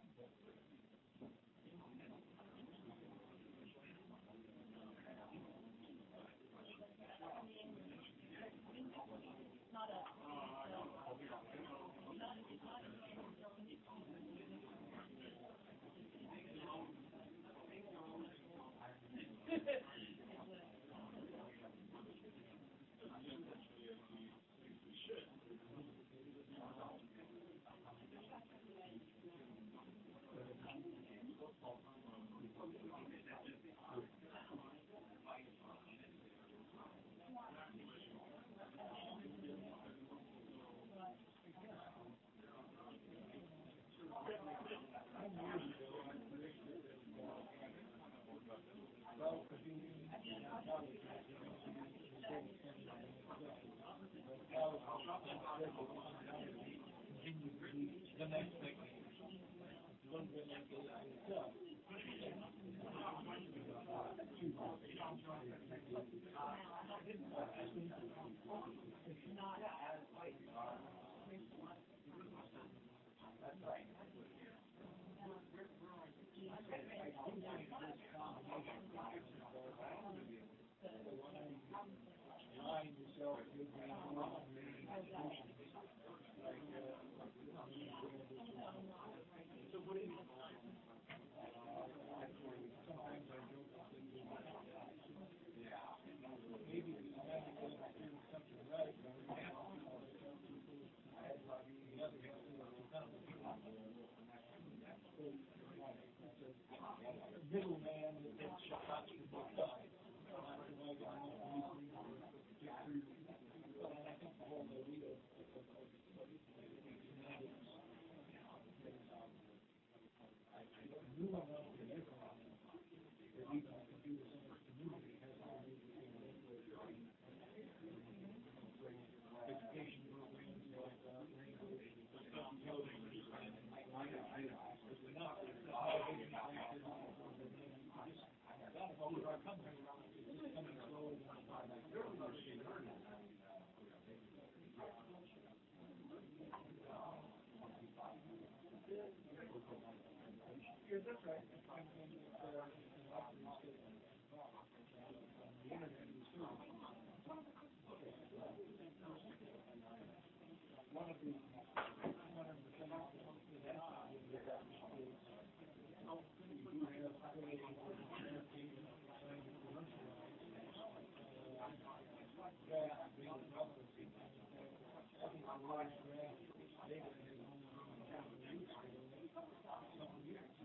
The next thing, a little bit like the That's right. Remind yourself you're going So what do you sometimes I joke yeah. Maybe it's doing something right, but we have I had the other middleman that gets shots to both sides. And I think the whole idea of new enough to live on that we can do this in our community has to do with education programs like uh, Rainbow, it's enough. It's not about where our company is coming slowly. Yes, that's right. One of the one of the things that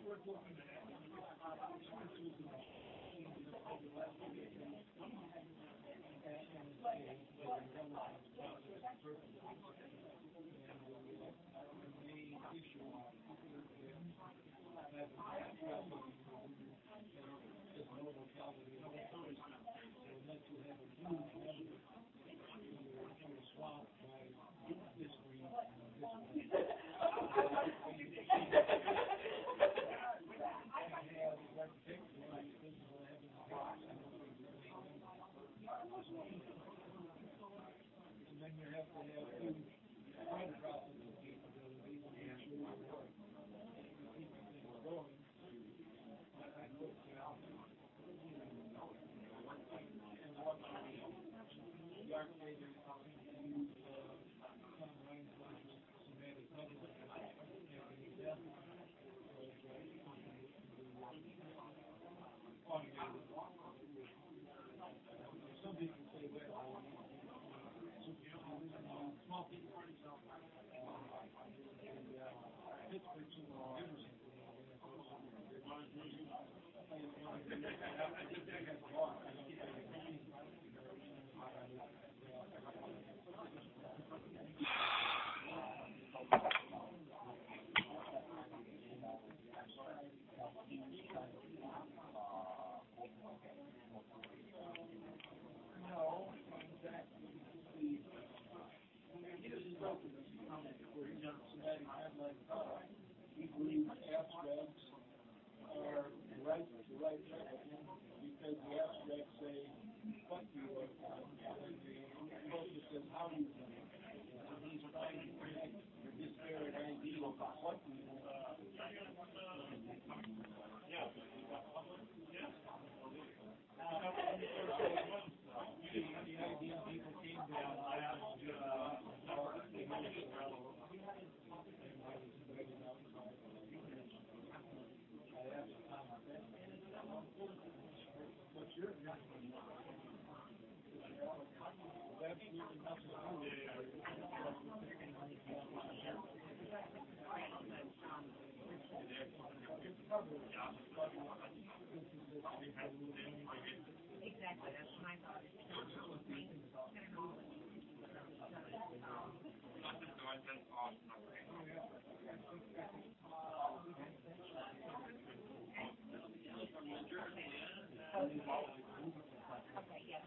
We believe abstracts are the right, the right because the abstracts say what you are, the focus is how you do it. And he's trying to connect the disparate ideas of what we do. Yeah. The idea people came down What's your opinion? Absolutely nothing to do with it. Exactly, that's my thought. Okay, yeah.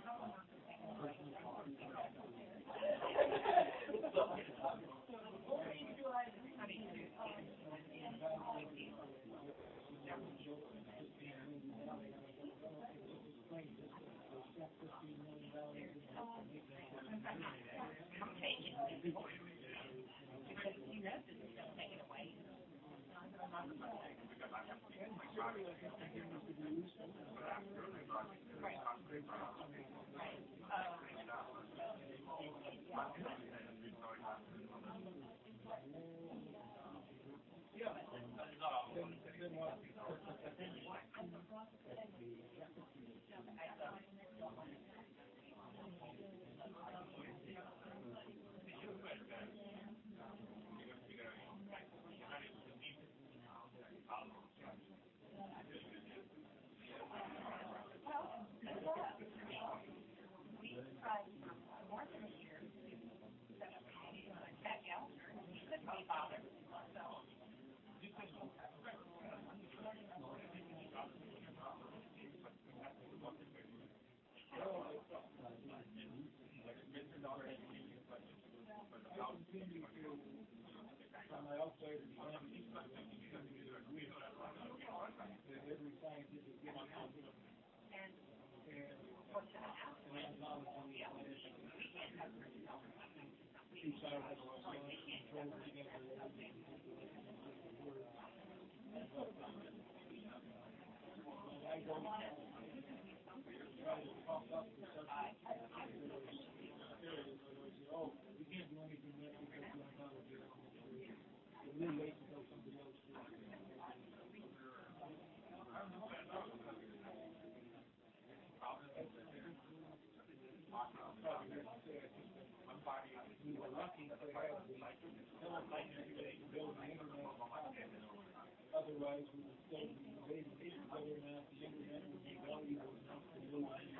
Otherwise, we would still be debating whether or not the internet would be valuable enough to live in the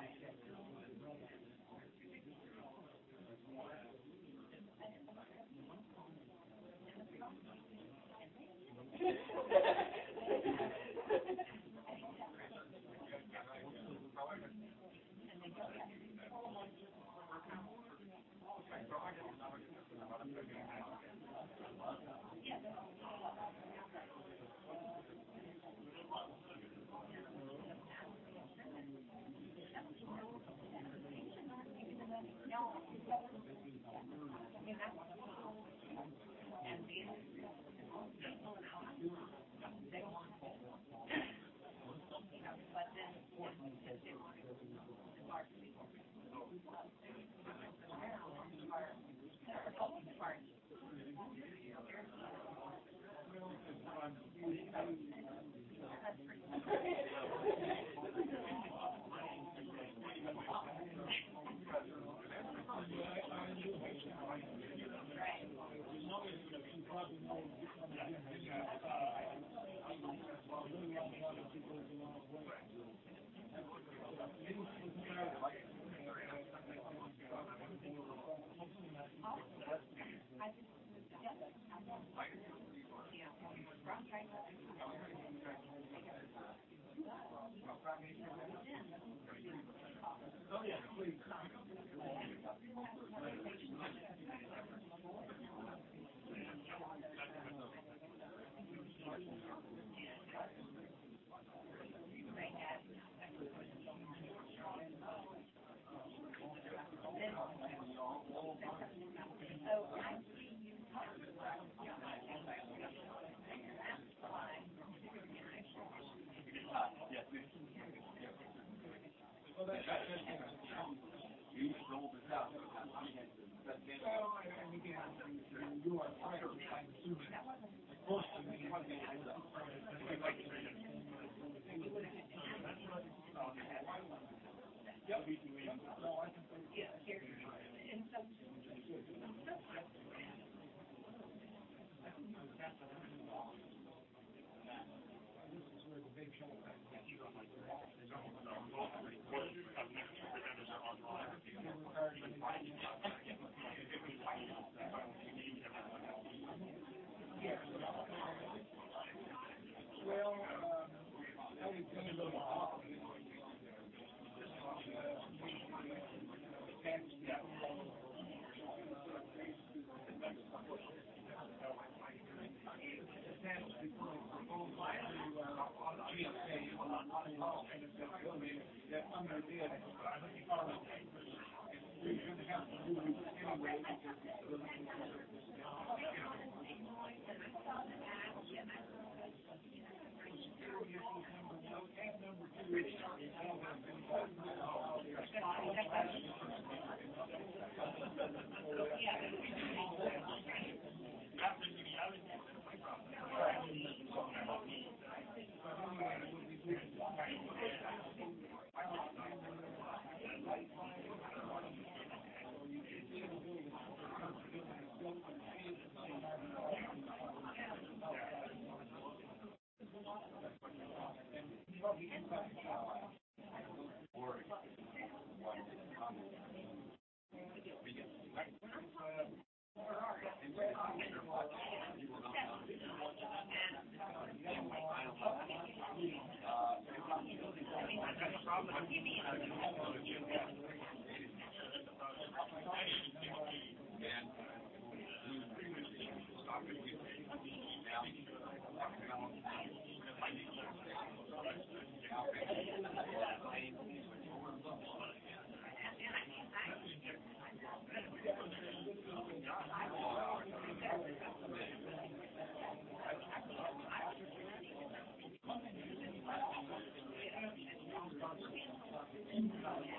Thank you.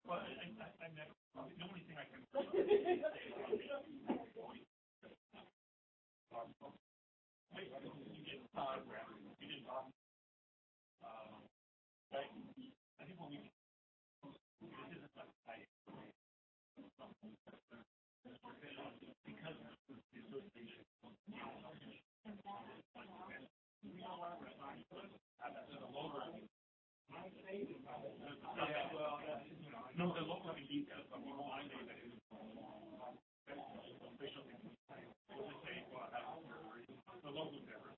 Well, I, I, I meant, the only thing I can you get photograph. You didn't talk. Um, I, I think when we this isn't like I because of the association. Yeah, well, no, the local details, but we won't say that it's official. We'll just say, well, that's the local difference.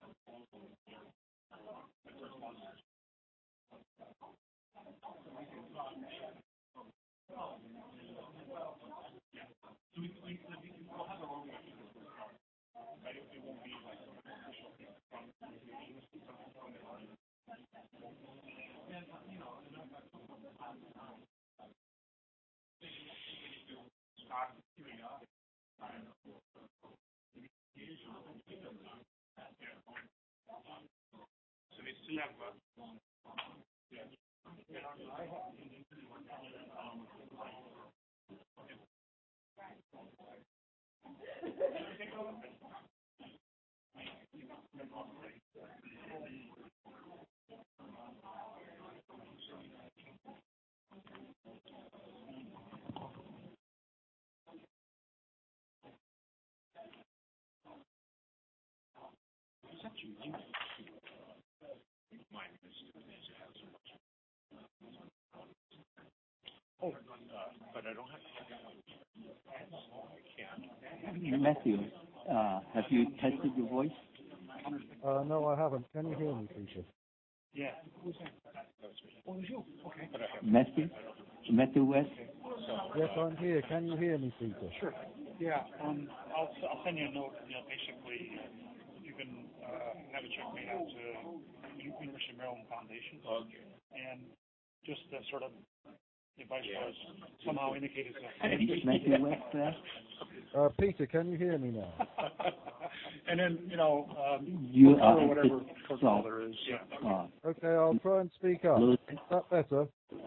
So we, we, we'll have a logo. But it, it won't be like official from and, you know, start doing up. So they still have uh, yeah. Oh, uh, but I don't have to. I can't. Matthew, uh, have you tested your voice? Uh, no, I haven't. Can you hear me, Peter? Yeah. Who's that? Oh, it's you. Okay. Matthew? Matthew West? Yes, I'm here. Can you hear me, Peter? Sure. Yeah. Um, I'll, I'll send you a note. You know, basically, you can uh, have a check made out to the University of Maryland Foundation. Okay. And just uh, sort of, if I was somehow indicated that. Matthew West there? Uh, Peter, can you hear me now? And then, you know, um, you or are whatever protocol there is. Yeah. Uh, okay, I'll try and speak up. Is that better?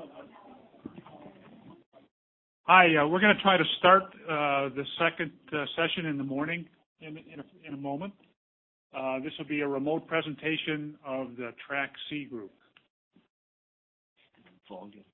Hi, uh, we're going to try to start uh, the second uh, session in the morning in, in, a, in a moment. Uh, this will be a remote presentation of the Track C group. Volume.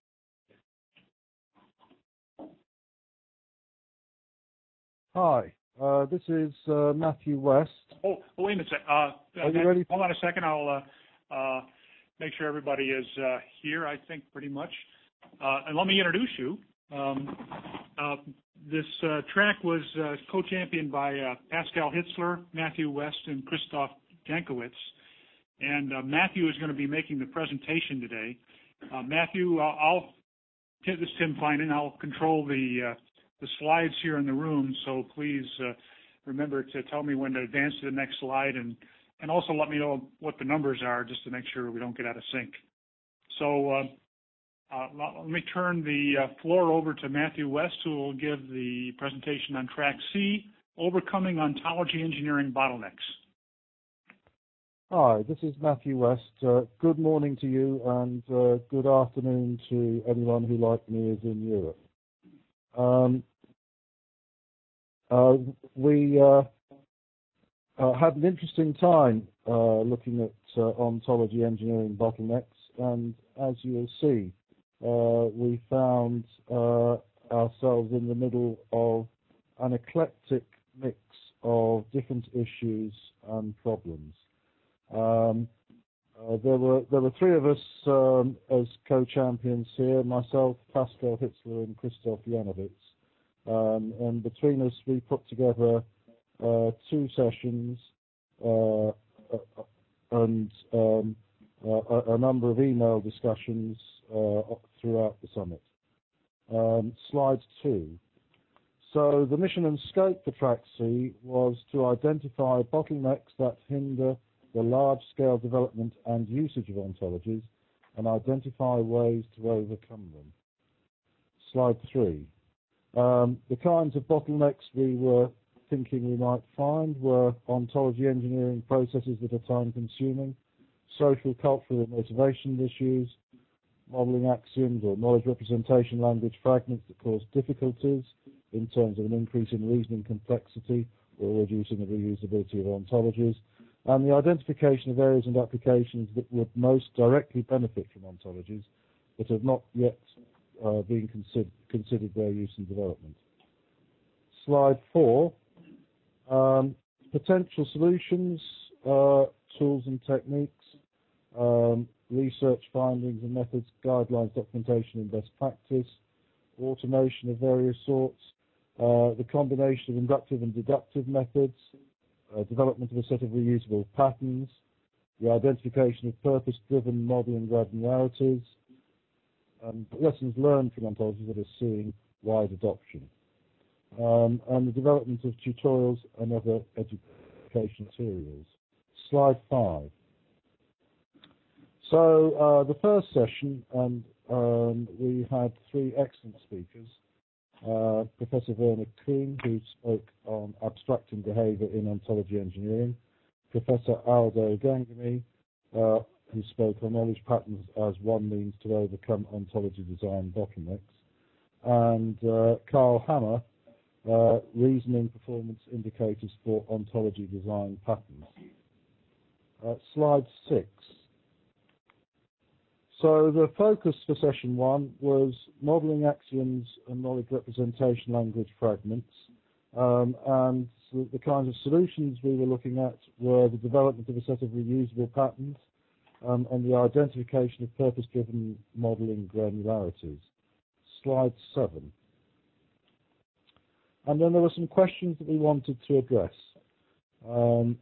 Hi, uh, this is uh, Matthew West. Oh, oh, wait a minute. Uh, Are you ready? Hold on a second. I'll uh, uh, make sure everybody is uh, here, I think, pretty much. Uh, and let me introduce you. Um, uh, this uh, track was uh, co-championed by uh, Pascal Hitzler, Matthew West, and Christoph Jankowitz. And uh, Matthew is going to be making the presentation today. Uh, Matthew, I'll, I'll this is Tim Finan. I'll control the uh, the slides here in the room, so please uh, remember to tell me when to advance to the next slide, and, and also let me know what the numbers are just to make sure we don't get out of sync. So uh, uh, let me turn the uh, floor over to Matthew West, who will give the presentation on Track C, Overcoming Ontology Engineering Bottlenecks. Hi, this is Matthew West. Uh, good morning to you, and uh, good afternoon to anyone who, like me, is in Europe. Um, uh, we uh, uh, had an interesting time uh, looking at uh, ontology engineering bottlenecks, and as you will see, uh, we found uh, ourselves in the middle of an eclectic mix of different issues and problems. Um, uh, there were there were three of us um, as co-champions here: myself, Pascal Hitzler, and Christoph Jankowitz. Um, and between us, we put together uh, two sessions uh, uh, and um, uh, a, a number of email discussions uh, throughout the summit. Um, slide two. So the mission and scope for Track C was to identify bottlenecks that hinder the large-scale development and usage of ontologies and identify ways to overcome them. Slide three. Um, the kinds of bottlenecks we were thinking we might find were ontology engineering processes that are time-consuming, social, cultural, and motivation issues, modeling axioms or knowledge representation language fragments that cause difficulties in terms of an increase in reasoning complexity or reducing the reusability of ontologies, and the identification of areas and applications that would most directly benefit from ontologies but have not yet uh, been consider considered their use and development. Slide four, um, potential solutions, uh, tools and techniques, um, research findings and methods, guidelines, documentation and best practice, automation of various sorts, uh, the combination of inductive and deductive methods, uh, development of a set of reusable patterns, the identification of purpose-driven modeling granularities, and lessons learned from ontologies that are seeing wide adoption, um, and the development of tutorials and other education materials. Slide five. So uh, the first session, and um, we had three excellent speakers. Uh, Professor Werner Kuhn, who spoke on abstracting behavior in ontology engineering, Professor Aldo Gangami, uh, who spoke on knowledge patterns as one means to overcome ontology design bottlenecks, and uh, Carl Hammer, uh, reasoning performance indicators for ontology design patterns. Uh, slide six. So the focus for session one was modeling axioms and knowledge representation language fragments, um, and the, the kinds of solutions we were looking at were the development of a set of reusable patterns um, and the identification of purpose-driven modeling granularities. Slide seven. And then there were some questions that we wanted to address. Um,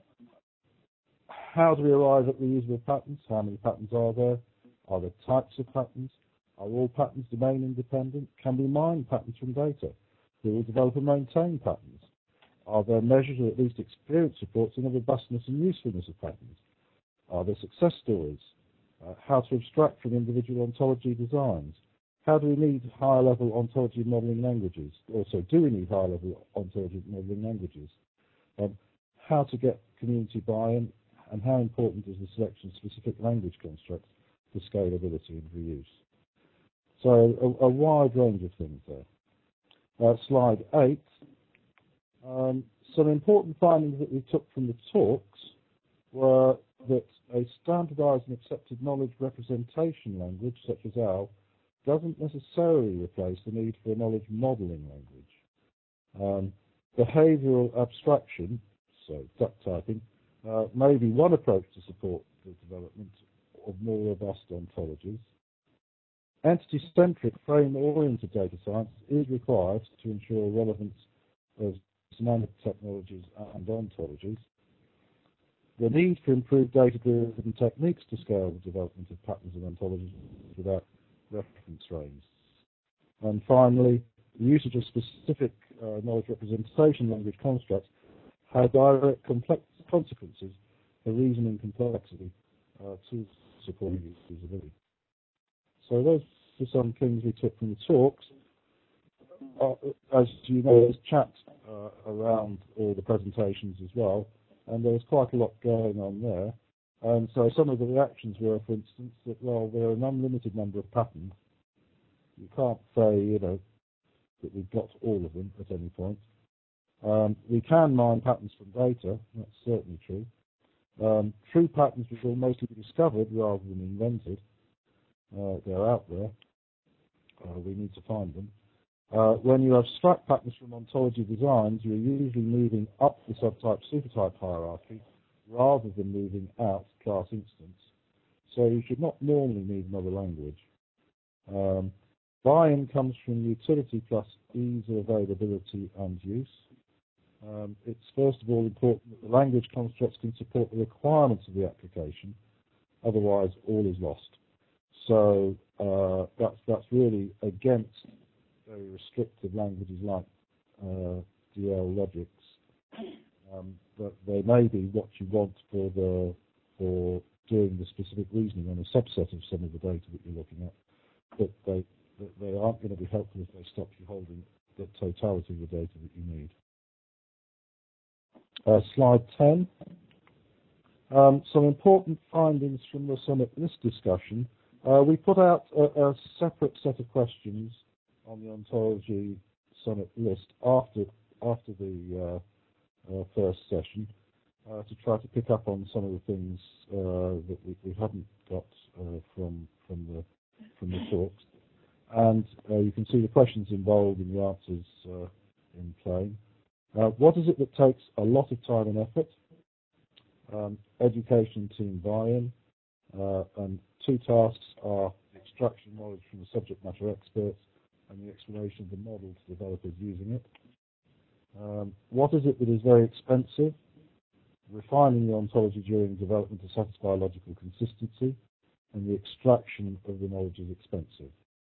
how do we arrive at reusable patterns? How many patterns are there? Are there types of patterns? Are all patterns domain independent? Can we mine patterns from data? Who will develop and maintain patterns? Are there measures or at least experience reports in the robustness and usefulness of patterns? Are there success stories? Uh, how to abstract from individual ontology designs? How do we need higher level ontology modeling languages? Also, do we need higher level ontology modeling languages? Um, how to get community buy-in, and how important is the selection of specific language constructs for scalability and reuse? So a, a wide range of things there. Uh, slide eight. Um, some important findings that we took from the talks were that a standardized and accepted knowledge representation language, such as O W L, doesn't necessarily replace the need for a knowledge modeling language. Um, behavioral abstraction, so duck typing, uh, may be one approach to support the development of more robust ontologies. Entity-centric, frame-oriented data science is required to ensure relevance of semantic technologies and ontologies. The need for improved data-driven techniques to scale the development of patterns and ontologies without reference frames. And finally, the usage of specific uh, knowledge representation language constructs have direct complex consequences for reasoning complexity uh, to support usability. So those are some things we took from the talks. Uh, as you know, there's chat uh, around all the presentations as well, and there was quite a lot going on there. And so some of the reactions were, for instance, that, well, there are an unlimited number of patterns. You can't say, you know, that we've got all of them at any point. Um, we can mine patterns from data, that's certainly true. Um, true patterns will mostly be discovered rather than invented. Uh, they're out there. Uh, we need to find them. Uh, when you abstract patterns from ontology designs, you're usually moving up the subtype-supertype hierarchy rather than moving out class instance. So you should not normally need another language. Um, buy-in comes from utility plus ease of availability and use. Um, it's first of all important that the language constructs can support the requirements of the application, otherwise all is lost. So uh, that's, that's really against very restrictive languages like uh, D L logics. Um, but they may be what you want for the for doing the specific reasoning on a subset of some of the data that you're looking at. But they they aren't going to be helpful if they stop you holding the totality of the data that you need. Uh, slide ten. Um, some important findings from the summit in this discussion Uh, we put out a, a separate set of questions on the Ontology Summit list after after the uh, uh, first session uh, to try to pick up on some of the things uh, that we, we hadn't got uh, from from the from the talks. And uh, you can see the questions involved and the answers uh, in plain. Uh, what is it that takes a lot of time and effort? Um, education team buy-in. Uh, and two tasks are the extraction of knowledge from the subject matter experts and the explanation of the model to developers using it. Um, what is it that is very expensive? Refining the ontology during development to satisfy logical consistency, and the extraction of the knowledge is expensive.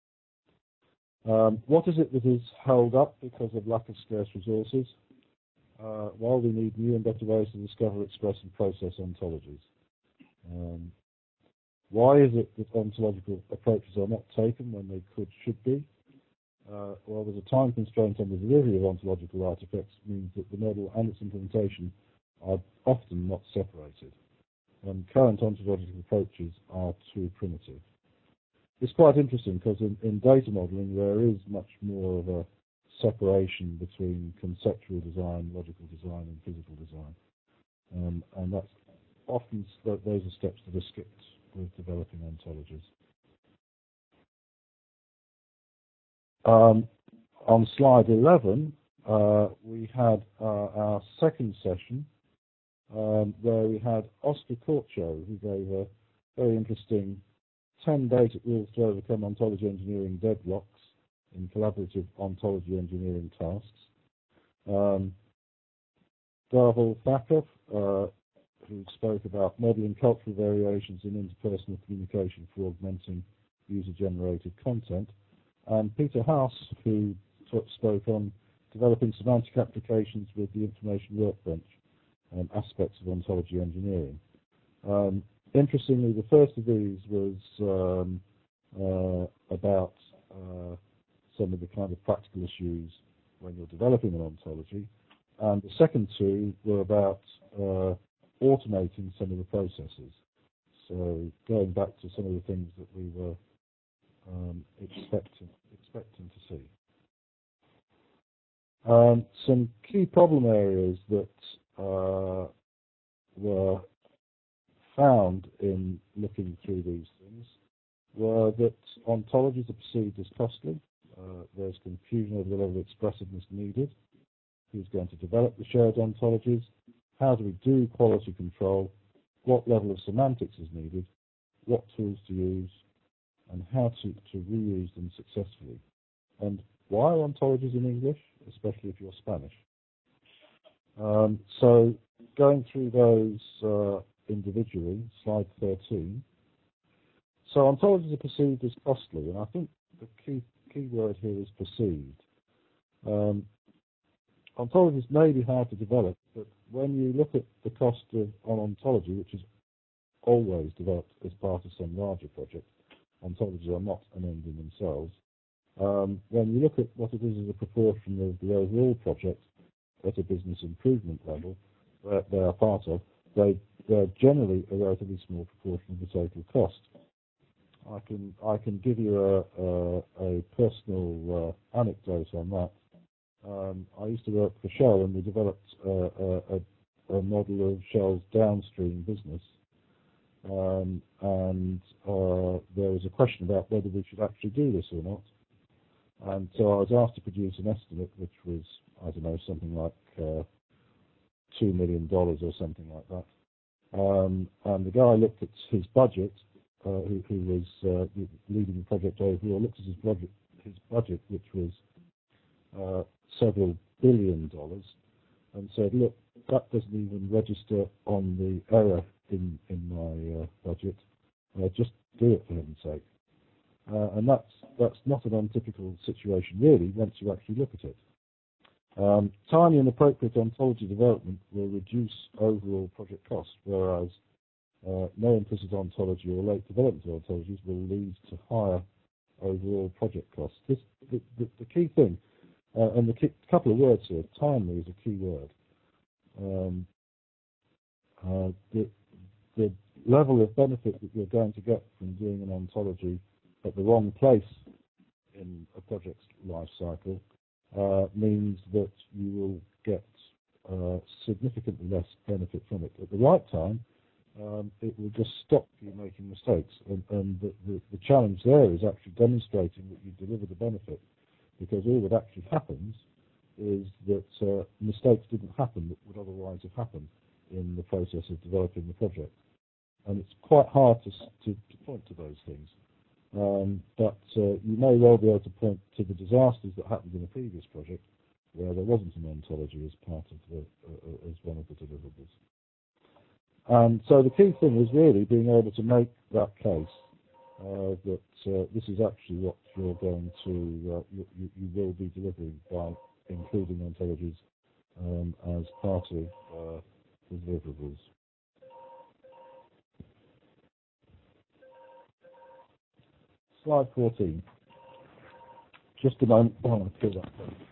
Um, what is it that is held up because of lack of scarce resources? Uh, well, we need new and better ways to discover, express, and process ontologies. Um, why is it that ontological approaches are not taken when they could, should be? Uh, well, there's a time constraint on the delivery of ontological artifacts, means that the model and its implementation are often not separated, and current ontological approaches are too primitive. It's quite interesting because in, in data modeling there is much more of a separation between conceptual design, logical design, and physical design, um, and that's often those are steps that are skipped with developing ontologies. Um, on slide eleven, uh, we had uh, our second session um, where we had Oscar Corcho, who gave a very interesting ten basic rules to overcome ontology engineering deadlocks in collaborative ontology engineering tasks. Um, Darvel Thakov, uh, who spoke about modeling cultural variations in interpersonal communication for augmenting user-generated content. And Peter House, who spoke on developing semantic applications with the information workbench and aspects of ontology engineering. Um, interestingly, the first of these was um, uh, about uh, some of the kind of practical issues when you're developing an ontology, and the second two were about uh, automating some of the processes. So going back to some of the things that we were um, expecting expecting to see. Um, some key problem areas that uh, were found in looking through these things were that ontologies are perceived as costly. Uh, there's confusion over the level of expressiveness needed. Who's going to develop the shared ontologies? How do we do quality control? What level of semantics is needed? What tools to use? And how to, to reuse them successfully? And why are ontologies in English, especially if you're Spanish? Um, so going through those uh, individually, slide thirteen. So ontologies are perceived as costly, and I think the key key word here is perceived. Um, ontologies may be hard to develop, but when you look at the cost of an ontology, which is always developed as part of some larger project, ontologies are not an end in themselves. Um, when you look at what it is as a proportion of the overall project at a business improvement level that they are part of, they, they're generally a relatively small proportion of the total cost. I can I can give you a, a, a personal uh, anecdote on that. Um, I used to work for Shell, and we developed uh, a, a model of Shell's downstream business. Um, and uh, there was a question about whether we should actually do this or not. And so I was asked to produce an estimate, which was, I don't know, something like uh, two million dollars or something like that. Um, and the guy looked at his budget, uh, who, who was uh, leading the project overall, looked at his budget, his budget, which was uh, several billion dollars, and said, look, that doesn't even register on the error in, in my uh, budget. Uh, just do it, for heaven's sake. Uh, and that's that's not an untypical situation, really, once you actually look at it. Um, timely and appropriate ontology development will reduce overall project costs, whereas uh, no implicit ontology or late development of ontologies will lead to higher overall project costs. This, the, the, the key thing, uh, and the key, couple of words here, timely is a key word. Um, uh, the, the level of benefit that you're going to get from doing an ontology at the wrong place in a project's life cycle uh, means that you will get uh, significantly less benefit from it. At the right time, um, it will just stop you making mistakes. And, and the, the, the challenge there is actually demonstrating that you deliver the benefit, because all that actually happens is that uh, mistakes didn't happen that would otherwise have happened in the process of developing the project. And it's quite hard to, to, to point to those things. Um, but uh, you may well be able to point to the disasters that happened in a previous project where there wasn't an ontology as part of the, uh, as one of the deliverables. And so the key thing is really being able to make that case uh, that uh, this is actually what you're going to, uh, you, you, you will be delivering by including ontologies um, as part of uh, the deliverables. Slide fourteen. Just a moment. I want to kill that page.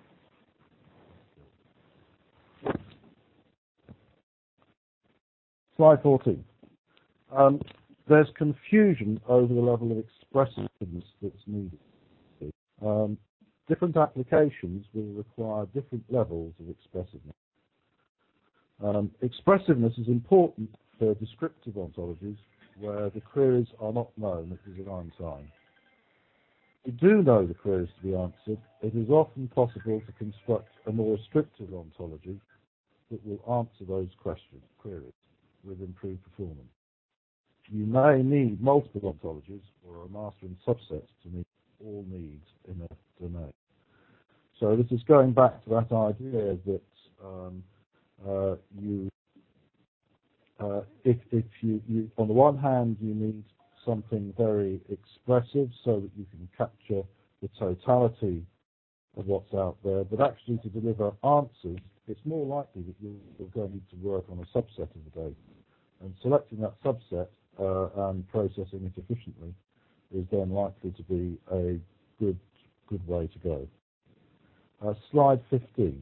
Slide fourteen. Um, there's confusion over the level of expressiveness that's needed. Um, different applications will require different levels of expressiveness. Um, expressiveness is important for descriptive ontologies where the queries are not known at design time. If you do know the queries to be answered, it is often possible to construct a more restrictive ontology that will answer those questions, queries, with improved performance. You may need multiple ontologies or a mastering subset to meet all needs in a domain. So this is going back to that idea that um, uh, you, uh, if, if you, you, on the one hand, you need something very expressive so that you can capture the totality of what's out there, but actually to deliver answers, it's more likely that you're going to need to work on a subset of the data. And selecting that subset uh, and processing it efficiently is then likely to be a good, good way to go. Uh, slide fifteen.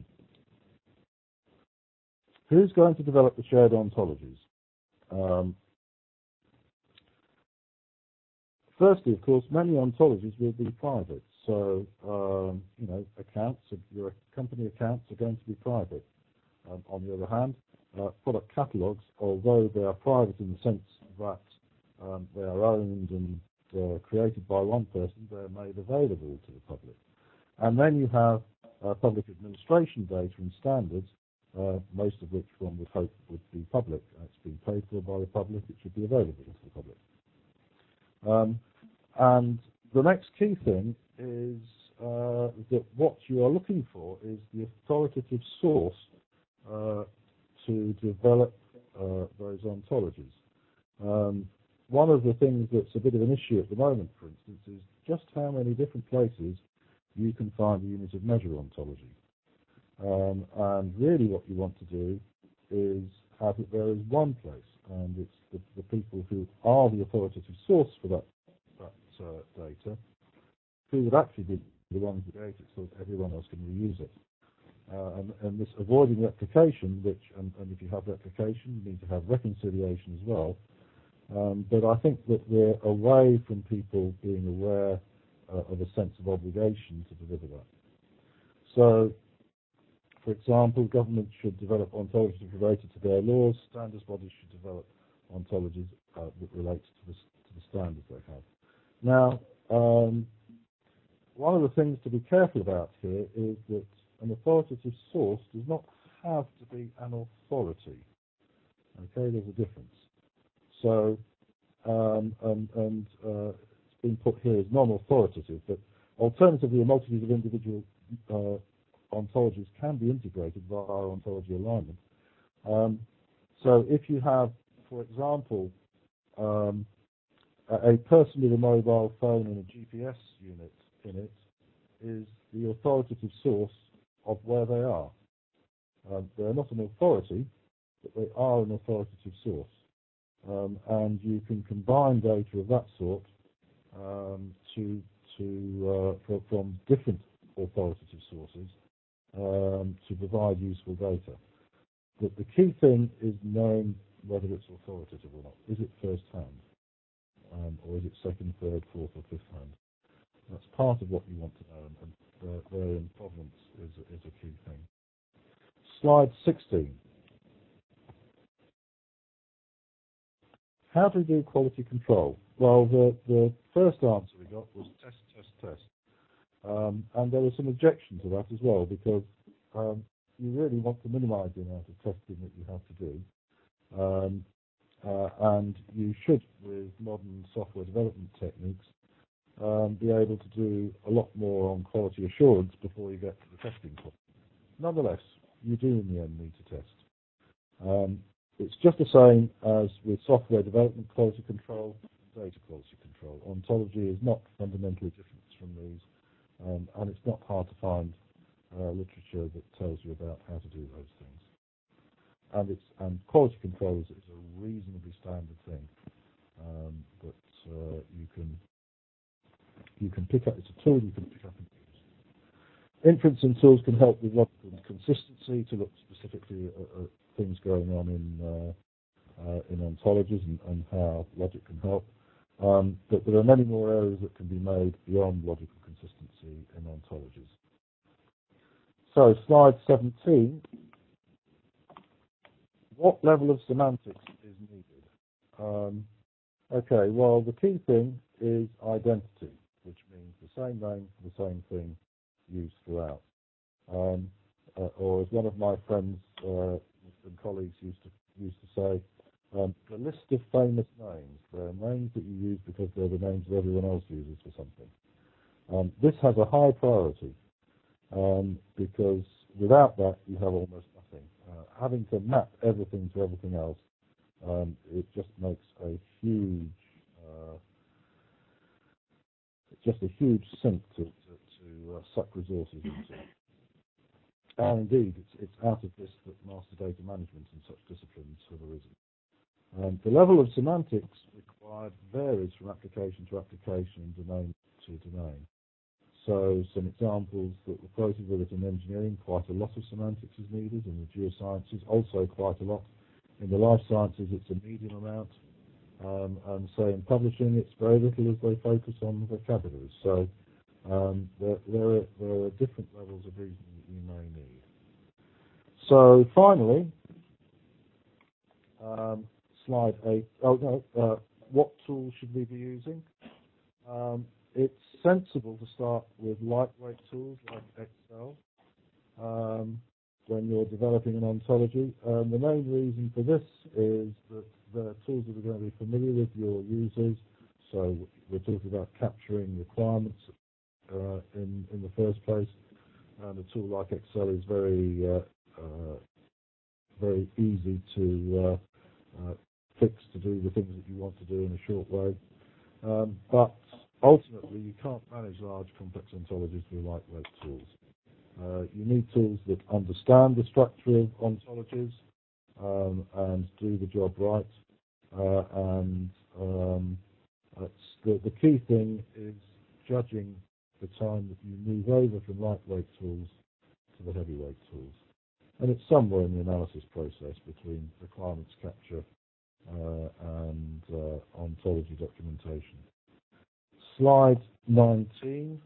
Who's going to develop the shared ontologies? Um, Firstly, of course, many ontologies will be private. So, um, you know, accounts, of your company accounts are going to be private. Um, on the other hand, uh, product catalogues, although they are private in the sense that um, they are owned and uh, created by one person, they're made available to the public. And then you have uh, public administration data and standards, uh, most of which one would hope would be public. It's been paid for by the public, it should be available to the public. Um, and the next key thing is uh, that what you are looking for is the authoritative source uh, to develop uh, those ontologies. Um, one of the things that's a bit of an issue at the moment, for instance, is just how many different places you can find a unit of measure ontology. Um, and really what you want to do is have it there as one place, and it's the, the people who are the authoritative source for that, that uh, data who would actually be the ones who create it so that everyone else can reuse it. Uh, and, and this avoiding replication, which, and, and if you have replication, you need to have reconciliation as well. Um, but I think that we're away from people being aware uh, of a sense of obligation to deliver that. So, for example, governments should develop ontologies related to their laws. Standards bodies should develop ontologies uh, that relate to the, to the standards they have. Now, um, one of the things to be careful about here is that an authoritative source does not have to be an authority. Okay, there's a difference. So, um, and, and uh, it's been put here as non-authoritative, but alternatively, a multitude of individual uh, ontologies can be integrated via ontology alignment. Um, so if you have, for example, um, a, a person with a mobile phone and a G P S unit in it is the authoritative source of where they are. Um, they're not an authority, but they are an authoritative source. Um, and you can combine data of that sort um, to, to, uh, for, from different authoritative sources um, to provide useful data. But the key thing is knowing whether it's authoritative or not. Is it first hand? Um, or is it second, third, fourth, or fifth hand? That's part of what you want to know, and, and their, their provenance is, is a key thing. Slide sixteen. How do we do quality control? Well, the, the first answer we got was test, test, test. Um, and there was some objection to that as well, because um, you really want to minimize the amount of testing that you have to do. Um, uh, and you should, with modern software development techniques, um, be able to do a lot more on quality assurance before you get to the testing point. Nonetheless, you do in the end need to test. Um, it's just the same as with software development quality control, data quality control. Ontology is not fundamentally different from these, um, and it's not hard to find uh, literature that tells you about how to do those things. And it's and quality control is, is a reasonably standard thing um, that uh, you can you can pick up. It's a tool you can pick up and use. Inferencing tools can help with logical consistency to look specifically at, at things going on in uh, uh, in ontologies and, and how logic can help. Um, but there are many more areas that can be made beyond logical consistency in ontologies. So, slide seventeen. What level of semantics is needed? Um, okay, well, the key thing is identity, which means the same name for the same thing used throughout. Um, uh, or as one of my friends uh, and colleagues used to used to say, um, the list of famous names. They're names that you use because they're the names that everyone else uses for something. Um, this has a high priority um, because without that you have almost nothing. Uh, having to map everything to everything else, um, it just makes a huge, uh, it's just a huge sink to, to, to uh, suck resources into. And indeed, it's, it's out of this that master data management and such disciplines have arisen. Um, the level of semantics required varies from application to application and domain to domain. So some examples that were quoted with it in engineering, quite a lot of semantics is needed. In the geosciences, also quite a lot. In the life sciences, it's a medium amount. Um, and so in publishing, it's very little as they focus on vocabularies. So um, there, there, are, there are different levels of reasoning that you may need. So finally, um, slide eight. Oh no, uh, what tools should we be using? Um, it's sensible to start with lightweight tools like Excel um, when you're developing an ontology. Um, the main reason for this is that the tools that are going to be familiar with your users. So we're talking about capturing requirements uh, in in the first place, and a tool like Excel is very uh, uh, very easy to uh, uh, fix to do the things that you want to do in a short way. Um, but ultimately, you can't manage large, complex ontologies with lightweight tools. Uh, you need tools that understand the structure of ontologies um, and do the job right. Uh, and um, the, the key thing is judging the time that you move over from lightweight tools to the heavyweight tools. And it's somewhere in the analysis process between requirements capture uh, and uh, ontology documentation. Slide nineteen.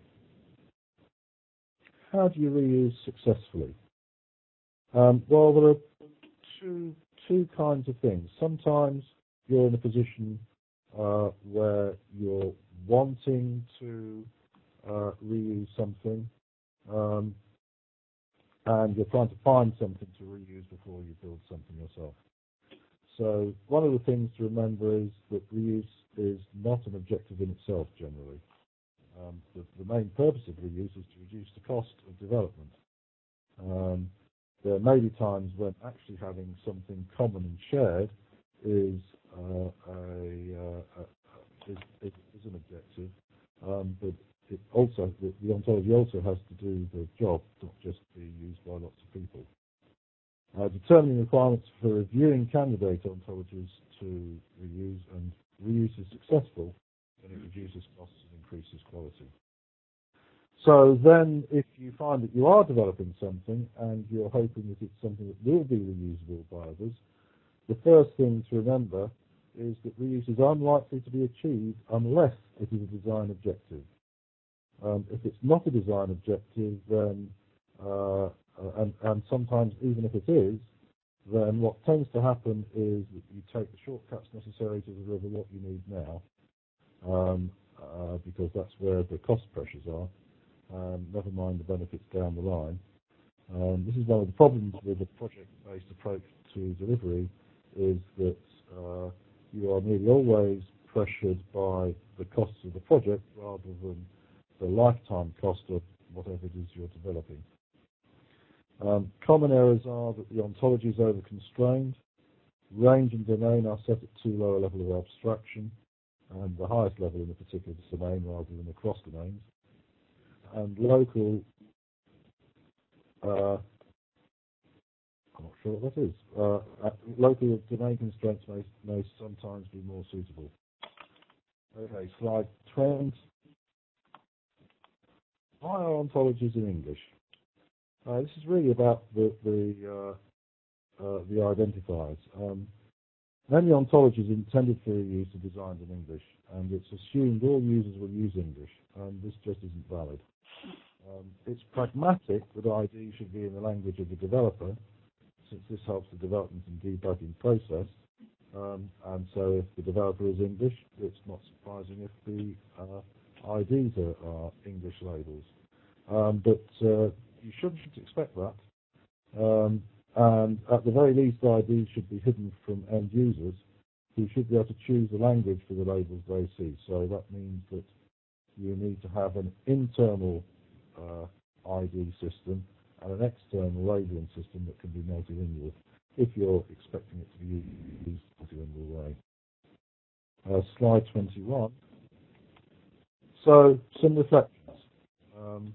How do you reuse successfully? Um, well, there are two two kinds of things. Sometimes you're in a position uh, where you're wanting to uh, reuse something, um, and you're trying to find something to reuse before you build something yourself. So one of the things to remember is that reuse is not an objective in itself generally. Um, the, the main purpose of reuse is to reduce the cost of development. Um, there may be times when actually having something common and shared is uh, a, uh, a, is, is, is an objective, um, but it also the, the ontology also has to do the job, not just be used by lots of people. Uh, determining requirements for reviewing candidate ontologies to reuse, and reuse is successful when it reduces costs and increases quality. So then if you find that you are developing something and you're hoping that it's something that will be reusable by others, the first thing to remember is that reuse is unlikely to be achieved unless it is a design objective. Um, if it's not a design objective, then, uh, and, and sometimes even if it is, then what tends to happen is that you take the shortcuts necessary to deliver what you need now, um, uh, because that's where the cost pressures are, um, never mind the benefits down the line. Um, this is one of the problems with a project-based approach to delivery, is that uh, you are nearly always pressured by the costs of the project rather than the lifetime cost of whatever it is you're developing. Um, common errors are that the ontology is over-constrained, range and domain are set at too low a level of abstraction, and the highest level in a particular domain rather than across domains, and local, uh, I'm not sure what that is, uh, local domain constraints may, may sometimes be more suitable. Okay, slide twenty. Why are ontologies in English? Uh, this is really about the the, uh, uh, the identifiers. Um, many ontologies intended for use are designed in English, and it's assumed all users will use English, and this just isn't valid. Um, it's pragmatic that I D should be in the language of the developer, since this helps the development and debugging process. Um, and so if the developer is English, it's not surprising if the uh, I Ds are, are English labels. Um, but uh, you shouldn't expect that. Um, and at the very least, I Ds should be hidden from end users, who should be able to choose the language for the labels they see. So that means that you need to have an internal uh, I D system and an external labeling system that can be multilingual, if you're expecting it to be used in a multilingual way. Uh, slide twenty-one. So, some reflections. Um,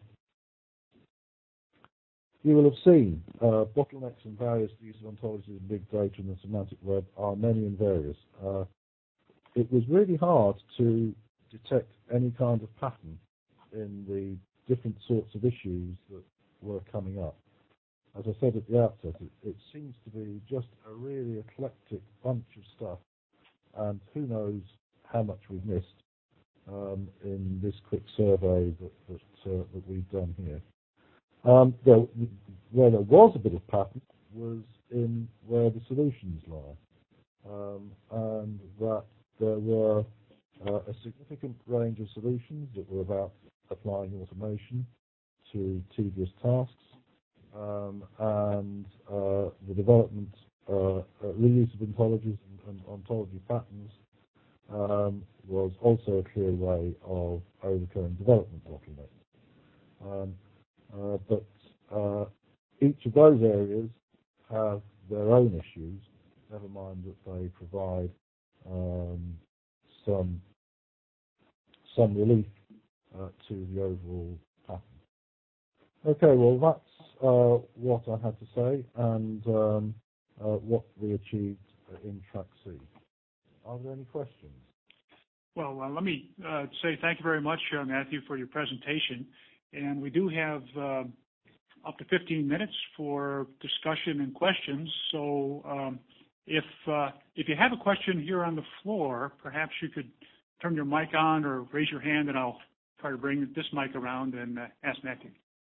you will have seen uh, bottlenecks and barriers to use of ontologies in big data and the semantic web are many and various. Uh, it was really hard to detect any kind of pattern in the different sorts of issues that were coming up. As I said at the outset, it, it seems to be just a really eclectic bunch of stuff, and who knows how much we've missed um, in this quick survey that, that, uh, that we've done here. Um, there, where there was a bit of pattern was in where the solutions lie, um, and that there were uh, a significant range of solutions that were about applying automation to tedious tasks, um, and uh, the development, uh, uh, reuse of ontologies and, and ontology patterns um, was also a clear way of overcoming development bottlenecks. Um, uh, but uh, each of those areas have their own issues, never mind that they provide um, some some relief uh, to the overall pattern. Okay, well that's uh, what I had to say, and um, uh, what we achieved in Track C. Are there any questions? Well, uh, let me uh, say thank you very much, uh, Matthew, for your presentation. And we do have uh, up to fifteen minutes for discussion and questions. So um, if uh, if you have a question here on the floor, perhaps you could turn your mic on or raise your hand, and I'll try to bring this mic around and uh, ask Matthew.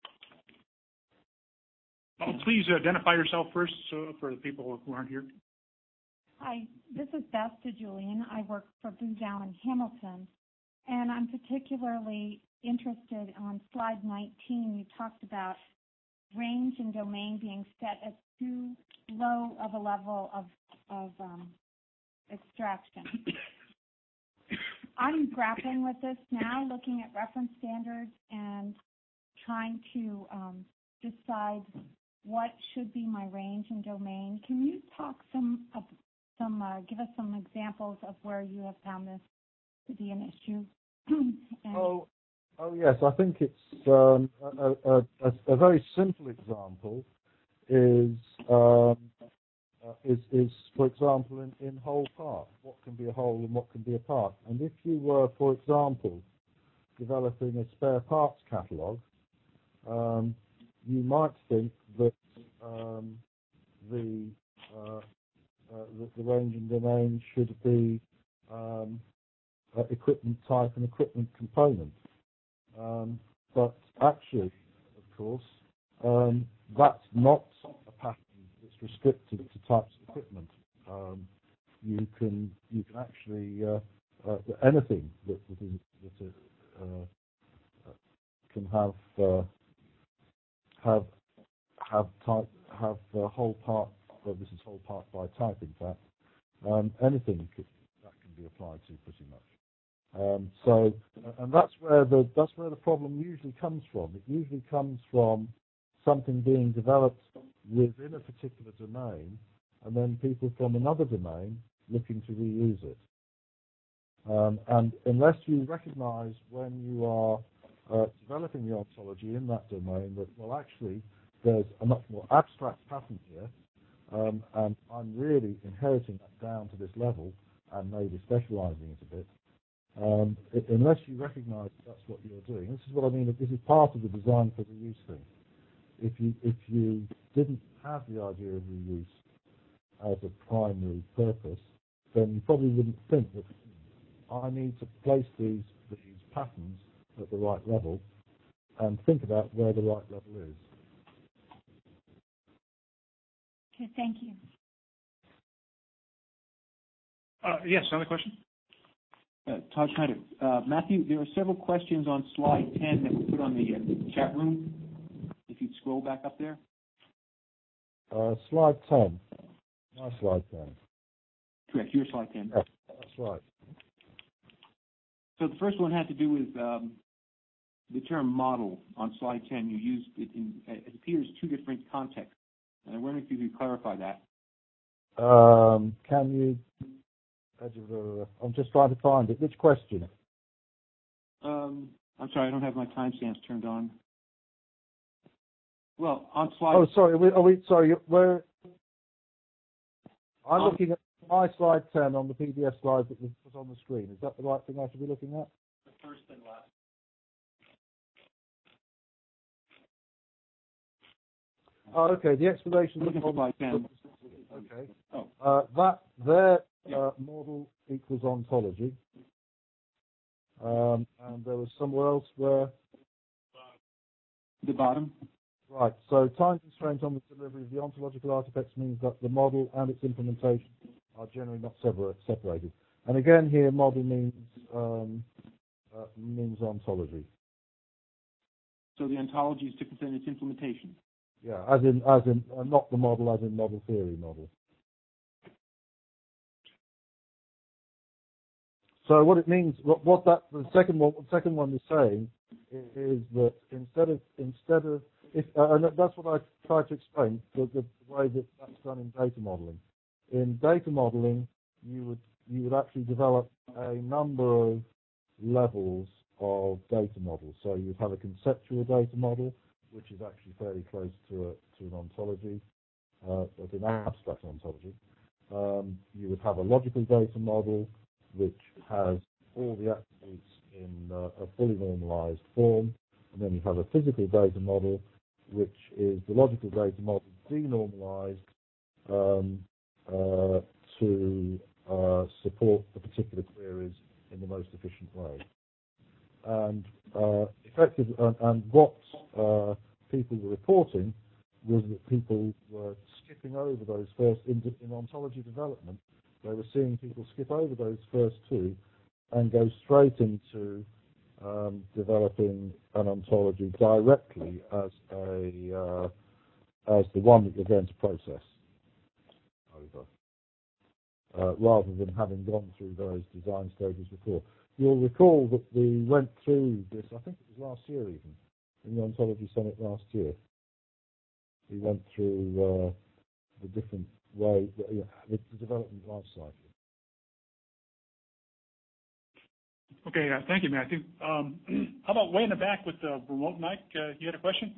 Oh, please identify yourself first so for the people who aren't here. Hi, this is Beth DeJulian. I work for Booz Allen Hamilton, and I'm particularly interested on slide nineteen. You talked about range and domain being set at too low of a level of, of um, extraction. I'm grappling with this now, looking at reference standards and trying to um, decide what should be my range and domain. Can you talk some, uh, some, uh, give us some examples of where you have found this to be an issue? and oh, oh yes, I think it's um, a, a, a, a very simple example is um, uh, is, is for example in, in whole part. What can be a whole and what can be a part? And if you were, for example, developing a spare parts catalogue, um, you might think that um, the uh, uh, the, the range and domain should be um, uh, equipment type and equipment component. Um, but actually, of course, um, that's not a pattern that's restricted to types of equipment. Um, you can you can actually uh, uh, anything that, that, is, that uh, can have uh, have have type have uh, whole part. Well, this is whole part by type. In fact, um, anything could, that can be applied to pretty much. Um, so, and that's where the that's where the problem usually comes from. It usually comes from something being developed within a particular domain, and then people from another domain looking to reuse it. Um, and unless you recognise when you are uh, developing the ontology in that domain that, well, actually, there's a much more abstract pattern here, um, and I'm really inheriting that down to this level and maybe specialising it a bit. Um, it, unless you recognise that that's what you're doing, this is what I mean. This is part of the design for reuse thing. If you if you didn't have the idea of reuse as a primary purpose, then you probably wouldn't think that I need to place these these patterns at the right level and think about where the right level is. Okay, thank you. Uh, yes, another question? Uh, Todd Schneider. Uh, Matthew, there are several questions on slide ten that were put on the uh, chat room. If you'd scroll back up there. Uh, slide ten. My slide ten. Correct, your slide ten. Yeah, that's right. So the first one had to do with um, the term model on slide ten. You used it in, it appears, two different contexts. And I wonder if you could clarify that. Um, can you... I'm just trying to find it. Which question? Um, I'm sorry, I don't have my timestamps turned on. Well, on slide... Oh, sorry, are we, are we sorry, where... I'm on, looking at my slide ten on the P D F slide that was put on the screen. Is that the right thing I should be looking at? The first and last. Oh, okay, the explanation... Looking for slide ten. Okay. Oh. Uh, that, their uh, model equals ontology. Um, and there was somewhere else where... The bottom. Right, so time constraint on the delivery of the ontological artifacts means that the model and its implementation are generally not separate, separated. And again here, model means um, uh, means ontology. So the ontology is different than its implementation? Yeah, as in, as in uh, not the model, as in model theory model. So what it means, what, what that the second one, the second one is saying is, is that instead of instead of if uh, and that's what I tried to explain the, the way that that's done in data modeling. In data modeling, you would you would actually develop a number of levels of data models. So you'd have a conceptual data model, which is actually fairly close to a to an ontology, uh, but an abstract ontology. Um, you would have a logical data model, which has all the attributes in uh, a fully normalized form, and then you have a physical data model, which is the logical data model denormalized um, uh, to uh, support the particular queries in the most efficient way. And uh, effective, and, and what uh, people were reporting was that people were skipping over those first, in, in ontology development, they were seeing people skip over those first two and go straight into um, developing an ontology directly as a uh, as the one that you're going to process over, uh, rather than having gone through those design stages before. You'll recall that we went through this, I think it was last year even, in the Ontology Summit last year. We went through uh, the different way, the, the development life cycle. Okay, uh, thank you, Matthew. Um, how about way in the back with the remote mic? Uh, you had a question?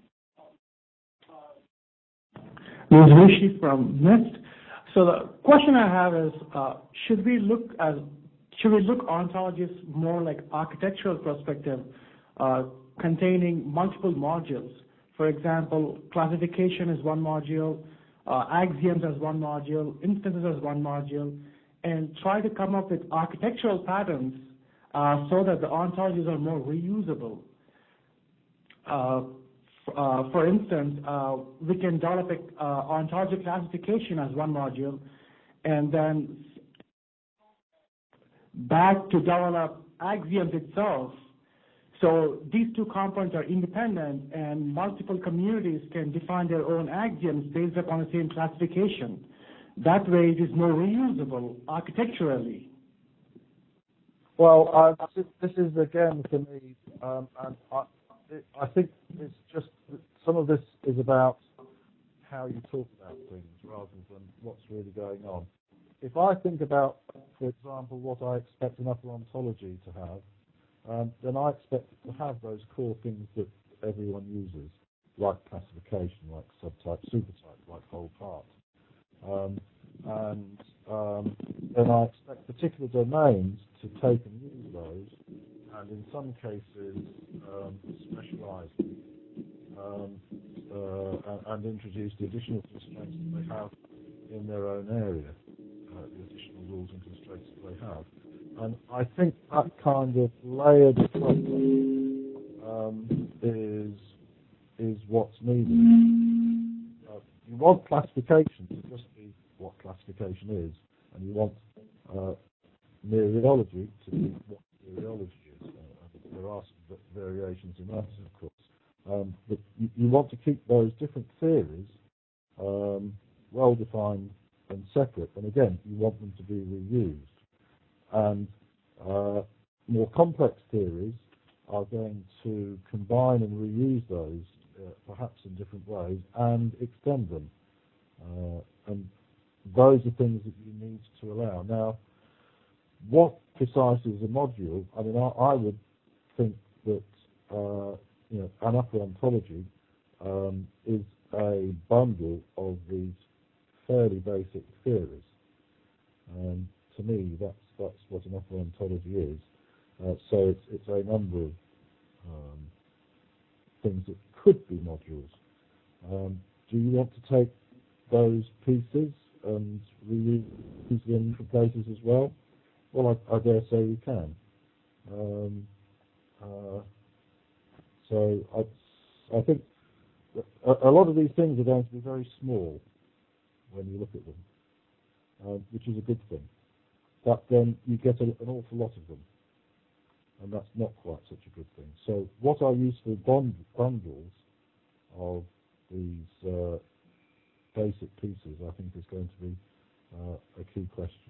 This is Rishi from NIST. So the question I have is, uh, should we look as should we look ontologies more like architectural perspective, uh, containing multiple modules? For example, classification is one module, uh, axioms as one module, instances as one module, and try to come up with architectural patterns uh, so that the ontologies are more reusable. Uh, uh, for instance, uh, we can develop a uh, ontology classification as one module, and then back to develop axioms itself. So these two components are independent, and multiple communities can define their own axioms based upon the same classification. That way it is more reusable architecturally. Well, uh, this is again for me, um, and I, it, I think it's just some of this is about how you talk about things rather than what's really going on. If I think about, for example, what I expect an upper ontology to have, um, then I expect it to have those core things that everyone uses, like classification, like subtype, supertype, like whole part. Um, and um, then I expect particular domains to take and use those, and in some cases um, specialize them, um, uh, and, and introduce the additional constraints that they have in their own area, uh, the additional rules and constraints that they have. And I think that kind of layered approach um, is is what's needed. Uh, you want classification to just be what classification is, and you want uh, mereology to be what mereology is. Uh, there are some variations in that, of course. Um, but you, you want to keep those different theories um, well defined and separate, and again, you want them to be reused. And uh, more complex theories are going to combine and reuse those, uh, perhaps in different ways, and extend them. Uh, and those are things that you need to allow. Now, what precisely is a module? I mean, I, I would think that uh, you know, an upper ontology um, is a bundle of these fairly basic theories. Um, to me, that's that's what an upper ontology is. Uh, so it's it's a number of um, things that could be modules. Um, do you want to take those pieces and reuse them for places as well? Well, I, I dare say we can. Um, uh, so I, I think a, a lot of these things are going to be very small when you look at them, uh, which is a good thing. But then you get a, an awful lot of them, and that's not quite such a good thing. So what are useful bond, bundles of these uh, basic pieces, I think, is going to be uh, a key question.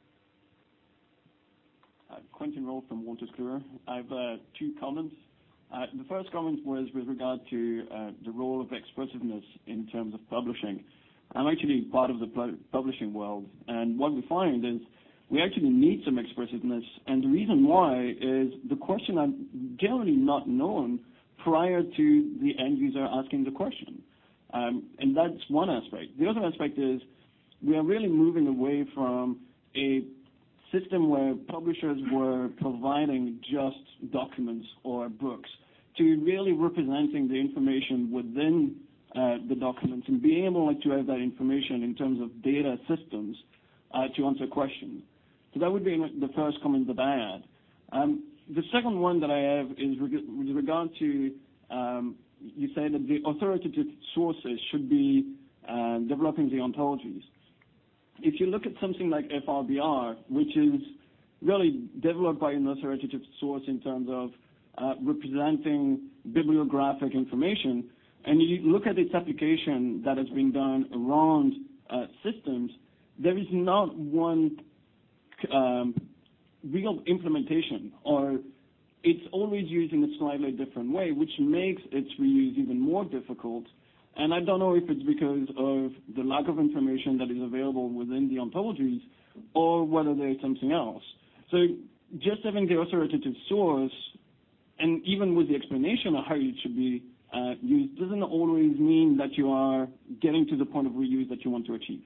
Uh, Quentin Roll from Wolters Kluwer. I have uh, two comments. Uh, the first comment was with regard to uh, the role of expressiveness in terms of publishing. I'm actually part of the pu- publishing world, and what we find is we actually need some expressiveness, and the reason why is the question are generally not known prior to the end user asking the question. Um, and that's one aspect. The other aspect is we are really moving away from a system where publishers were providing just documents or books to really representing the information within uh, the documents and being able like, to have that information in terms of data systems uh, to answer questions. So that would be the first comment that I had. Um, the second one that I have is reg- with regard to, um, you say that the authoritative sources should be uh, developing the ontologies. If you look at something like F R B R, which is really developed by an authoritative source in terms of uh, representing bibliographic information, and you look at its application that has been done around uh, systems, there is not one um, real implementation, or it's always used in a slightly different way, which makes its reuse even more difficult. And I don't know if it's because of the lack of information that is available within the ontologies or whether there's something else. So just having the authoritative source, and even with the explanation of how it should be uh, used, doesn't always mean that you are getting to the point of reuse that you want to achieve.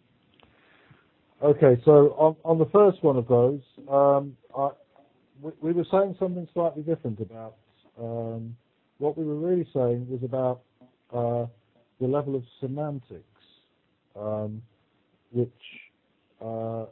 Okay, so on, on the first one of those, um, I, we, we were saying something slightly different about um, what we were really saying was about uh, the level of semantics um, which uh,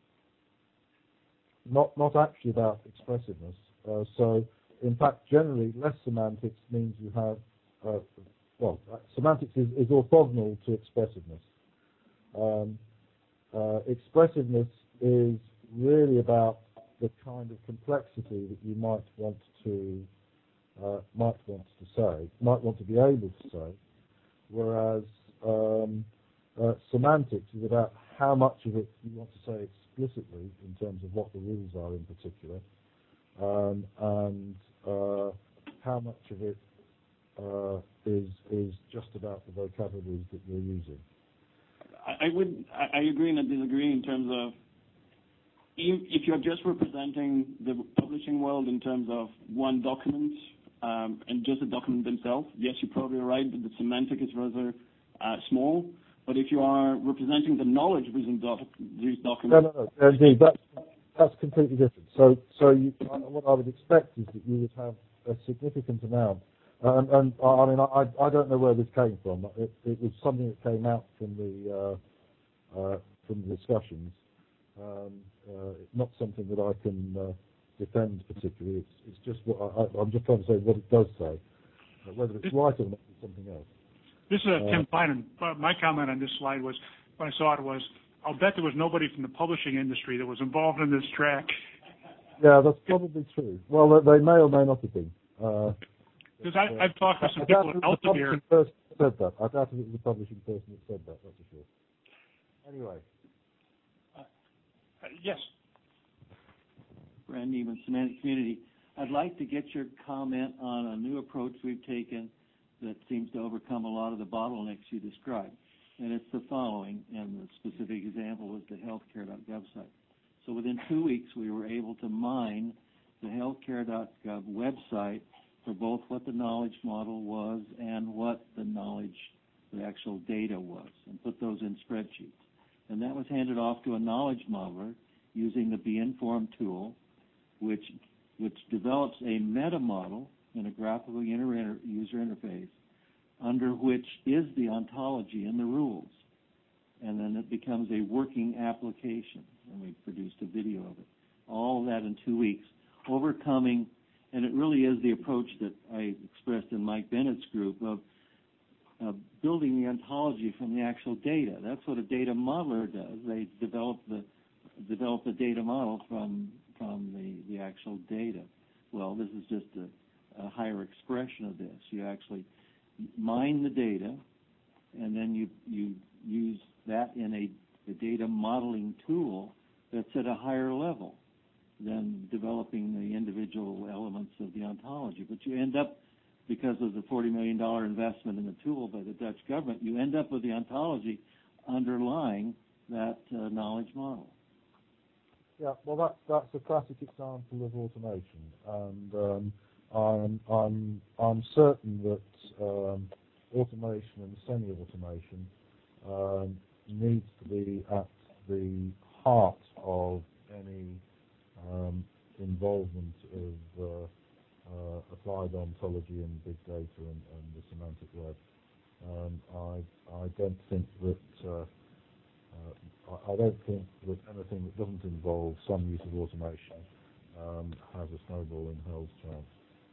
not not actually about expressiveness. Uh, so, in fact, generally, less semantics means you have uh, well, semantics is, is orthogonal to expressiveness. Um, uh, expressiveness is really about the kind of complexity that you might want to uh, might want to say, might want to be able to say, whereas um, uh, semantics is about how much of it you want to say explicitly in terms of what the rules are in particular, um, and uh, how much of it uh, is is just about the vocabularies that you're using. I, I would I, I agree and I disagree in terms of if, if you're just representing the publishing world in terms of one document um, and just the document themselves, yes, you're probably right that the semantic is rather uh, small. But if you are representing the knowledge within doc these documents, no, no, no, indeed, that's that's completely different. So, so you, what I would expect is that you would have a significant amount. Um, and I mean, I, I don't know where this came from. It, it was something that came out from the uh, uh, from the discussions. Um, uh, not something that I can uh, defend particularly. It's, it's just what I, I'm just trying to say what it does say. Uh, whether it's right or not is something else. This is uh, uh, Tim Finan. My comment on this slide was, when I saw it was, I'll bet there was nobody from the publishing industry that was involved in this track. Yeah, that's probably true. Well, they may or may not have been. Uh, Because I, I've talked to some I people doubt at it was the Elsevier. publishing person that said that. I doubt it was the publishing person that said that, that's for sure. Anyway. Uh, yes. Randy with Semantic Community. I'd like to get your comment on a new approach we've taken that seems to overcome a lot of the bottlenecks you described. And it's the following, and the specific example was the healthcare dot gov site. So within two weeks, we were able to mine the healthcare dot gov website for both what the knowledge model was and what the knowledge, the actual data was, and put those in spreadsheets. And that was handed off to a knowledge modeler using the BeInformed tool, which which develops a meta model in a graphical user interface under which is the ontology and the rules. And then it becomes a working application, and we produced a video of it. All of that in two weeks, overcoming, and it really is the approach that I expressed in Mike Bennett's group of uh, building the ontology from the actual data. That's what a data modeler does. They develop the develop the data model from from the, the actual data. Well, this is just a, a higher expression of this. You actually mine the data, and then you you use that in a, a data modeling tool that's at a higher level than developing the individual elements of the ontology. But you end up, because of the forty million dollars investment in the tool by the Dutch government, you end up with the ontology underlying that uh, knowledge model. Yeah, well, that's that's a classic example of automation, and um, I'm I'm I'm certain that um, automation and semi-automation um, needs to be at the heart of any um, involvement of uh, uh, applied ontology and big data and, and the semantic web. Um, I I don't think that. Uh, Uh, I don't think that anything that doesn't involve some use of automation um, has a snowball in hell's chance.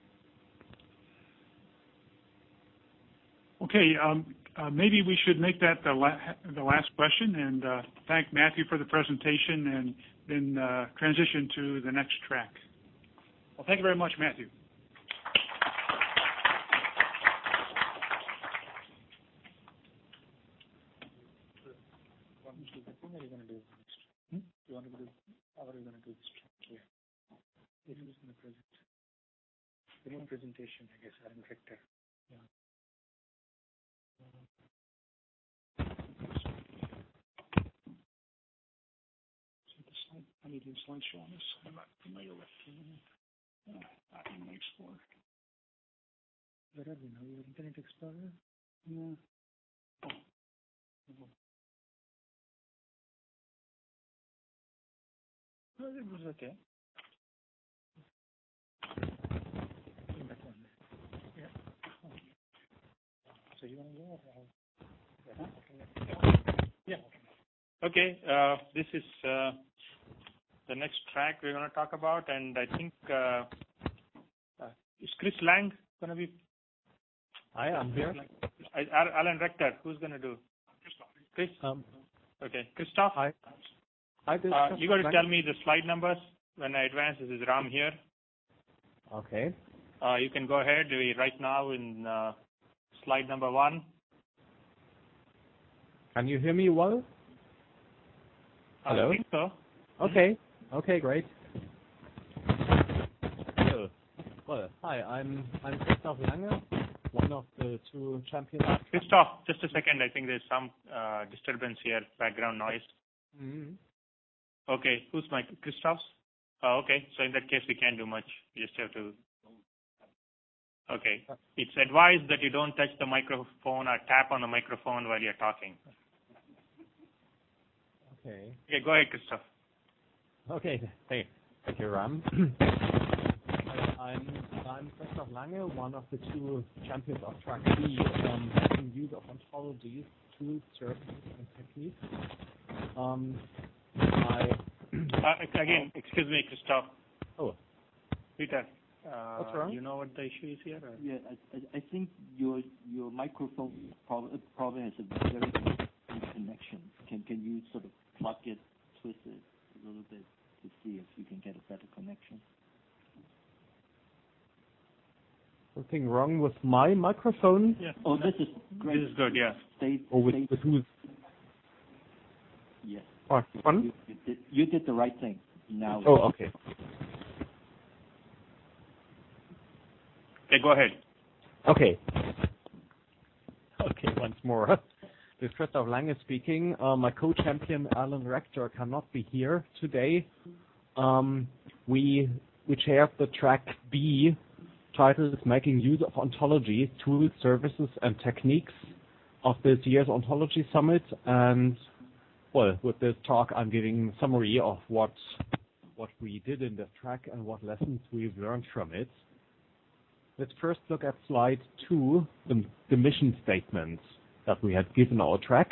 Okay, um, uh, maybe we should make that the, la the last question, and uh, thank Matthew for the presentation, and then uh, transition to the next track. Well, thank you very much, Matthew. What are you going to do next? Hmm? You want to do, how are you going to do this track here? This is going to present. Remote presentation, I guess, I'm vector. Yeah. So the slide, I need a slideshow on this. I'm not familiar with uh, Internet Explorer. Where are we now? Your Internet Explorer? Yeah. Oh. Oh. Well, it was okay. That one. Yeah. Oh. So you want to go or? Yeah. Okay. Yeah. Okay. Uh, this is uh, the next track we're going to talk about, and I think uh, uh, is Chris Lang going to be? Hi, I'm here. Alan Rector, who's going to do? Chris. Um, okay, Christoph. Hi. Hi. This uh, you got to tell me the slide numbers when I advance. This is Ram here. Okay. Uh, you can go ahead. We right now in uh, slide number one. Can you hear me well? Hello? I think so. Okay. Okay, great. Hello. Well, hi, I'm I'm Christoph Lange, one of the two champions. Uh, Christoph, just a second. I think there's some uh, disturbance here, background noise. Mm-hmm. Okay, who's my Christoph's? Oh, okay, so in that case, we can't do much. You just have to. Okay, it's advised that you don't touch the microphone or tap on the microphone while you're talking. Okay. Okay, go ahead, Christoph. Okay, hey, thank you, Ram. I'm I'm Christoph Lange, one of the two champions of Track B, um, making use of ontologies, tools, services, and techniques. Um, I uh, again, excuse me, Christoph. Oh, Peter. Uh, What's wrong? You know what the issue is here? Or? Yeah, I, I think your your microphone probably, probably has a very good connection. Can can you sort of plug it, twist it a little bit to see if you can get a better connection? Something wrong with my microphone? Yeah. Oh, this is great. This is good. Yeah. Stay, or with, stay. with who's? Yes. Oh, one? You, you, did, you did the right thing. Now. Oh, okay. Okay, go ahead. Okay. Okay, once more. This is Christoph Lange speaking. Uh, my co-champion Alan Rector cannot be here today. Um, we we chaired the track B, titled "Making Use of Ontology, Tools, Services, and Techniques" of this year's Ontology Summit. And well, with this talk, I'm giving a summary of what what we did in this track and what lessons we've learned from it. Let's first look at slide two, the, the mission statement that we had given our track.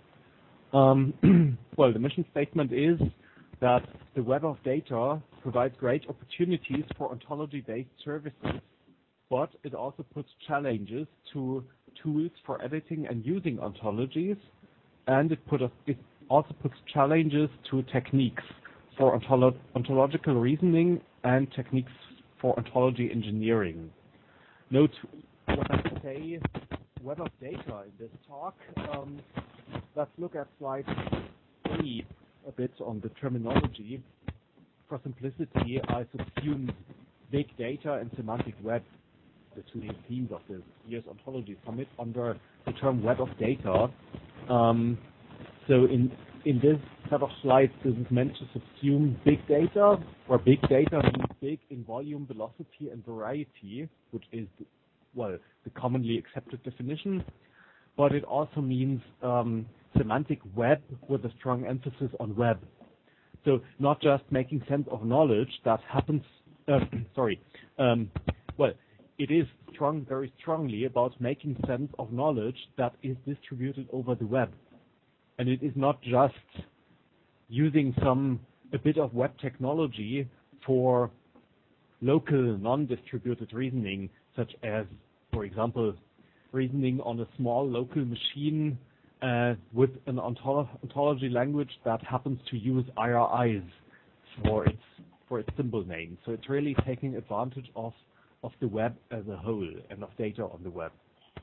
Um, well, the mission statement is that the web of data provides great opportunities for ontology-based services, but it also puts challenges to tools for editing and using ontologies, and it, put a, it also puts challenges to techniques for ontolo- ontological reasoning and techniques for ontology engineering. Note when I say web of data in this talk, um, let's look at slide three a bit on the terminology. For simplicity, I subsumed big data and semantic web, the two themes of this year's Ontology Summit, under the term web of data. Um, so in in this set of slides, this is meant to subsume big data, where big data means big in volume, velocity, and variety, which is, well, the commonly accepted definition. But it also means um, semantic web with a strong emphasis on web. So not just making sense of knowledge that happens, uh, sorry, um, well, it is strong, very strongly about making sense of knowledge that is distributed over the web. And it is not just using some a bit of web technology for local non-distributed reasoning, such as, for example, reasoning on a small local machine uh, with an ontolo- ontology language that happens to use I R Is for its for its symbol name. So it's really taking advantage of of the web as a whole and of data on the web.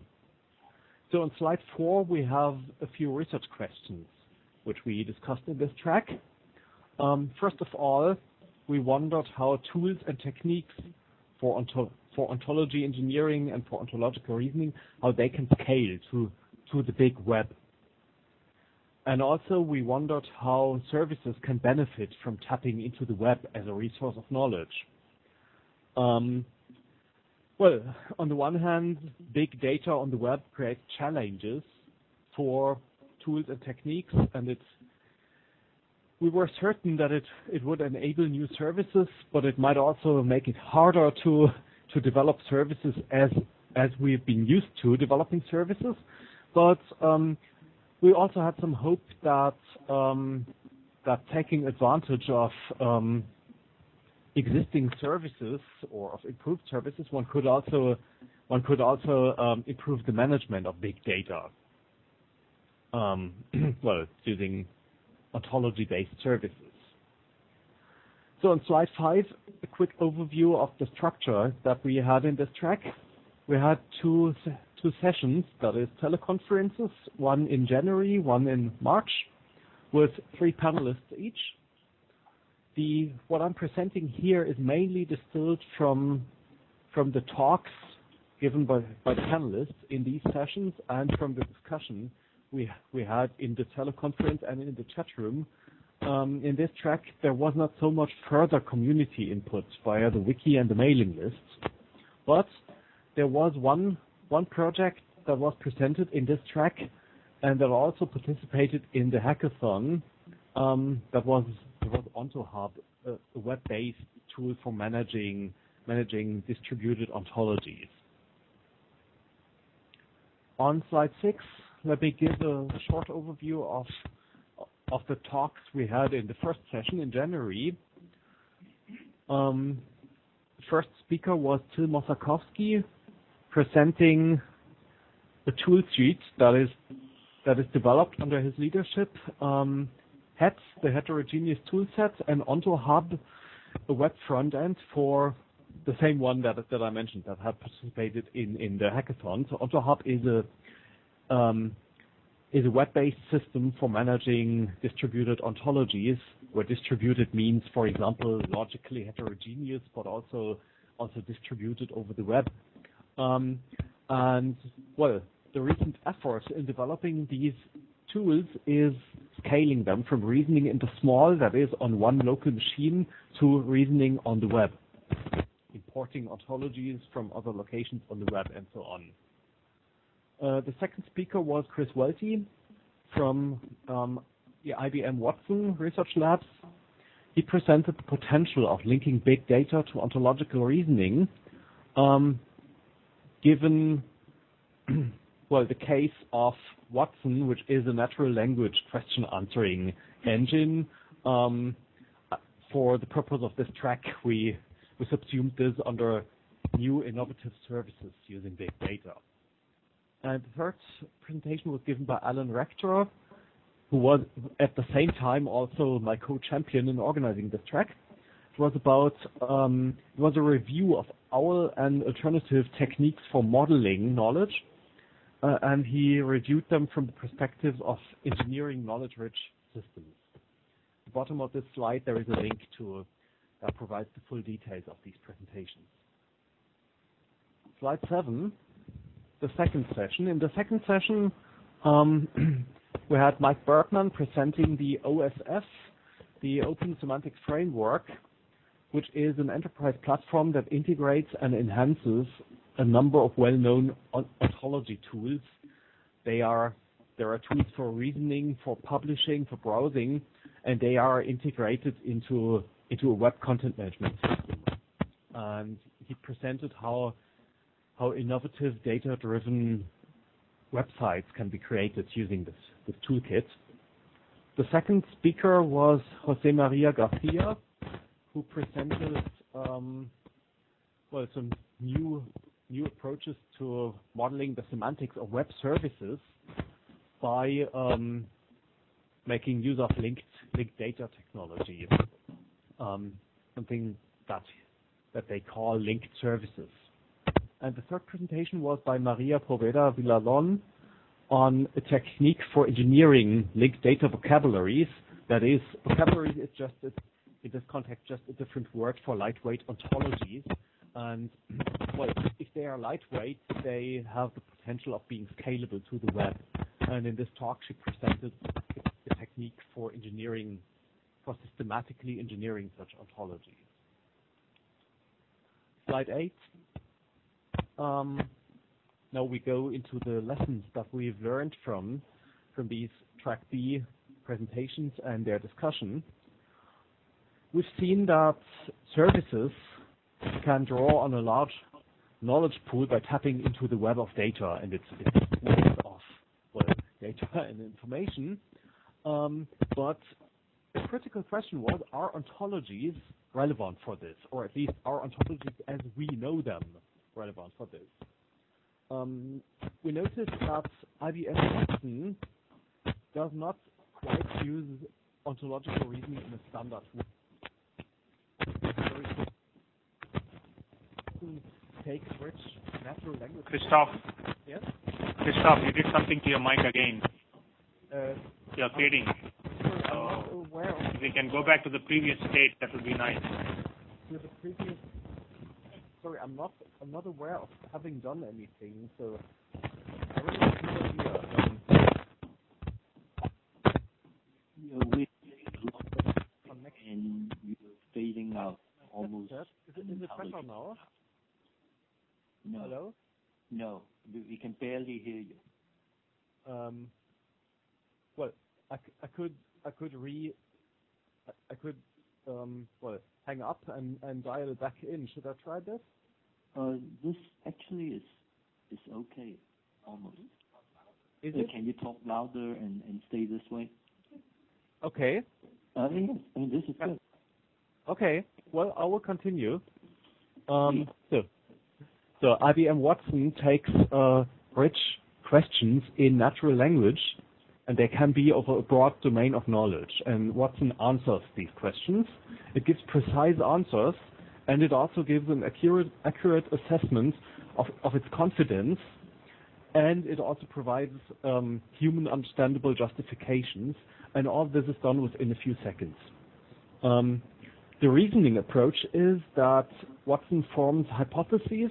So on slide four, we have a few research questions, which we discussed in this track. Um, first of all, we wondered how tools and techniques for, onto- for ontology engineering and for ontological reasoning, how they can scale to, to the big web. And also, we wondered how services can benefit from tapping into the web as a resource of knowledge. Um, Well, on the one hand, big data on the web creates challenges for tools and techniques, and it's, we were certain that it, it would enable new services, but it might also make it harder to to develop services as as we've been used to developing services. But um, we also had some hope that um, that taking advantage of um, existing services or of improved services, one could also one could also um, improve the management of big data. Um, well, using ontology-based services. So on slide five, a quick overview of the structure that we had in this track. We had two two sessions, that is teleconferences, one in January, one in March, with three panelists each. The what I'm presenting here is mainly distilled from from the talks given by, by the panelists in these sessions and from the discussion we we had in the teleconference and in the chat room. Um, in this track, there was not so much further community input via the wiki and the mailing lists, but there was one one project that was presented in this track and that also participated in the hackathon. Um, that was that was OntoHub, a, a web-based tool for managing managing distributed ontologies. On slide six, let me give a short overview of of the talks we had in the first session in January. Um, first speaker was Till Mosakowski, presenting a tool suite that is that is developed under his leadership. Um, H E T S, the heterogeneous toolset, and OntoHub, a web front end for the same one that that I mentioned that had participated in in the hackathon. So OntoHub is a um, is a web-based system for managing distributed ontologies, where distributed means, for example, logically heterogeneous, but also also distributed over the web. Um, and well, the recent effort in developing these tools is scaling them from reasoning in the small, that is on one local machine, to reasoning on the web, importing ontologies from other locations on the web, and so on. Uh, the second speaker was Chris Welty from um, the I B M Watson Research Labs. He presented the potential of linking big data to ontological reasoning, um, given well the case of Watson, which is a natural language question answering engine. Um, for the purpose of this track, we we subsumed this under new innovative services using big data. And the third presentation was given by Alan Rector, who was at the same time also my co-champion in organizing this track. It was about, um, it was a review of OWL and alternative techniques for modeling knowledge, uh, and he reviewed them from the perspective of engineering knowledge-rich systems. At the bottom of this slide, there is a link to that provides the full details of these presentations. Slide seven. The second session. In the second session, um, we had Mike Bergman presenting the O S F, the Open Semantics Framework, which is an enterprise platform that integrates and enhances a number of well-known ontology tools. They are there are tools for reasoning, for publishing, for browsing, and they are integrated into into a web content management system. And he presented how how innovative data-driven websites can be created using this, this toolkit. The second speaker was Jose Maria Garcia, who presented um, well some new new approaches to modeling the semantics of web services by um, making use of linked linked data technology, um, something that that they call linked services. And the third presentation was by Maria Poveda Villalon on a technique for engineering linked data vocabularies. That is, vocabularies is just, a, in this context, just a different word for lightweight ontologies. And well, if they are lightweight, they have the potential of being scalable to the web. And in this talk, she presented a technique for engineering, for systematically engineering such ontologies. Slide eight. Um, now we go into the lessons that we've learned from from these Track B presentations and their discussion. We've seen that services can draw on a large knowledge pool by tapping into the web of data and its, its ways of well, data and information. Um, but the critical question was, are ontologies relevant for this? Or at least are ontologies as we know them relevant for this? Um, we noticed that I B M Watson does not quite use ontological reasoning in a standard way. Take rich natural language. Christoph. Yes? Christoph, you did something to your mic again. Uh, You're fading. So, if we can go back to the previous state, that would be nice. To the previous. Sorry, I'm not. I'm not aware of having done anything. So, I really have no idea. Um, You're with and you're fading out almost. Is it, is it better now? No. Hello? No, we we can barely hear you. Um, well, I, c- I could I could re I, I could um, well hang up and, and dial back in. Should I try this? Uh, this actually is is okay, almost. Is uh, it? Can you talk louder and, and stay this way? Okay. Uh, yes, I mean this is good. Okay. Well, I will continue. Um, so. So I B M Watson takes uh, rich questions in natural language, and they can be of a broad domain of knowledge. And Watson answers these questions. It gives precise answers, and it also gives an accurate, accurate assessment of, of its confidence, and it also provides um, human understandable justifications, and all this is done within a few seconds. Um, the reasoning approach is that Watson forms hypotheses.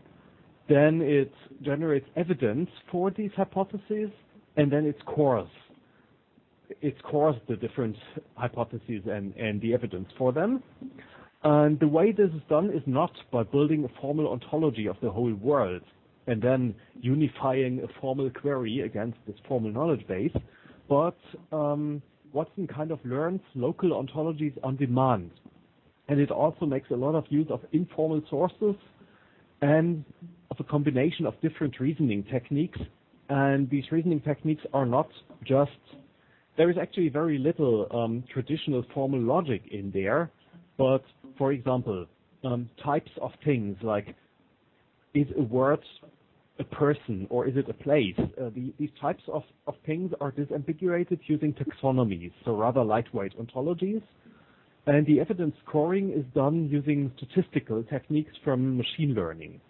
Then it generates evidence for these hypotheses, and then it scores. It scores the different hypotheses and, and the evidence for them. And the way this is done is not by building a formal ontology of the whole world and then unifying a formal query against this formal knowledge base, but um, Watson kind of learns local ontologies on demand. And it also makes a lot of use of informal sources and of a combination of different reasoning techniques. And these reasoning techniques are not just, there is actually very little um, traditional formal logic in there, but for example, um, types of things like, is a word a person or is it a place? Uh, the, these types of, of things are disambiguated using taxonomies, so rather lightweight ontologies. And the evidence scoring is done using statistical techniques from machine learning.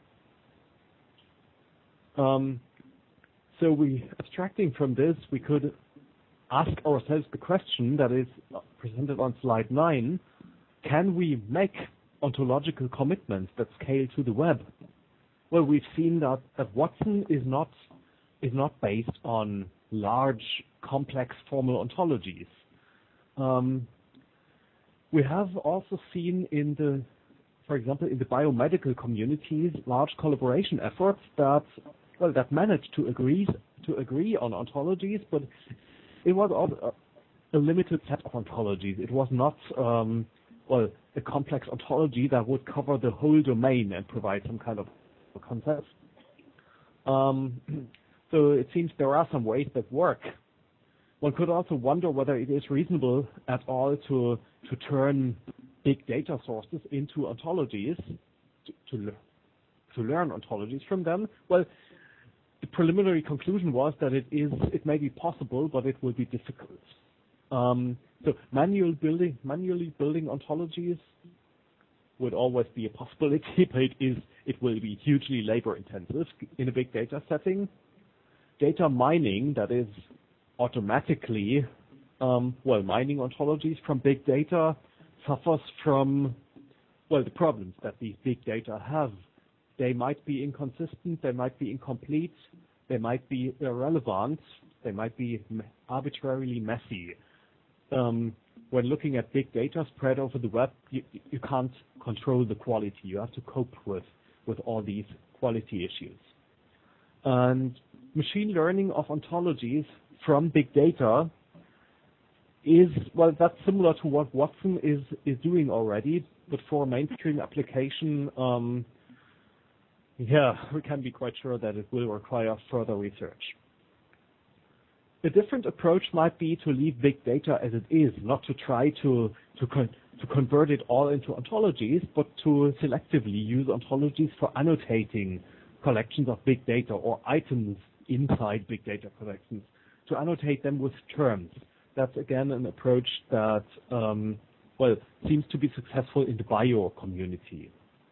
Um, so we, abstracting from this, we could ask ourselves the question that is presented on slide nine: can we make ontological commitments that scale to the web? Well, we've seen that, that Watson is not is not based on large, complex formal ontologies. Um, we have also seen in the, for example, in the biomedical communities, large collaboration efforts that well that managed to agree to agree on ontologies, but it was also a, a limited set of ontologies. It was not um, well a complex ontology that would cover the whole domain and provide some kind of concept. Um, so it seems there are some ways that work. One could also wonder whether it is reasonable at all to to turn big data sources into ontologies, to, to, to learn ontologies from them. Well, the preliminary conclusion was that it is it may be possible, but it will be difficult. Um, so manual building, manually building ontologies would always be a possibility, but it is it will be hugely labor intensive in a big data setting. Data mining, that is automatically um, well mining ontologies from big data, suffers from well the problems that these big data have. They might be inconsistent, they might be incomplete, they might be irrelevant, they might be arbitrarily messy. Um, when looking at big data spread over the web, you, you can't control the quality. You have to cope with, with all these quality issues. And machine learning of ontologies from big data is, well, that's similar to what Watson is, is doing already, but for a mainstream application, um, yeah, we can be quite sure that it will require further research. a different approach might be to leave big data as it is, not to try to to, con- to convert it all into ontologies, but to selectively use ontologies for annotating collections of big data or items inside big data collections, to annotate them with terms. That's again an approach that um, well seems to be successful in the bio community.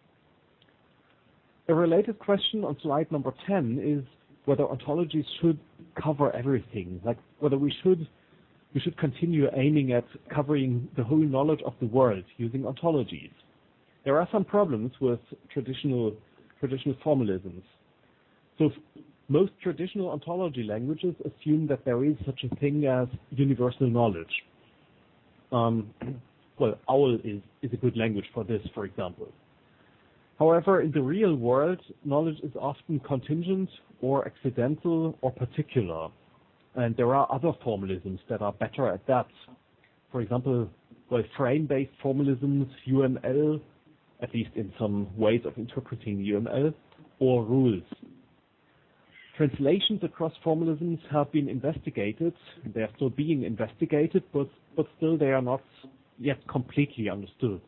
A related question on slide number ten is whether ontologies should cover everything, like whether we should we should continue aiming at covering the whole knowledge of the world using ontologies. There are some problems with traditional traditional formalisms. So most traditional ontology languages assume that there is such a thing as universal knowledge. Um, well, OWL is, is a good language for this, for example. However, in the real world, knowledge is often contingent or accidental or particular. And there are other formalisms that are better at that. For example, well, frame-based formalisms, U M L, at least in some ways of interpreting U M L, or rules. Translations across formalisms have been investigated. They are still being investigated, but, but still they are not yet completely understood.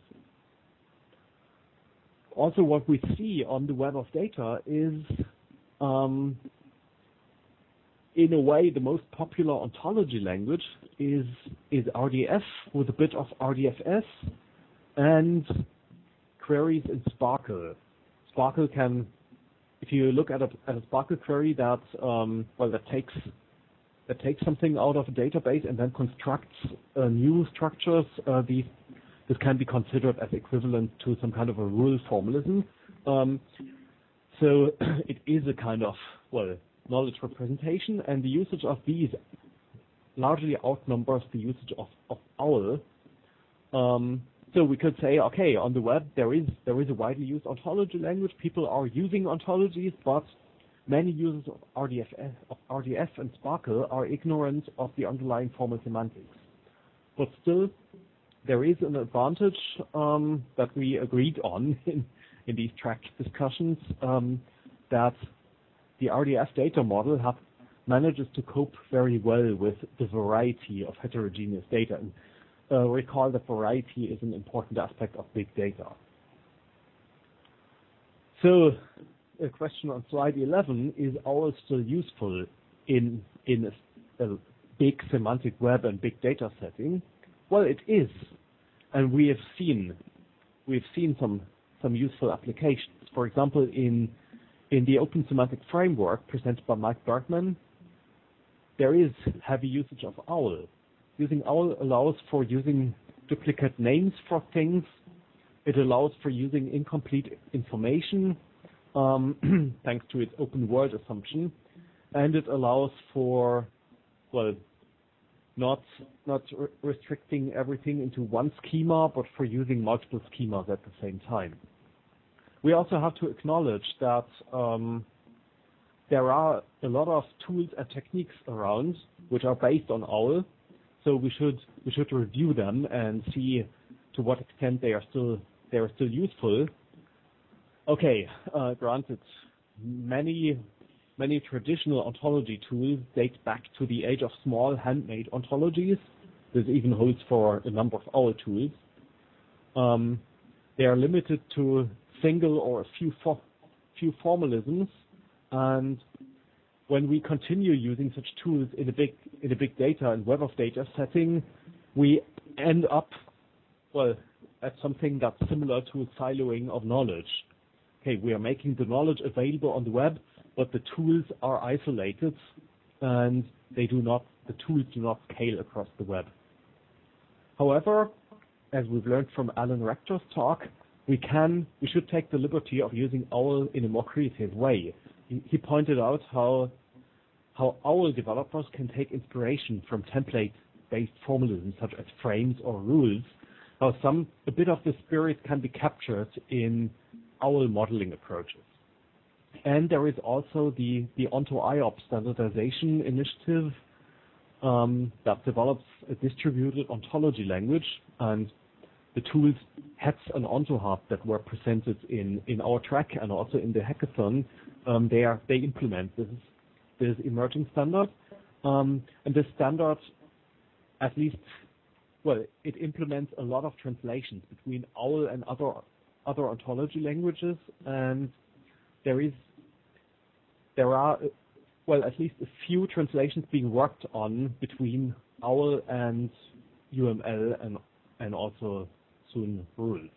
Also, what we see on the web of data is, um, in a way, the most popular ontology language is is R D F with a bit of R D F S and queries in Sparkle. Sparkle can, if you look at a, at a Sparkle query that um, well that takes that takes something out of a database and then constructs uh, new structures, uh, these this can be considered as equivalent to some kind of a rule formalism. Um, so it is a kind of, well, knowledge representation, and the usage of these largely outnumbers the usage of, of OWL. Um, so we could say, okay, on the web there is there is a widely used ontology language. People are using ontologies, but many users of R D F, of R D F and Sparkle are ignorant of the underlying formal semantics. But still, there is an advantage um, that we agreed on in, in these track discussions, um, that the R D F data model have, manages to cope very well with the variety of heterogeneous data. And uh, recall that variety is an important aspect of big data. So a question on slide eleven, is OWL still useful in, in a, a big semantic web and big data setting? Well, it is, and we have seen we've seen some some useful applications. For example, in in the Open Semantic Framework presented by Mike Bergman, there is heavy usage of OWL. Using OWL allows for using duplicate names for things. It allows for using incomplete information, um, thanks to its open world assumption, and it allows for, well, not not re- restricting everything into one schema, but for using multiple schemas at the same time. We also have to acknowledge that um, there are a lot of tools and techniques around which are based on OWL, so we should we should review them and see to what extent they are still they are still useful. Okay, uh, granted, many many traditional ontology tools date back to the age of small handmade ontologies. This even holds for a number of OWL tools. Um, they are limited to single or a few for, few formalisms, and when we continue using such tools in a big in a big data and web of data setting, we end up, well, at something that's similar to a siloing of knowledge. Okay, we are making the knowledge available on the web, but the tools are isolated, and they do not the tools do not scale across the web. However, as we've learned from Alan Rector's talk, we can we should take the liberty of using OWL in a more creative way. He, he pointed out how how OWL developers can take inspiration from template-based formalisms such as frames or rules. How some a bit of the spirit can be captured in OWL modeling approaches. And there is also the the Onto I O P standardization initiative um, that develops a distributed ontology language, and the tools H E T S and OntoHub that were presented in, in our track and also in the hackathon, um, they are they implement this this emerging standard, Um, and this standard, at least, well, it implements a lot of translations between O W L and other other ontology languages, and there is there are well at least a few translations being worked on between O W L and U M L and and also soon rules.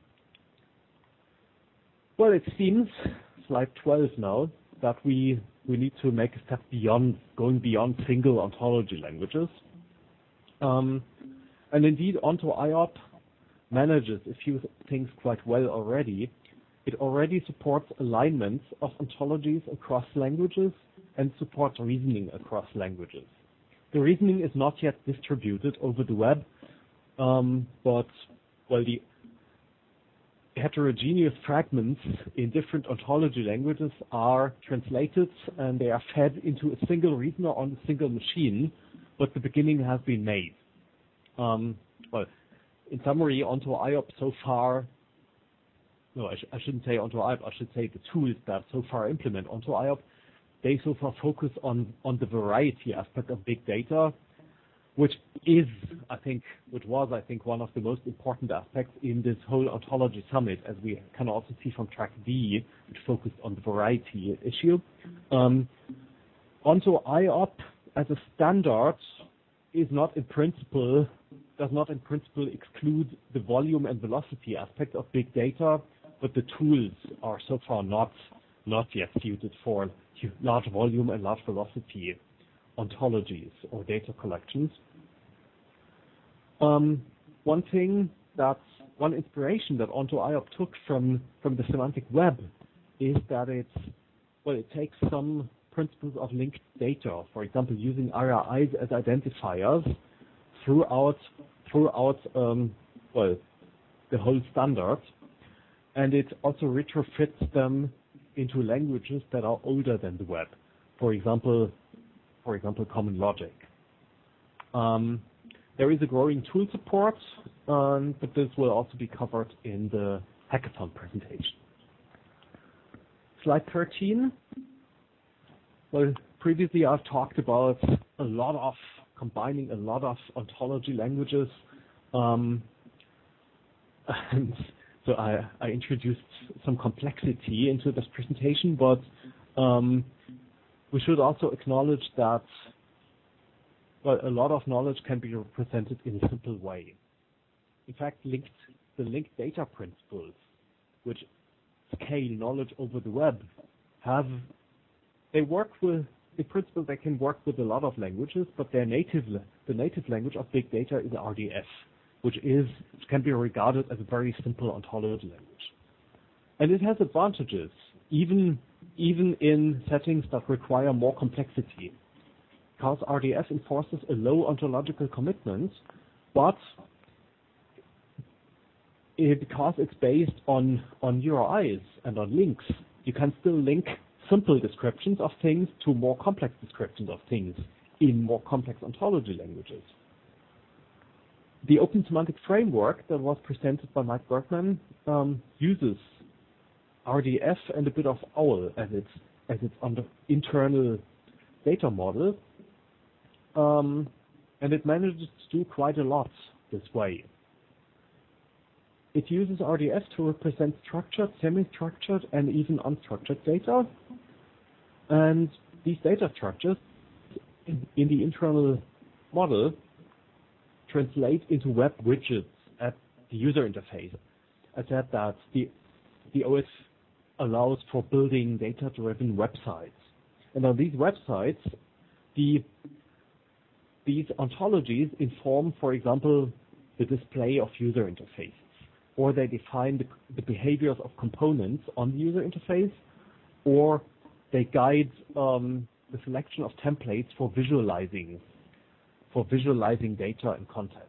Well, it seems, slide twelve now, that we we need to make a step beyond going beyond single ontology languages. Um, and indeed, Onto I O P manages a few things quite well already. It already supports alignments of ontologies across languages and supports reasoning across languages. The reasoning is not yet distributed over the web, um, but well, the heterogeneous fragments in different ontology languages are translated and they are fed into a single reasoner on a single machine, but the beginning has been made. Um, well, in summary, Onto I O P so far, no, I, sh I shouldn't say Onto I O P, I should say the tools that so far implement Onto I O P, they so far focus on, on the variety aspect of big data, which is, I think, which was, I think, one of the most important aspects in this whole ontology summit, as we can also see from track D, which focused on the variety issue. Um, Onto I O P as a standard is not in principle, does not in principle exclude the volume and velocity aspect of big data, but the tools are so far not, not yet suited for large volume and large velocity ontologies or data collections. Um, one thing that's one inspiration that Onto I O P took from, from the semantic web is that it's, well, it takes some principles of linked data, for example, using R R Is as identifiers throughout, throughout um, well, the whole standard, and it also retrofits them into languages that are older than the web. For example, for example, common logic. Um, there is a growing tool support, um, but this will also be covered in the hackathon presentation. Slide thirteen. Well, previously I've talked about a lot of combining a lot of ontology languages, um, and so I, I introduced some complexity into this presentation, but um, we should also acknowledge that well, a lot of knowledge can be represented in a simple way. In fact, linked, the linked data principles, which scale knowledge over the web, have they work with in principle they can work with a lot of languages, but their native the native language of big data is R D F, which is which can be regarded as a very simple ontology language, and it has advantages even even in settings that require more complexity, because R D F enforces a low ontological commitment, but it, because it's based on, on U R Is and on links, you can still link simple descriptions of things to more complex descriptions of things in more complex ontology languages. The Open Semantic Framework that was presented by Mike Bergman um, uses R D F and a bit of O W L as its as its under internal data model, um, and it manages to do quite a lot this way. It uses R D F to represent structured, semi-structured, and even unstructured data, and these data structures in, in the internal model translate into web widgets at the user interface. I said that the the O S allows for building data-driven websites. And on these websites, the these ontologies inform, for example, the display of user interfaces, or they define the, the behaviors of components on the user interface, or they guide um, the selection of templates for visualizing for visualizing data and content.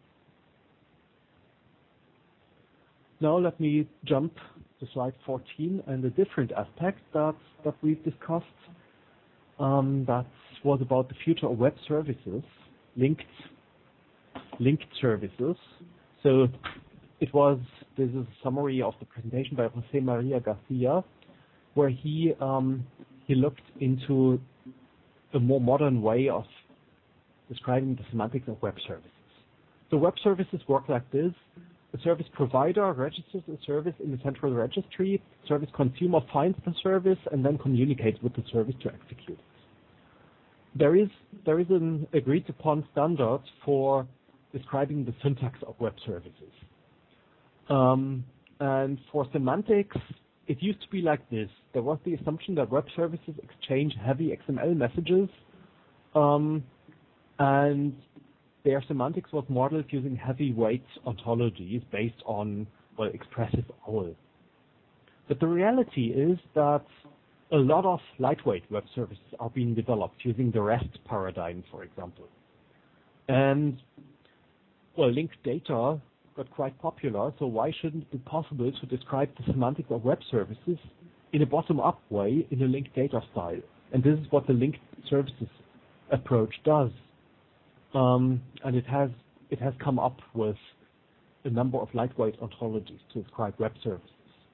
Now let me jump to slide fourteen and a different aspect that, that we've discussed. Um, that was about the future of web services, linked, linked services. So it was, this is a summary of the presentation by Jose Maria Garcia, where he, um, he looked into a more modern way of describing the semantics of web services. So web services work like this. The service provider registers a service in the central registry, service consumer finds the service, and then communicates with the service to execute it. There is, there is an agreed upon standard for describing the syntax of web services. Um, and for semantics, it used to be like this. There was the assumption that web services exchange heavy X M L messages, um, and their semantics was modeled using heavyweight ontologies based on, well, expressive O L. But the reality is that a lot of lightweight web services are being developed using the REST paradigm, for example. And, well, linked data got quite popular, so why shouldn't it be possible to describe the semantics of web services in a bottom-up way in a linked data style? And this is what the linked services approach does. Um, and it has it has come up with a number of lightweight ontologies to describe web services.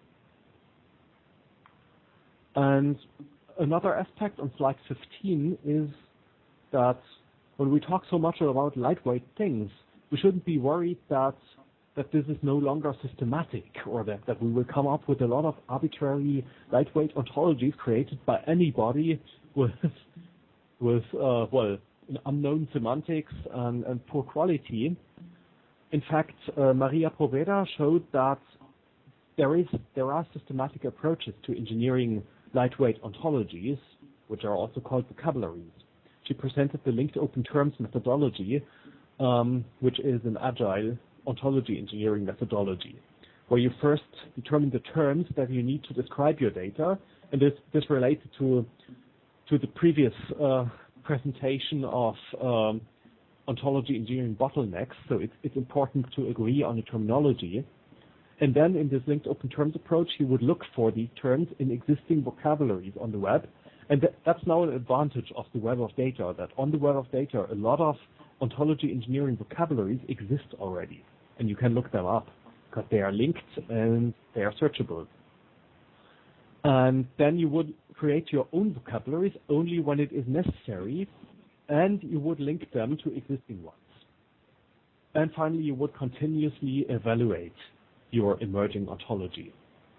And another aspect on slide fifteen is that when we talk so much about lightweight things, we shouldn't be worried that that this is no longer systematic, or that, that we will come up with a lot of arbitrary lightweight ontologies created by anybody with with uh, well unknown semantics and, and poor quality. In fact, uh, Maria Poveda showed that there is there are systematic approaches to engineering lightweight ontologies, which are also called vocabularies. She presented the linked open terms methodology, um, which is an agile ontology engineering methodology, where you first determine the terms that you need to describe your data, and this this related to to the previous uh, presentation of um, ontology engineering bottlenecks. So it's it's important to agree on the terminology. And then in this linked open terms approach, you would look for these terms in existing vocabularies on the web. And that, that's now an advantage of the web of data, that on the web of data, a lot of ontology engineering vocabularies exist already. And you can look them up because they are linked and they are searchable. And then you would create your own vocabularies only when it is necessary, and you would link them to existing ones. And finally, you would continuously evaluate your emerging ontology.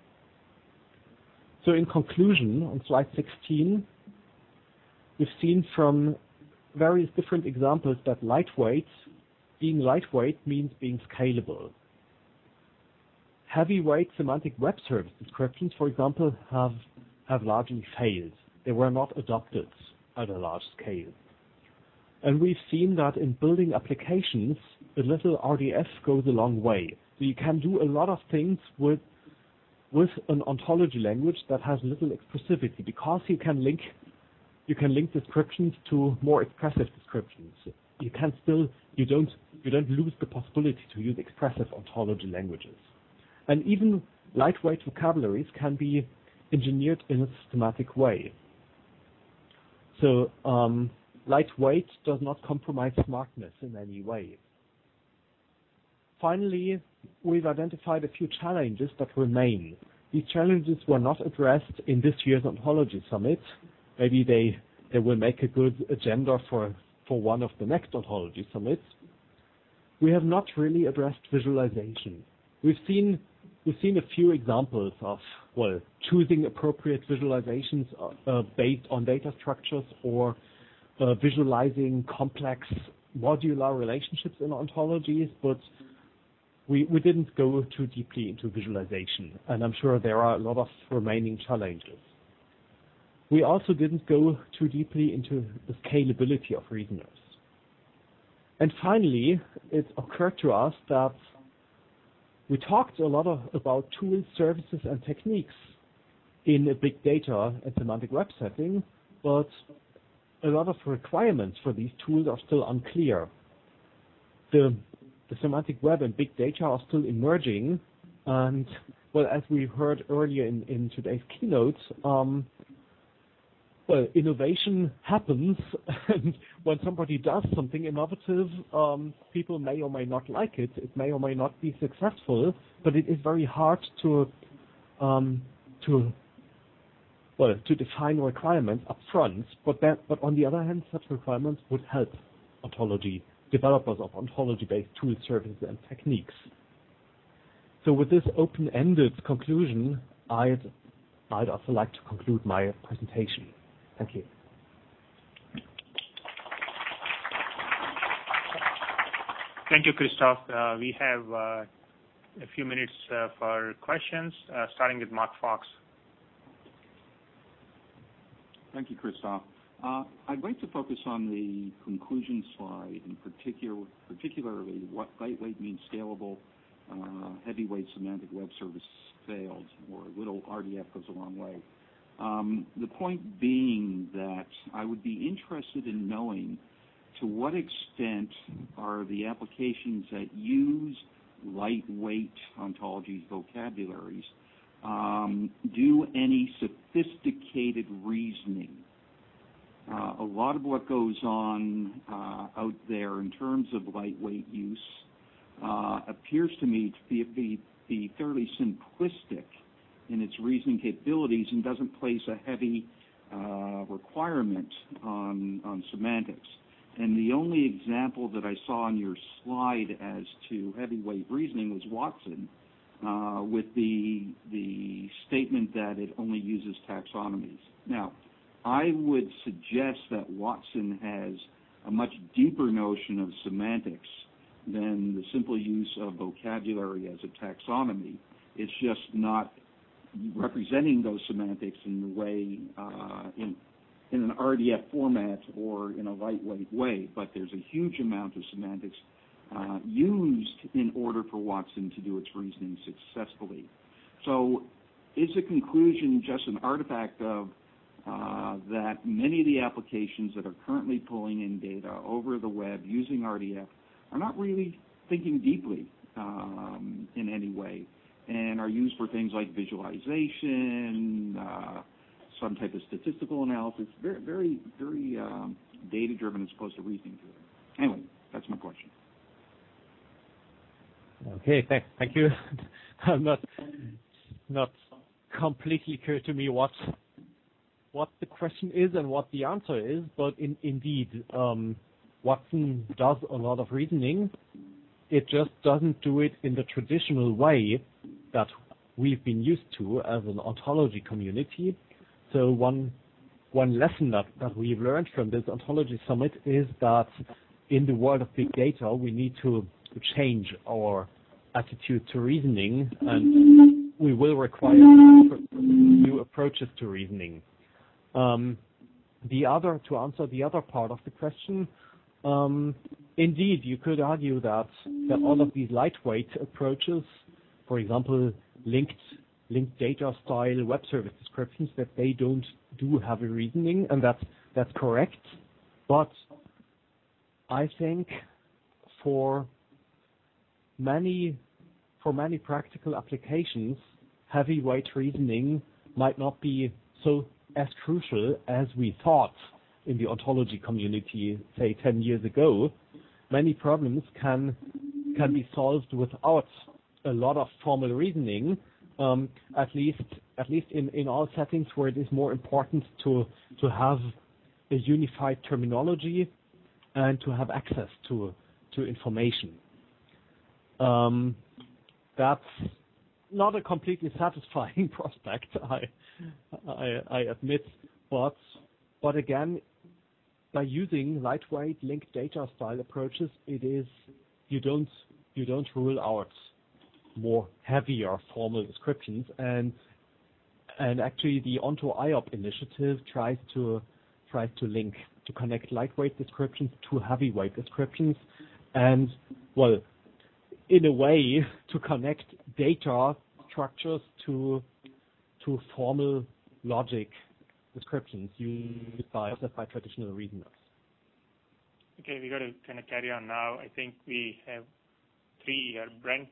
So in conclusion, on slide sixteen, we've seen from various different examples that lightweight, being lightweight means being scalable. Heavyweight semantic web service descriptions, for example, have, have largely failed. They were not adopted at a large scale. And we've seen that in building applications, a little R D F goes a long way. So you can do a lot of things with with an ontology language that has little expressivity, because you can link you can link descriptions to more expressive descriptions. You can still you don't you don't lose the possibility to use expressive ontology languages. And even lightweight vocabularies can be engineered in a systematic way. So um, lightweight does not compromise smartness in any way. Finally, we've identified a few challenges that remain. These challenges were not addressed in this year's Ontology Summit. Maybe they, they will make a good agenda for, for one of the next Ontology Summits. We have not really addressed visualization. We've seen, we've seen a few examples of, well, choosing appropriate visualizations uh, based on data structures, or uh, visualizing complex modular relationships in ontologies, but We, we didn't go too deeply into visualization, and I'm sure there are a lot of remaining challenges. We also didn't go too deeply into the scalability of reasoners. And finally, it occurred to us that we talked a lot of, about tools, services, and techniques in a big data and semantic web setting, but a lot of requirements for these tools are still unclear. The The semantic web and big data are still emerging, and, well, as we heard earlier in, in today's keynote, um, well, innovation happens, and when somebody does something innovative, um, people may or may not like it, it may or may not be successful, but it is very hard to, um, to, well, to define requirements up front, but then, but on the other hand, such requirements would help ontology developers of ontology-based tool services and techniques. So with this open-ended conclusion, I'd, I'd also like to conclude my presentation. Thank you. Thank you, Christoph. Uh, we have uh, a few minutes uh, for questions, uh, starting with Mark Fox. Thank you, Christoph. Uh, I'd like to focus on the conclusion slide, in particular, particularly what lightweight means scalable, uh, heavyweight semantic web service failed, or a little R D F goes a long way. Um, the point being that I would be interested in knowing to what extent are the applications that use lightweight ontologies vocabularies um, do any sophisticated reasoning. Uh, a lot of what goes on uh, out there in terms of lightweight use uh, appears to me to be, be, be fairly simplistic in its reasoning capabilities and doesn't place a heavy uh, requirement on, on semantics. And the only example that I saw on your slide as to heavyweight reasoning was Watson, uh, with the the statement that it only uses taxonomies. Now, I would suggest that Watson has a much deeper notion of semantics than the simple use of vocabulary as a taxonomy. It's just not representing those semantics in the way uh, in in an R D F format or in a lightweight way, but there's a huge amount of semantics uh, used in order for Watson to do its reasoning successfully. So is the conclusion just an artifact of uh, that many of the applications that are currently pulling in data over the web using R D F are not really thinking deeply um, in any way and are used for things like visualization, uh, some type of statistical analysis, very, very, very um, data-driven as opposed to reasoning driven. Anyway, that's my question. Okay, thank, thank you. I'm not not completely clear to me what what the question is and what the answer is, but in, indeed, um, Watson does a lot of reasoning. It just doesn't do it in the traditional way that we've been used to as an ontology community. So one one lesson that, that we've learned from this ontology summit is that in the world of big data, we need to, to change our attitude to reasoning, and we will require new approaches to reasoning. Um, the other, to answer the other part of the question, um, indeed, you could argue that, that all of these lightweight approaches, for example, linked linked data style web service descriptions, that they don't do heavy reasoning, and that's that's correct. But I think for many for many practical applications, heavyweight reasoning might not be so as crucial as we thought in the ontology community, say ten years ago. Many problems can can be solved without a lot of formal reasoning. Um, at least, at least in, in all settings where it is more important to to have a unified terminology and to have access to to information. Um, that's not a completely satisfying prospect, I, I I admit, but but again, by using lightweight linked data style approaches, it is you don't you don't rule out more heavier formal descriptions, and and actually the Onto I O P initiative tries to tries to link to connect lightweight descriptions to heavyweight descriptions, and well, in a way to connect data structures to to formal logic descriptions used by by traditional reasoners. Okay, we got to kind of carry on now. I think we have three here. Brent.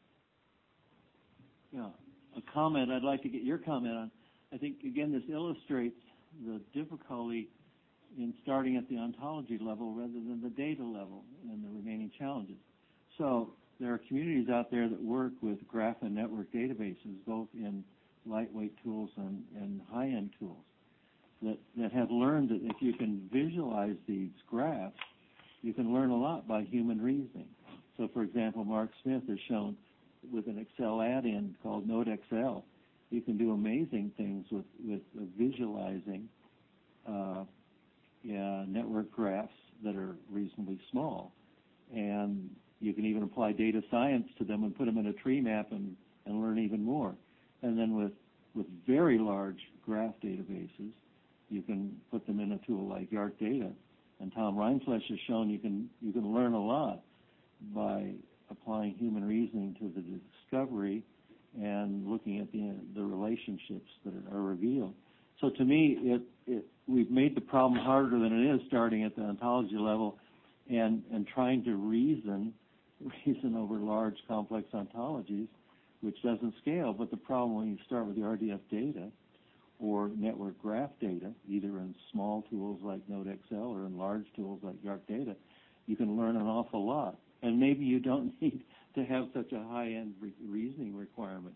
Yeah, a comment I'd like to get your comment on. I think, again, this illustrates the difficulty in starting at the ontology level rather than the data level and the remaining challenges. So there are communities out there that work with graph and network databases, both in lightweight tools and, and high-end tools that, that have learned that if you can visualize these graphs, you can learn a lot by human reasoning. So, for example, Mark Smith has shown with an Excel add-in called NodeXL, you can do amazing things with, with uh, visualizing uh, yeah, network graphs that are reasonably small. And you can even apply data science to them and put them in a tree map and, and learn even more. And then with, with very large graph databases, you can put them in a tool like Yark Data. And Tom Rindfleisch has shown you can, you can learn a lot by applying human reasoning to the discovery and looking at the, the relationships that are revealed. So to me, it, it, we've made the problem harder than it is starting at the ontology level and, and trying to reason, reason over large, complex ontologies, which doesn't scale. But the problem when you start with the R D F data or network graph data, either in small tools like NodeXL or in large tools like Yark Data, you can learn an awful lot. And maybe you don't need to have such a high-end re- reasoning requirement.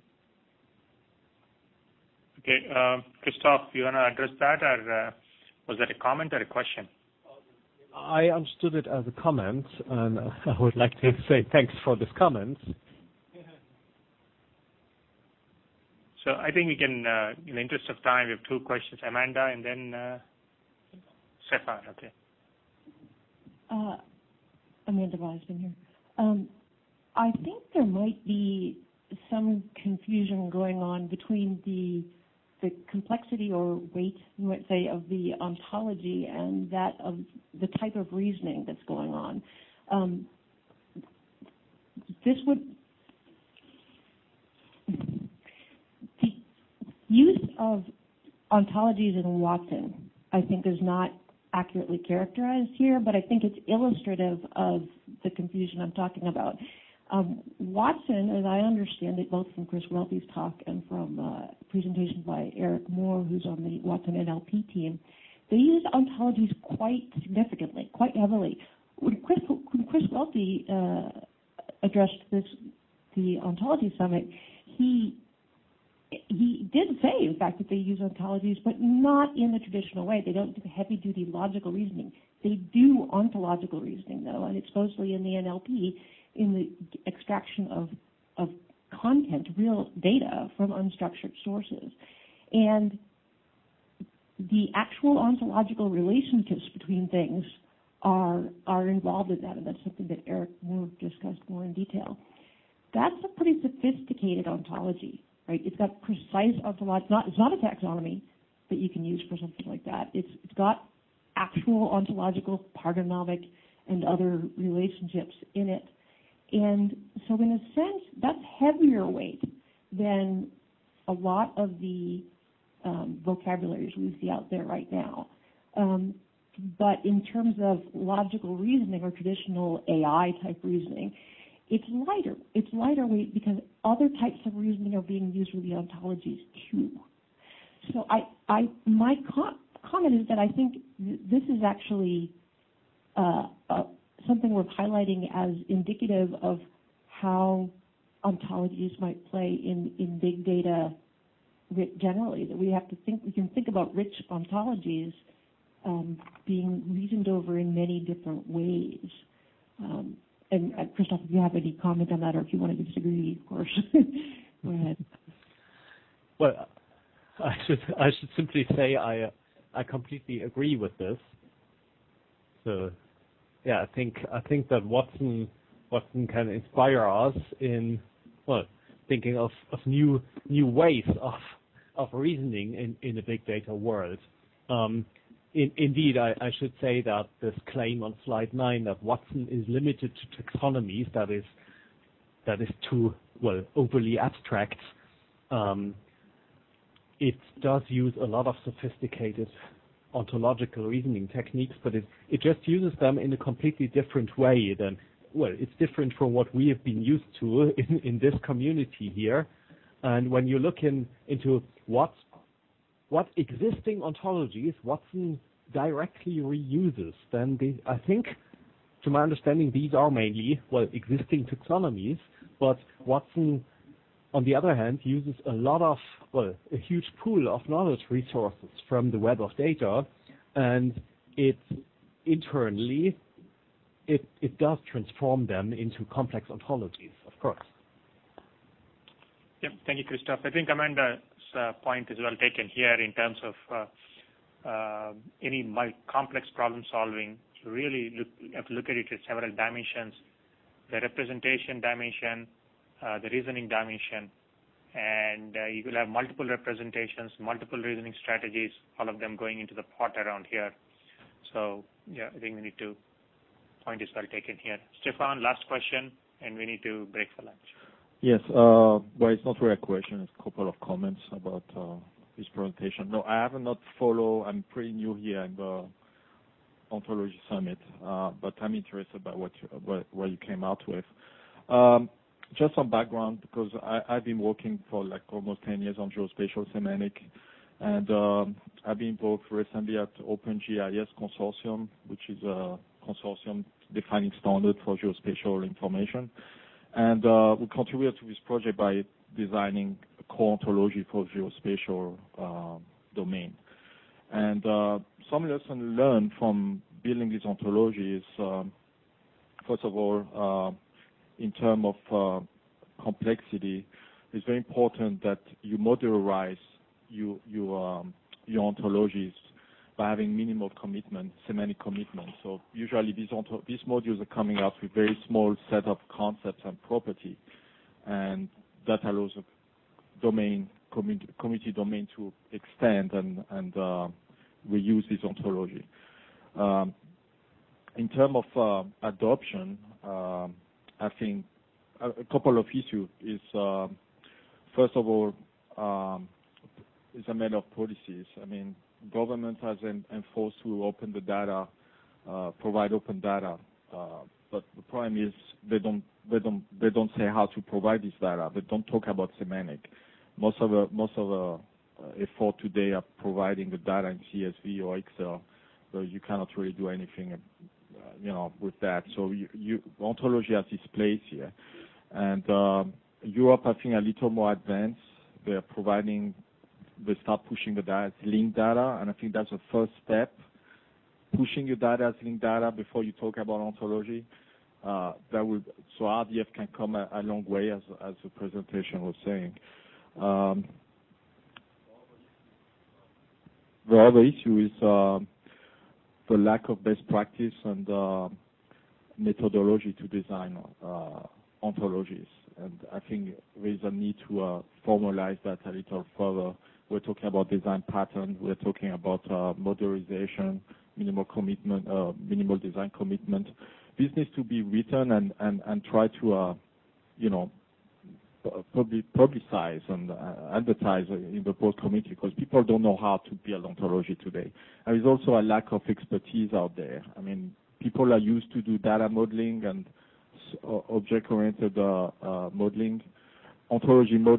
Okay, uh, Christoph, you want to address that, or uh, was that a comment or a question? I understood it as a comment, and I would like to say thanks for this comment. So I think we can, uh, in the interest of time, we have two questions, Amanda and then uh, Stefan. Okay. Uh, Amanda Weisman here. Um, I think there might be some confusion going on between the the complexity or weight, you might say, of the ontology and that of the type of reasoning that's going on. Um, this would the use of ontologies in Watson, I think, is not accurately characterized here, but I think it's illustrative of the confusion I'm talking about. Um, Watson, as I understand it, both from Chris Welty's talk and from uh, presentation by Eric Moore, who's on the Watson N L P team, they use ontologies quite significantly, quite heavily. When Chris, when Chris Welty uh, addressed this, the Ontology Summit, he He did say, in fact, that they use ontologies, but not in the traditional way. They don't do heavy-duty logical reasoning. They do ontological reasoning, though, and it's supposedly in the N L P, in the extraction of, of content, real data from unstructured sources. And the actual ontological relationships between things are, are involved in that, and that's something that Eric Moore discussed more in detail. That's a pretty sophisticated ontology. Right? It's got precise ontology. Not, it's not a taxonomy that you can use for something like that. It's, it's got actual ontological, partonomic, and other relationships in it. And so in a sense, that's heavier weight than a lot of the um, vocabularies we see out there right now. Um, but in terms of logical reasoning or traditional A I-type reasoning, it's lighter. It's lighter weight because other types of reasoning are being used with the ontologies too. So I, I, my com- comment is that I think th- this is actually uh, uh, something worth highlighting as indicative of how ontologies might play in, in big data generally. That we have to think, we can think about rich ontologies um, being reasoned over in many different ways. Um, And uh, Christoph, if you have any comment on that, or if you want to disagree, of course, go ahead. Well, I should I should simply say I uh, I completely agree with this. So, yeah, I think I think that Watson Watson can inspire us in well thinking of, of new new ways of of reasoning in, in a big data world. Um, In, indeed, I, I should say that this claim on slide nine that Watson is limited to taxonomies, that is that is too, well, overly abstract. Um, it does use a lot of sophisticated ontological reasoning techniques, but it, it just uses them in a completely different way than, well, it's different from what we have been used to in, in this community here. And when you look in, into what what existing ontologies Watson directly reuses, then they, I think, to my understanding, these are mainly, well, existing taxonomies, but Watson on the other hand, uses a lot of, well, a huge pool of knowledge resources from the web of data, and it internally, it, it does transform them into complex ontologies, of course. Yep. Thank you, Christoph. I think Amanda's uh, point is well taken here in terms of uh, uh, any complex problem solving. You really look, you have to look at it at several dimensions: the representation dimension, uh, the reasoning dimension, and uh, you will have multiple representations, multiple reasoning strategies, all of them going into the pot around here. So yeah, I think we need to point is well taken here. Stefan, last question, and we need to break for lunch. Yes, uh, well, it's not really a question, it's a couple of comments about uh, this presentation. No, I have not followed, I'm pretty new here in the Ontology Summit, uh, but I'm interested about what you, what, what you came out with. Um, just some background, because I, I've been working for like almost ten years on geospatial semantic, and um, I've been involved recently at OpenGIS Consortium, which is a consortium defining standard for geospatial information. And uh, we contributed to this project by designing a core ontology for geospatial uh, domain. And uh, some lessons learned from building this ontology is, um, first of all, uh, in terms of uh, complexity, it's very important that you modularize you, you, um, your ontologies by having minimal commitment, semantic commitment. So usually these, these modules are coming out with very small set of concepts and property, and that allows a domain, community, community domain to extend and, and uh, reuse this ontology. Um, in terms of uh, adoption, um, I think a, a couple of issues is, uh, first of all, um, it's a matter of policies. I mean, government has en enforced to open the data, uh, provide open data, uh, but the problem is they don't they don't they don't say how to provide this data. They don't talk about semantic. Most of the most of the uh, effort today are providing the data in C S V or Excel, but you cannot really do anything, uh, you know, with that. So you, you ontology has its place here, and uh, Europe I think a little more advanced. They are providing. They start pushing the data as linked data, and I think that's the first step, pushing your data as linked data before you talk about ontology. Uh, that will, so R D F can come a, a long way, as, as the presentation was saying. Um, the other issue is uh, the lack of best practice and uh, methodology to design uh, ontologies. And I think there is a need to uh, formalize that a little further. We're talking about design pattern. We're talking about uh, modularization, minimal commitment, uh, minimal design commitment. This needs to be written and, and, and try to, uh, you know, publicize and uh, advertise in the board committee, because people don't know how to build ontology today. There is also a lack of expertise out there. I mean, people are used to do data modeling and object-oriented uh, uh, modeling. Ontology modeling